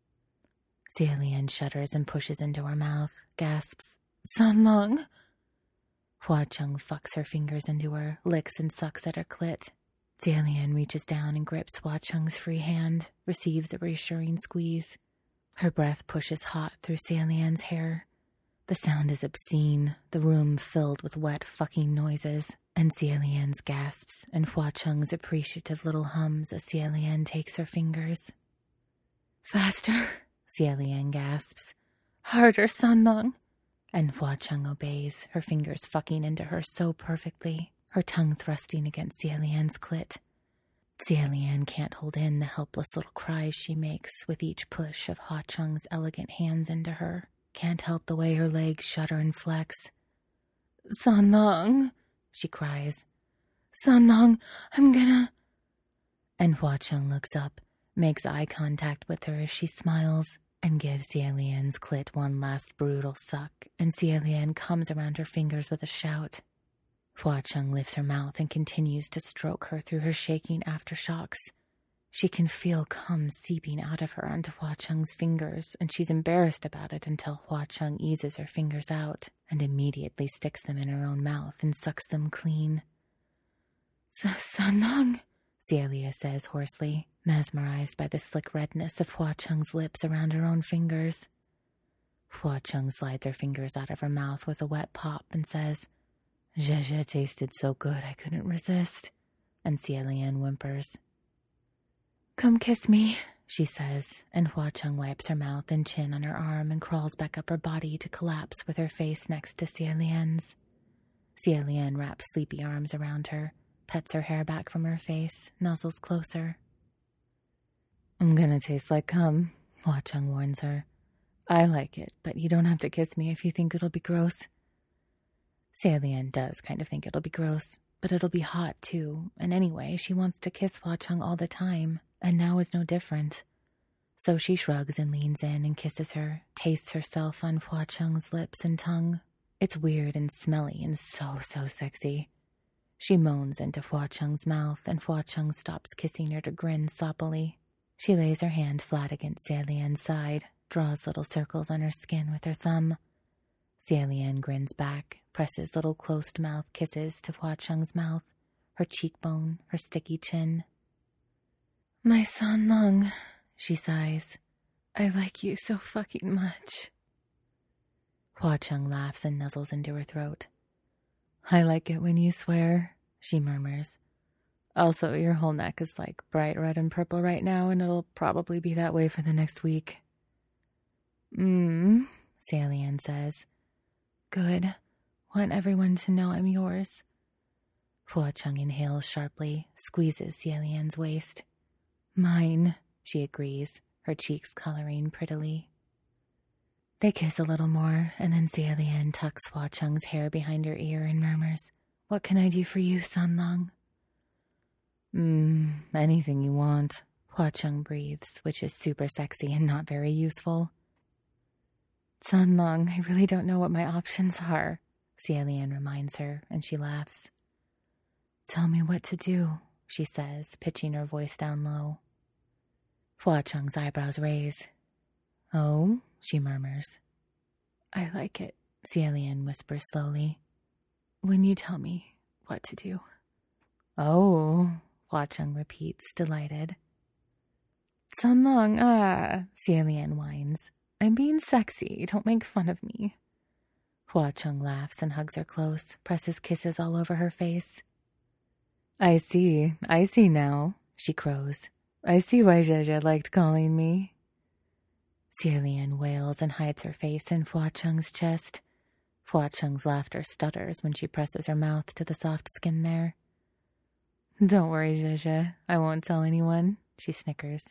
A: Xie Lian shudders and pushes into her mouth, gasps, "Sanlong." Hua Cheng fucks her fingers into her, licks and sucks at her clit. Xie Lian reaches down and grips Hua Cheng's free hand, receives a reassuring squeeze. Her breath pushes hot through Xie Lian's hair. The sound is obscene, the room filled with wet fucking noises, and Xie Lian's gasps and Hua Cheng's appreciative little hums as Xie Lian takes her fingers. "Faster," Xie Lian gasps. "Harder, Sanlong." And Hua Cheng obeys, her fingers fucking into her so perfectly, her tongue thrusting against Xie Lian's clit. Xie Lian can't hold in the helpless little cries she makes with each push of Hua Cheng's elegant hands into her. Can't help the way her legs shudder and flex. "Sanlong," she cries. "Sanlong, I'm gonna..." And Hua Cheng looks up, makes eye contact with her as she smiles, and gives Xie Lian's clit one last brutal suck, and Xie Lian comes around her fingers with a shout. Hua Cheng lifts her mouth and continues to stroke her through her shaking aftershocks. She can feel cum seeping out of her onto Hua Cheng's fingers, and she's embarrassed about it until Hua Cheng eases her fingers out and immediately sticks them in her own mouth and sucks them clean. "Sanlong," Xie Lian says hoarsely, mesmerized by the slick redness of Hua Cheng's lips around her own fingers. Hua Cheng slides her fingers out of her mouth with a wet pop and says, "Zhe tasted so good I couldn't resist," and Xie Lian whimpers. "Come kiss me," she says, and Hua Cheng wipes her mouth and chin on her arm and crawls back up her body to collapse with her face next to Xie Lian's. Xie Lian wraps sleepy arms around her, pets her hair back from her face, nuzzles closer. "I'm gonna taste like cum," Hua Cheng warns her. "I like it, but you don't have to kiss me if you think it'll be gross." Xie Lian does kind of think it'll be gross, but it'll be hot too, and anyway, she wants to kiss Hua Cheng all the time, and now is no different. So she shrugs and leans in and kisses her, tastes herself on Hua Cheng's lips and tongue. It's weird and smelly and so sexy. She moans into Hua Cheng's mouth, and Hua Cheng stops kissing her to grin soppily. She lays her hand flat against Xie Lian's side, draws little circles on her skin with her thumb. Xie Lian grins back, presses little closed-mouth kisses to Hua Cheng's mouth, her cheekbone, her sticky chin. "My Sanlong," she sighs. "I like you so fucking much." Hua Cheng laughs and nuzzles into her throat. "I like it when you swear," she murmurs. "Also, your whole neck is like bright red and purple right now, and it'll probably be that way for the next week." Xie Lian says. "Good. Want everyone to know I'm yours." Hua Cheng inhales sharply, squeezes Xie Lian's waist. "Mine," she agrees, her cheeks coloring prettily. They kiss a little more, and then Xie Lian tucks Hua Cheng's hair behind her ear and murmurs, "What can I do for you, Sanlong?" Anything you want, Hua Cheng breathes, which is super sexy and not very useful. Sanlong, I really don't know what my options are, Xielian reminds her, and she laughs. Tell me what to do, she says, pitching her voice down low. Hua Cheng's eyebrows raise. Oh, she murmurs. I like it, Xielian whispers slowly. When you tell me what to do. Oh, Hua Cheng repeats, delighted. Sanlong, Xielian whines. I'm being sexy, don't make fun of me. Hua Cheng laughs and hugs her close, presses kisses all over her face. I see now, she crows. I see why Zhezhe liked calling me. Xielian wails and hides her face in Hua Cheng's chest. Hua Cheng's laughter stutters when she presses her mouth to the soft skin there. Don't worry, Zhezhe, I won't tell anyone, she snickers.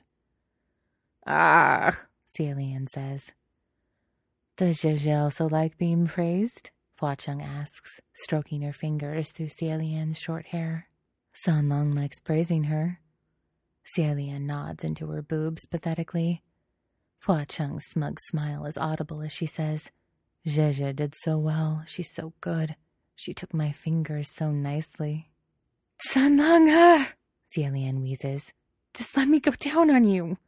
A: Ah, Xielian says. Does Zhezhe also like being praised? Hua Cheng asks, stroking her fingers through Xielian's short hair. Sanlong likes praising her. Xielian nods into her boobs pathetically. Hua Cheng's smug smile is audible as she says, Zhezhe did so well, she's so good. She took my fingers so nicely. Sanlong, Xielian wheezes. Just let me go down on you.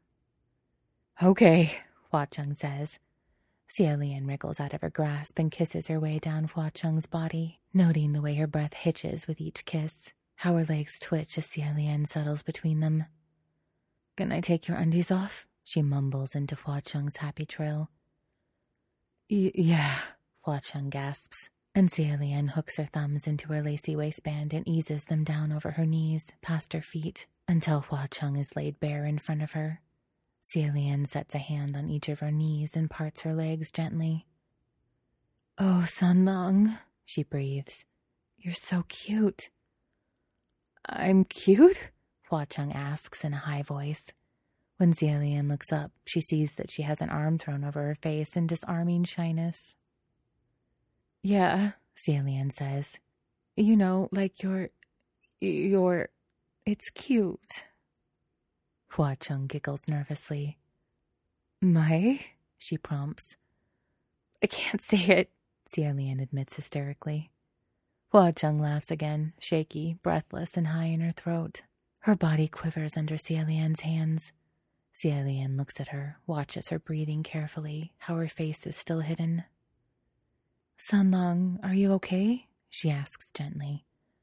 A: Okay, Hua Cheng says. Xielian wriggles out of her grasp and kisses her way down Hua Cheng's body, noting the way her breath hitches with each kiss, how her legs twitch as Xielian settles between them. Can I take your undies off? She mumbles into Hua Cheng's happy trill. Yeah, Hua Cheng gasps, and Xielian hooks her thumbs into her lacy waistband and eases them down over her knees, past her feet, until Hua Cheng is laid bare in front of her. Xielian sets a hand on each of her knees and parts her legs gently. Oh, Sanlong, she breathes. You're so cute. I'm cute? Hua Cheng asks in a high voice. When Xielian looks up, she sees that she has an arm thrown over her face in disarming shyness. Yeah, Xielian says. You know, like you're... It's cute. Hua Cheng giggles nervously. My? She prompts. I can't say it, Xielian admits hysterically. Hua Cheng laughs again, shaky, breathless, and high in her throat. Her body quivers under Xielian's hands. Xielian looks at her, watches her breathing carefully, how her face is still hidden. Sanlong, are you okay? She asks gently.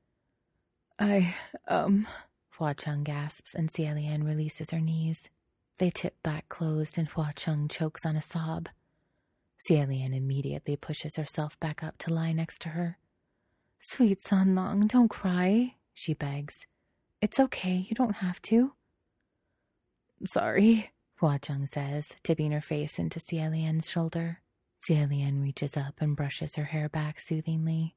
A: Hua Cheng gasps and Xielian releases her knees. They tip back closed and Hua Cheng chokes on a sob. Xielian immediately pushes herself back up to lie next to her. Sweet Sanlong, don't cry, she begs. It's okay, you don't have to. Sorry, Hua Cheng says, tipping her face into Xielian's shoulder. Xielian reaches up and brushes her hair back soothingly.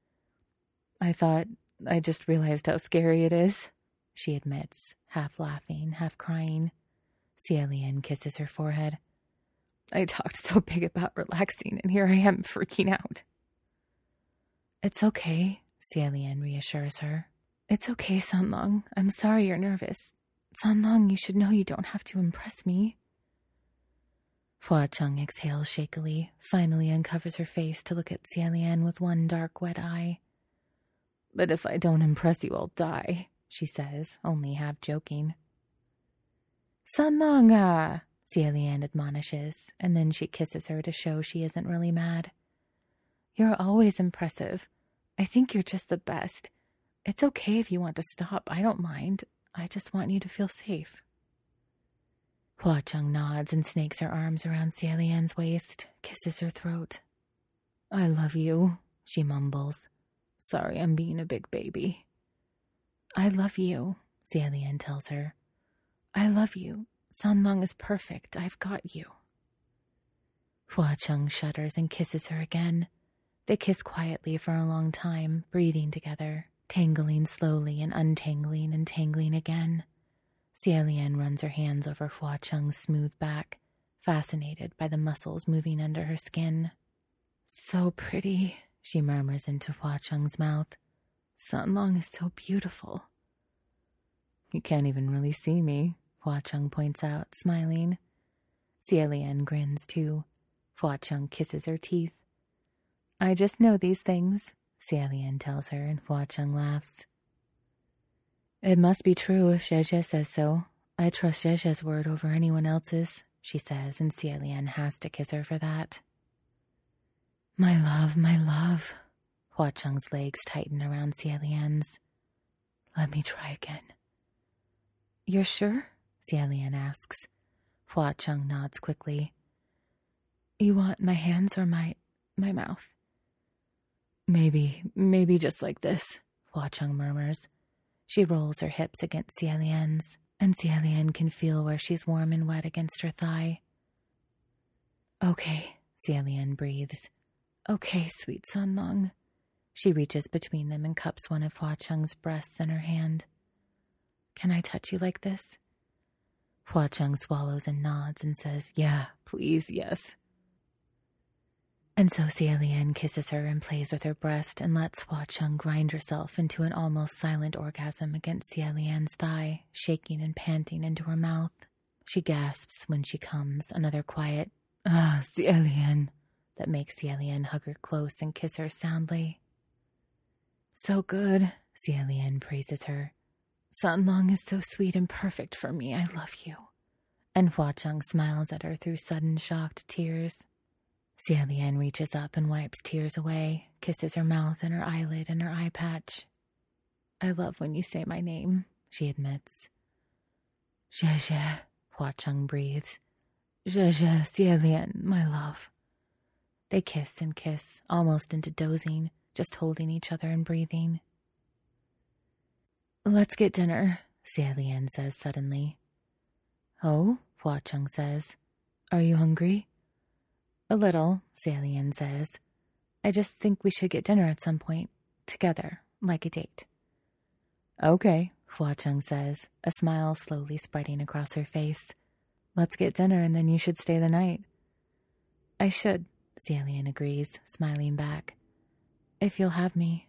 A: I just realized how scary it is, she admits, half laughing, half crying. Xielian kisses her forehead. I talked so big about relaxing, and here I am freaking out. It's okay, Xielian reassures her. It's okay, Sanlong. I'm sorry you're nervous. Sanlong, you should know you don't have to impress me. Hua Cheng exhales shakily, finally uncovers her face to look at Xielian with one dark, wet eye. But if I don't impress you, I'll die, she says, only half joking. Sanlong, Xielian admonishes, and then she kisses her to show she isn't really mad. You're always impressive. I think you're just the best. It's okay if you want to stop. I don't mind. I just want you to feel safe. Hua Cheng nods and snakes her arms around Xielian's waist, kisses her throat. I love you, she mumbles. Sorry I'm being a big baby. I love you, Xielian tells her. I love you. Sanlong is perfect. I've got you. Hua Cheng shudders and kisses her again. They kiss quietly for a long time, breathing together, tangling slowly and untangling and tangling again. Xielian runs her hands over Hua Cheng's smooth back, fascinated by the muscles moving under her skin. So pretty, she murmurs into Hua Cheng's mouth. Sanlong is so beautiful. You can't even really see me, Hua Cheng points out, smiling. Xie Lian grins too. Hua Cheng kisses her teeth. I just know these things, Xie Lian tells her, and Hua Cheng laughs. It must be true if Zhe says so. I trust Zhe's word over anyone else's, she says, and Xie Lian has to kiss her for that. My love, my love. Hua Cheng's legs tighten around Xie Lian's. Let me try again. You're sure? Xie Lian asks. Hua Cheng nods quickly. You want my hands or my mouth? Maybe just like this, Hua Cheng murmurs. She rolls her hips against Xie Lian's, and Xie Lian can feel where she's warm and wet against her thigh. Okay, Xie Lian breathes. Okay, sweet San Long. She reaches between them and cups one of Hua Cheng's breasts in her hand. Can I touch you like this? Hua Cheng swallows and nods and says, yeah, please, yes. And so Xie Lian kisses her and plays with her breast and lets Hua Cheng grind herself into an almost silent orgasm against Xie Lian's thigh, shaking and panting into her mouth. She gasps when she comes, another quiet, Xie Lian, that makes Xie Lian hug her close and kiss her soundly. So good, Xie Lian praises her. San Long is so sweet and perfect for me, I love you. And Hua Cheng smiles at her through sudden shocked tears. Xie Lian reaches up and wipes tears away, kisses her mouth and her eyelid and her eye patch. I love when you say my name, she admits. Zhe, Hua Cheng breathes. Zhe, Xie Lian, my love. They kiss and kiss, almost into dozing, just holding each other and breathing. Let's get dinner, Xie Lian says suddenly. Oh, Hua Cheng says. Are you hungry? A little, Xie Lian says. I just think we should get dinner at some point, together, like a date. Okay, Hua Cheng says, a smile slowly spreading across her face. Let's get dinner and then you should stay the night. I should, Xie Lian agrees, smiling back. If you'll have me.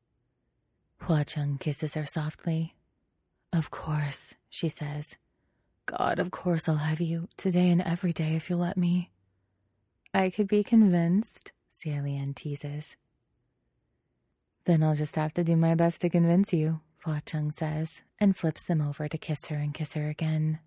A: Hua Cheng kisses her softly. Of course, she says. God, of course I'll have you, today and every day if you'll let me. I could be convinced, Xie Lian teases. Then I'll just have to do my best to convince you, Hua Cheng says, and flips them over to kiss her and kiss her again.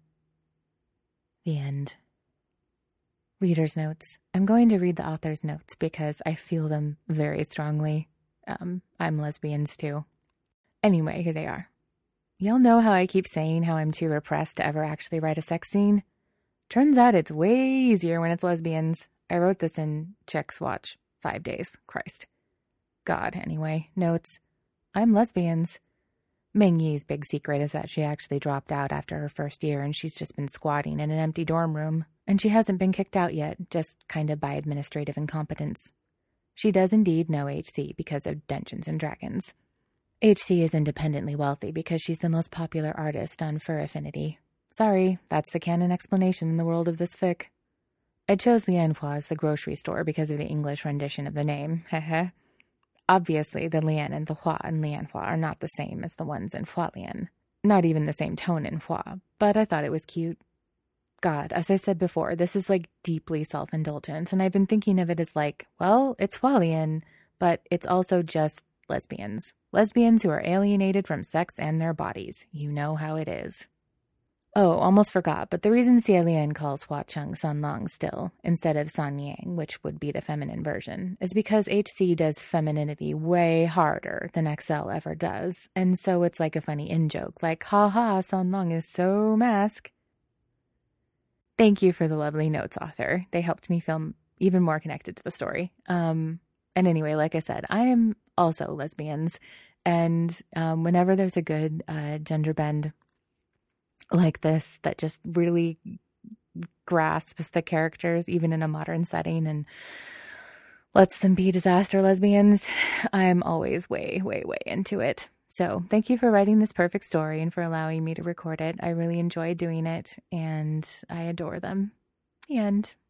A: The end. Reader's notes. I'm going to read the author's notes because I feel them very strongly. I'm lesbians too. Anyway, here they are. Y'all know how I keep saying how I'm too repressed to ever actually write a sex scene? Turns out it's way easier when it's lesbians. I wrote this in Chicks Watch 5 days. Christ. God, anyway. Notes. I'm lesbians. Meng Yi's big secret is that she actually dropped out after her first year and she's just been squatting in an empty dorm room. And she hasn't been kicked out yet, just kind of by administrative incompetence. She does indeed know HC because of Dungeons and Dragons. HC is independently wealthy because she's the most popular artist on Fur Affinity. Sorry, that's the canon explanation in the world of this fic. I chose Lianhua as the grocery store because of the English rendition of the name, heh. Obviously, the Lian and the Hua in Lianhua are not the same as the ones in Hualian. Not even the same tone in Hua, but I thought it was cute. God, as I said before, this is like deeply self-indulgent, and I've been thinking of it as like, well, it's Hualian, but it's also just lesbians. Lesbians who are alienated from sex and their bodies. You know how it is. Oh, almost forgot, but the reason Xie Lian calls Hua Cheng San Long still, instead of San Yang, which would be the feminine version, is because HC does femininity way harder than XL ever does, and so it's like a funny in-joke, like, ha, San Long is so mask. Thank you for the lovely notes, author. They helped me feel even more connected to the story. And anyway, like I said, I am also lesbians, and whenever there's a good gender bend like this that just really grasps the characters even in a modern setting and lets them be disaster lesbians, I'm always way into it. So thank you for writing this perfect story and for allowing me to record it. I really enjoyed doing it and I adore them. The end.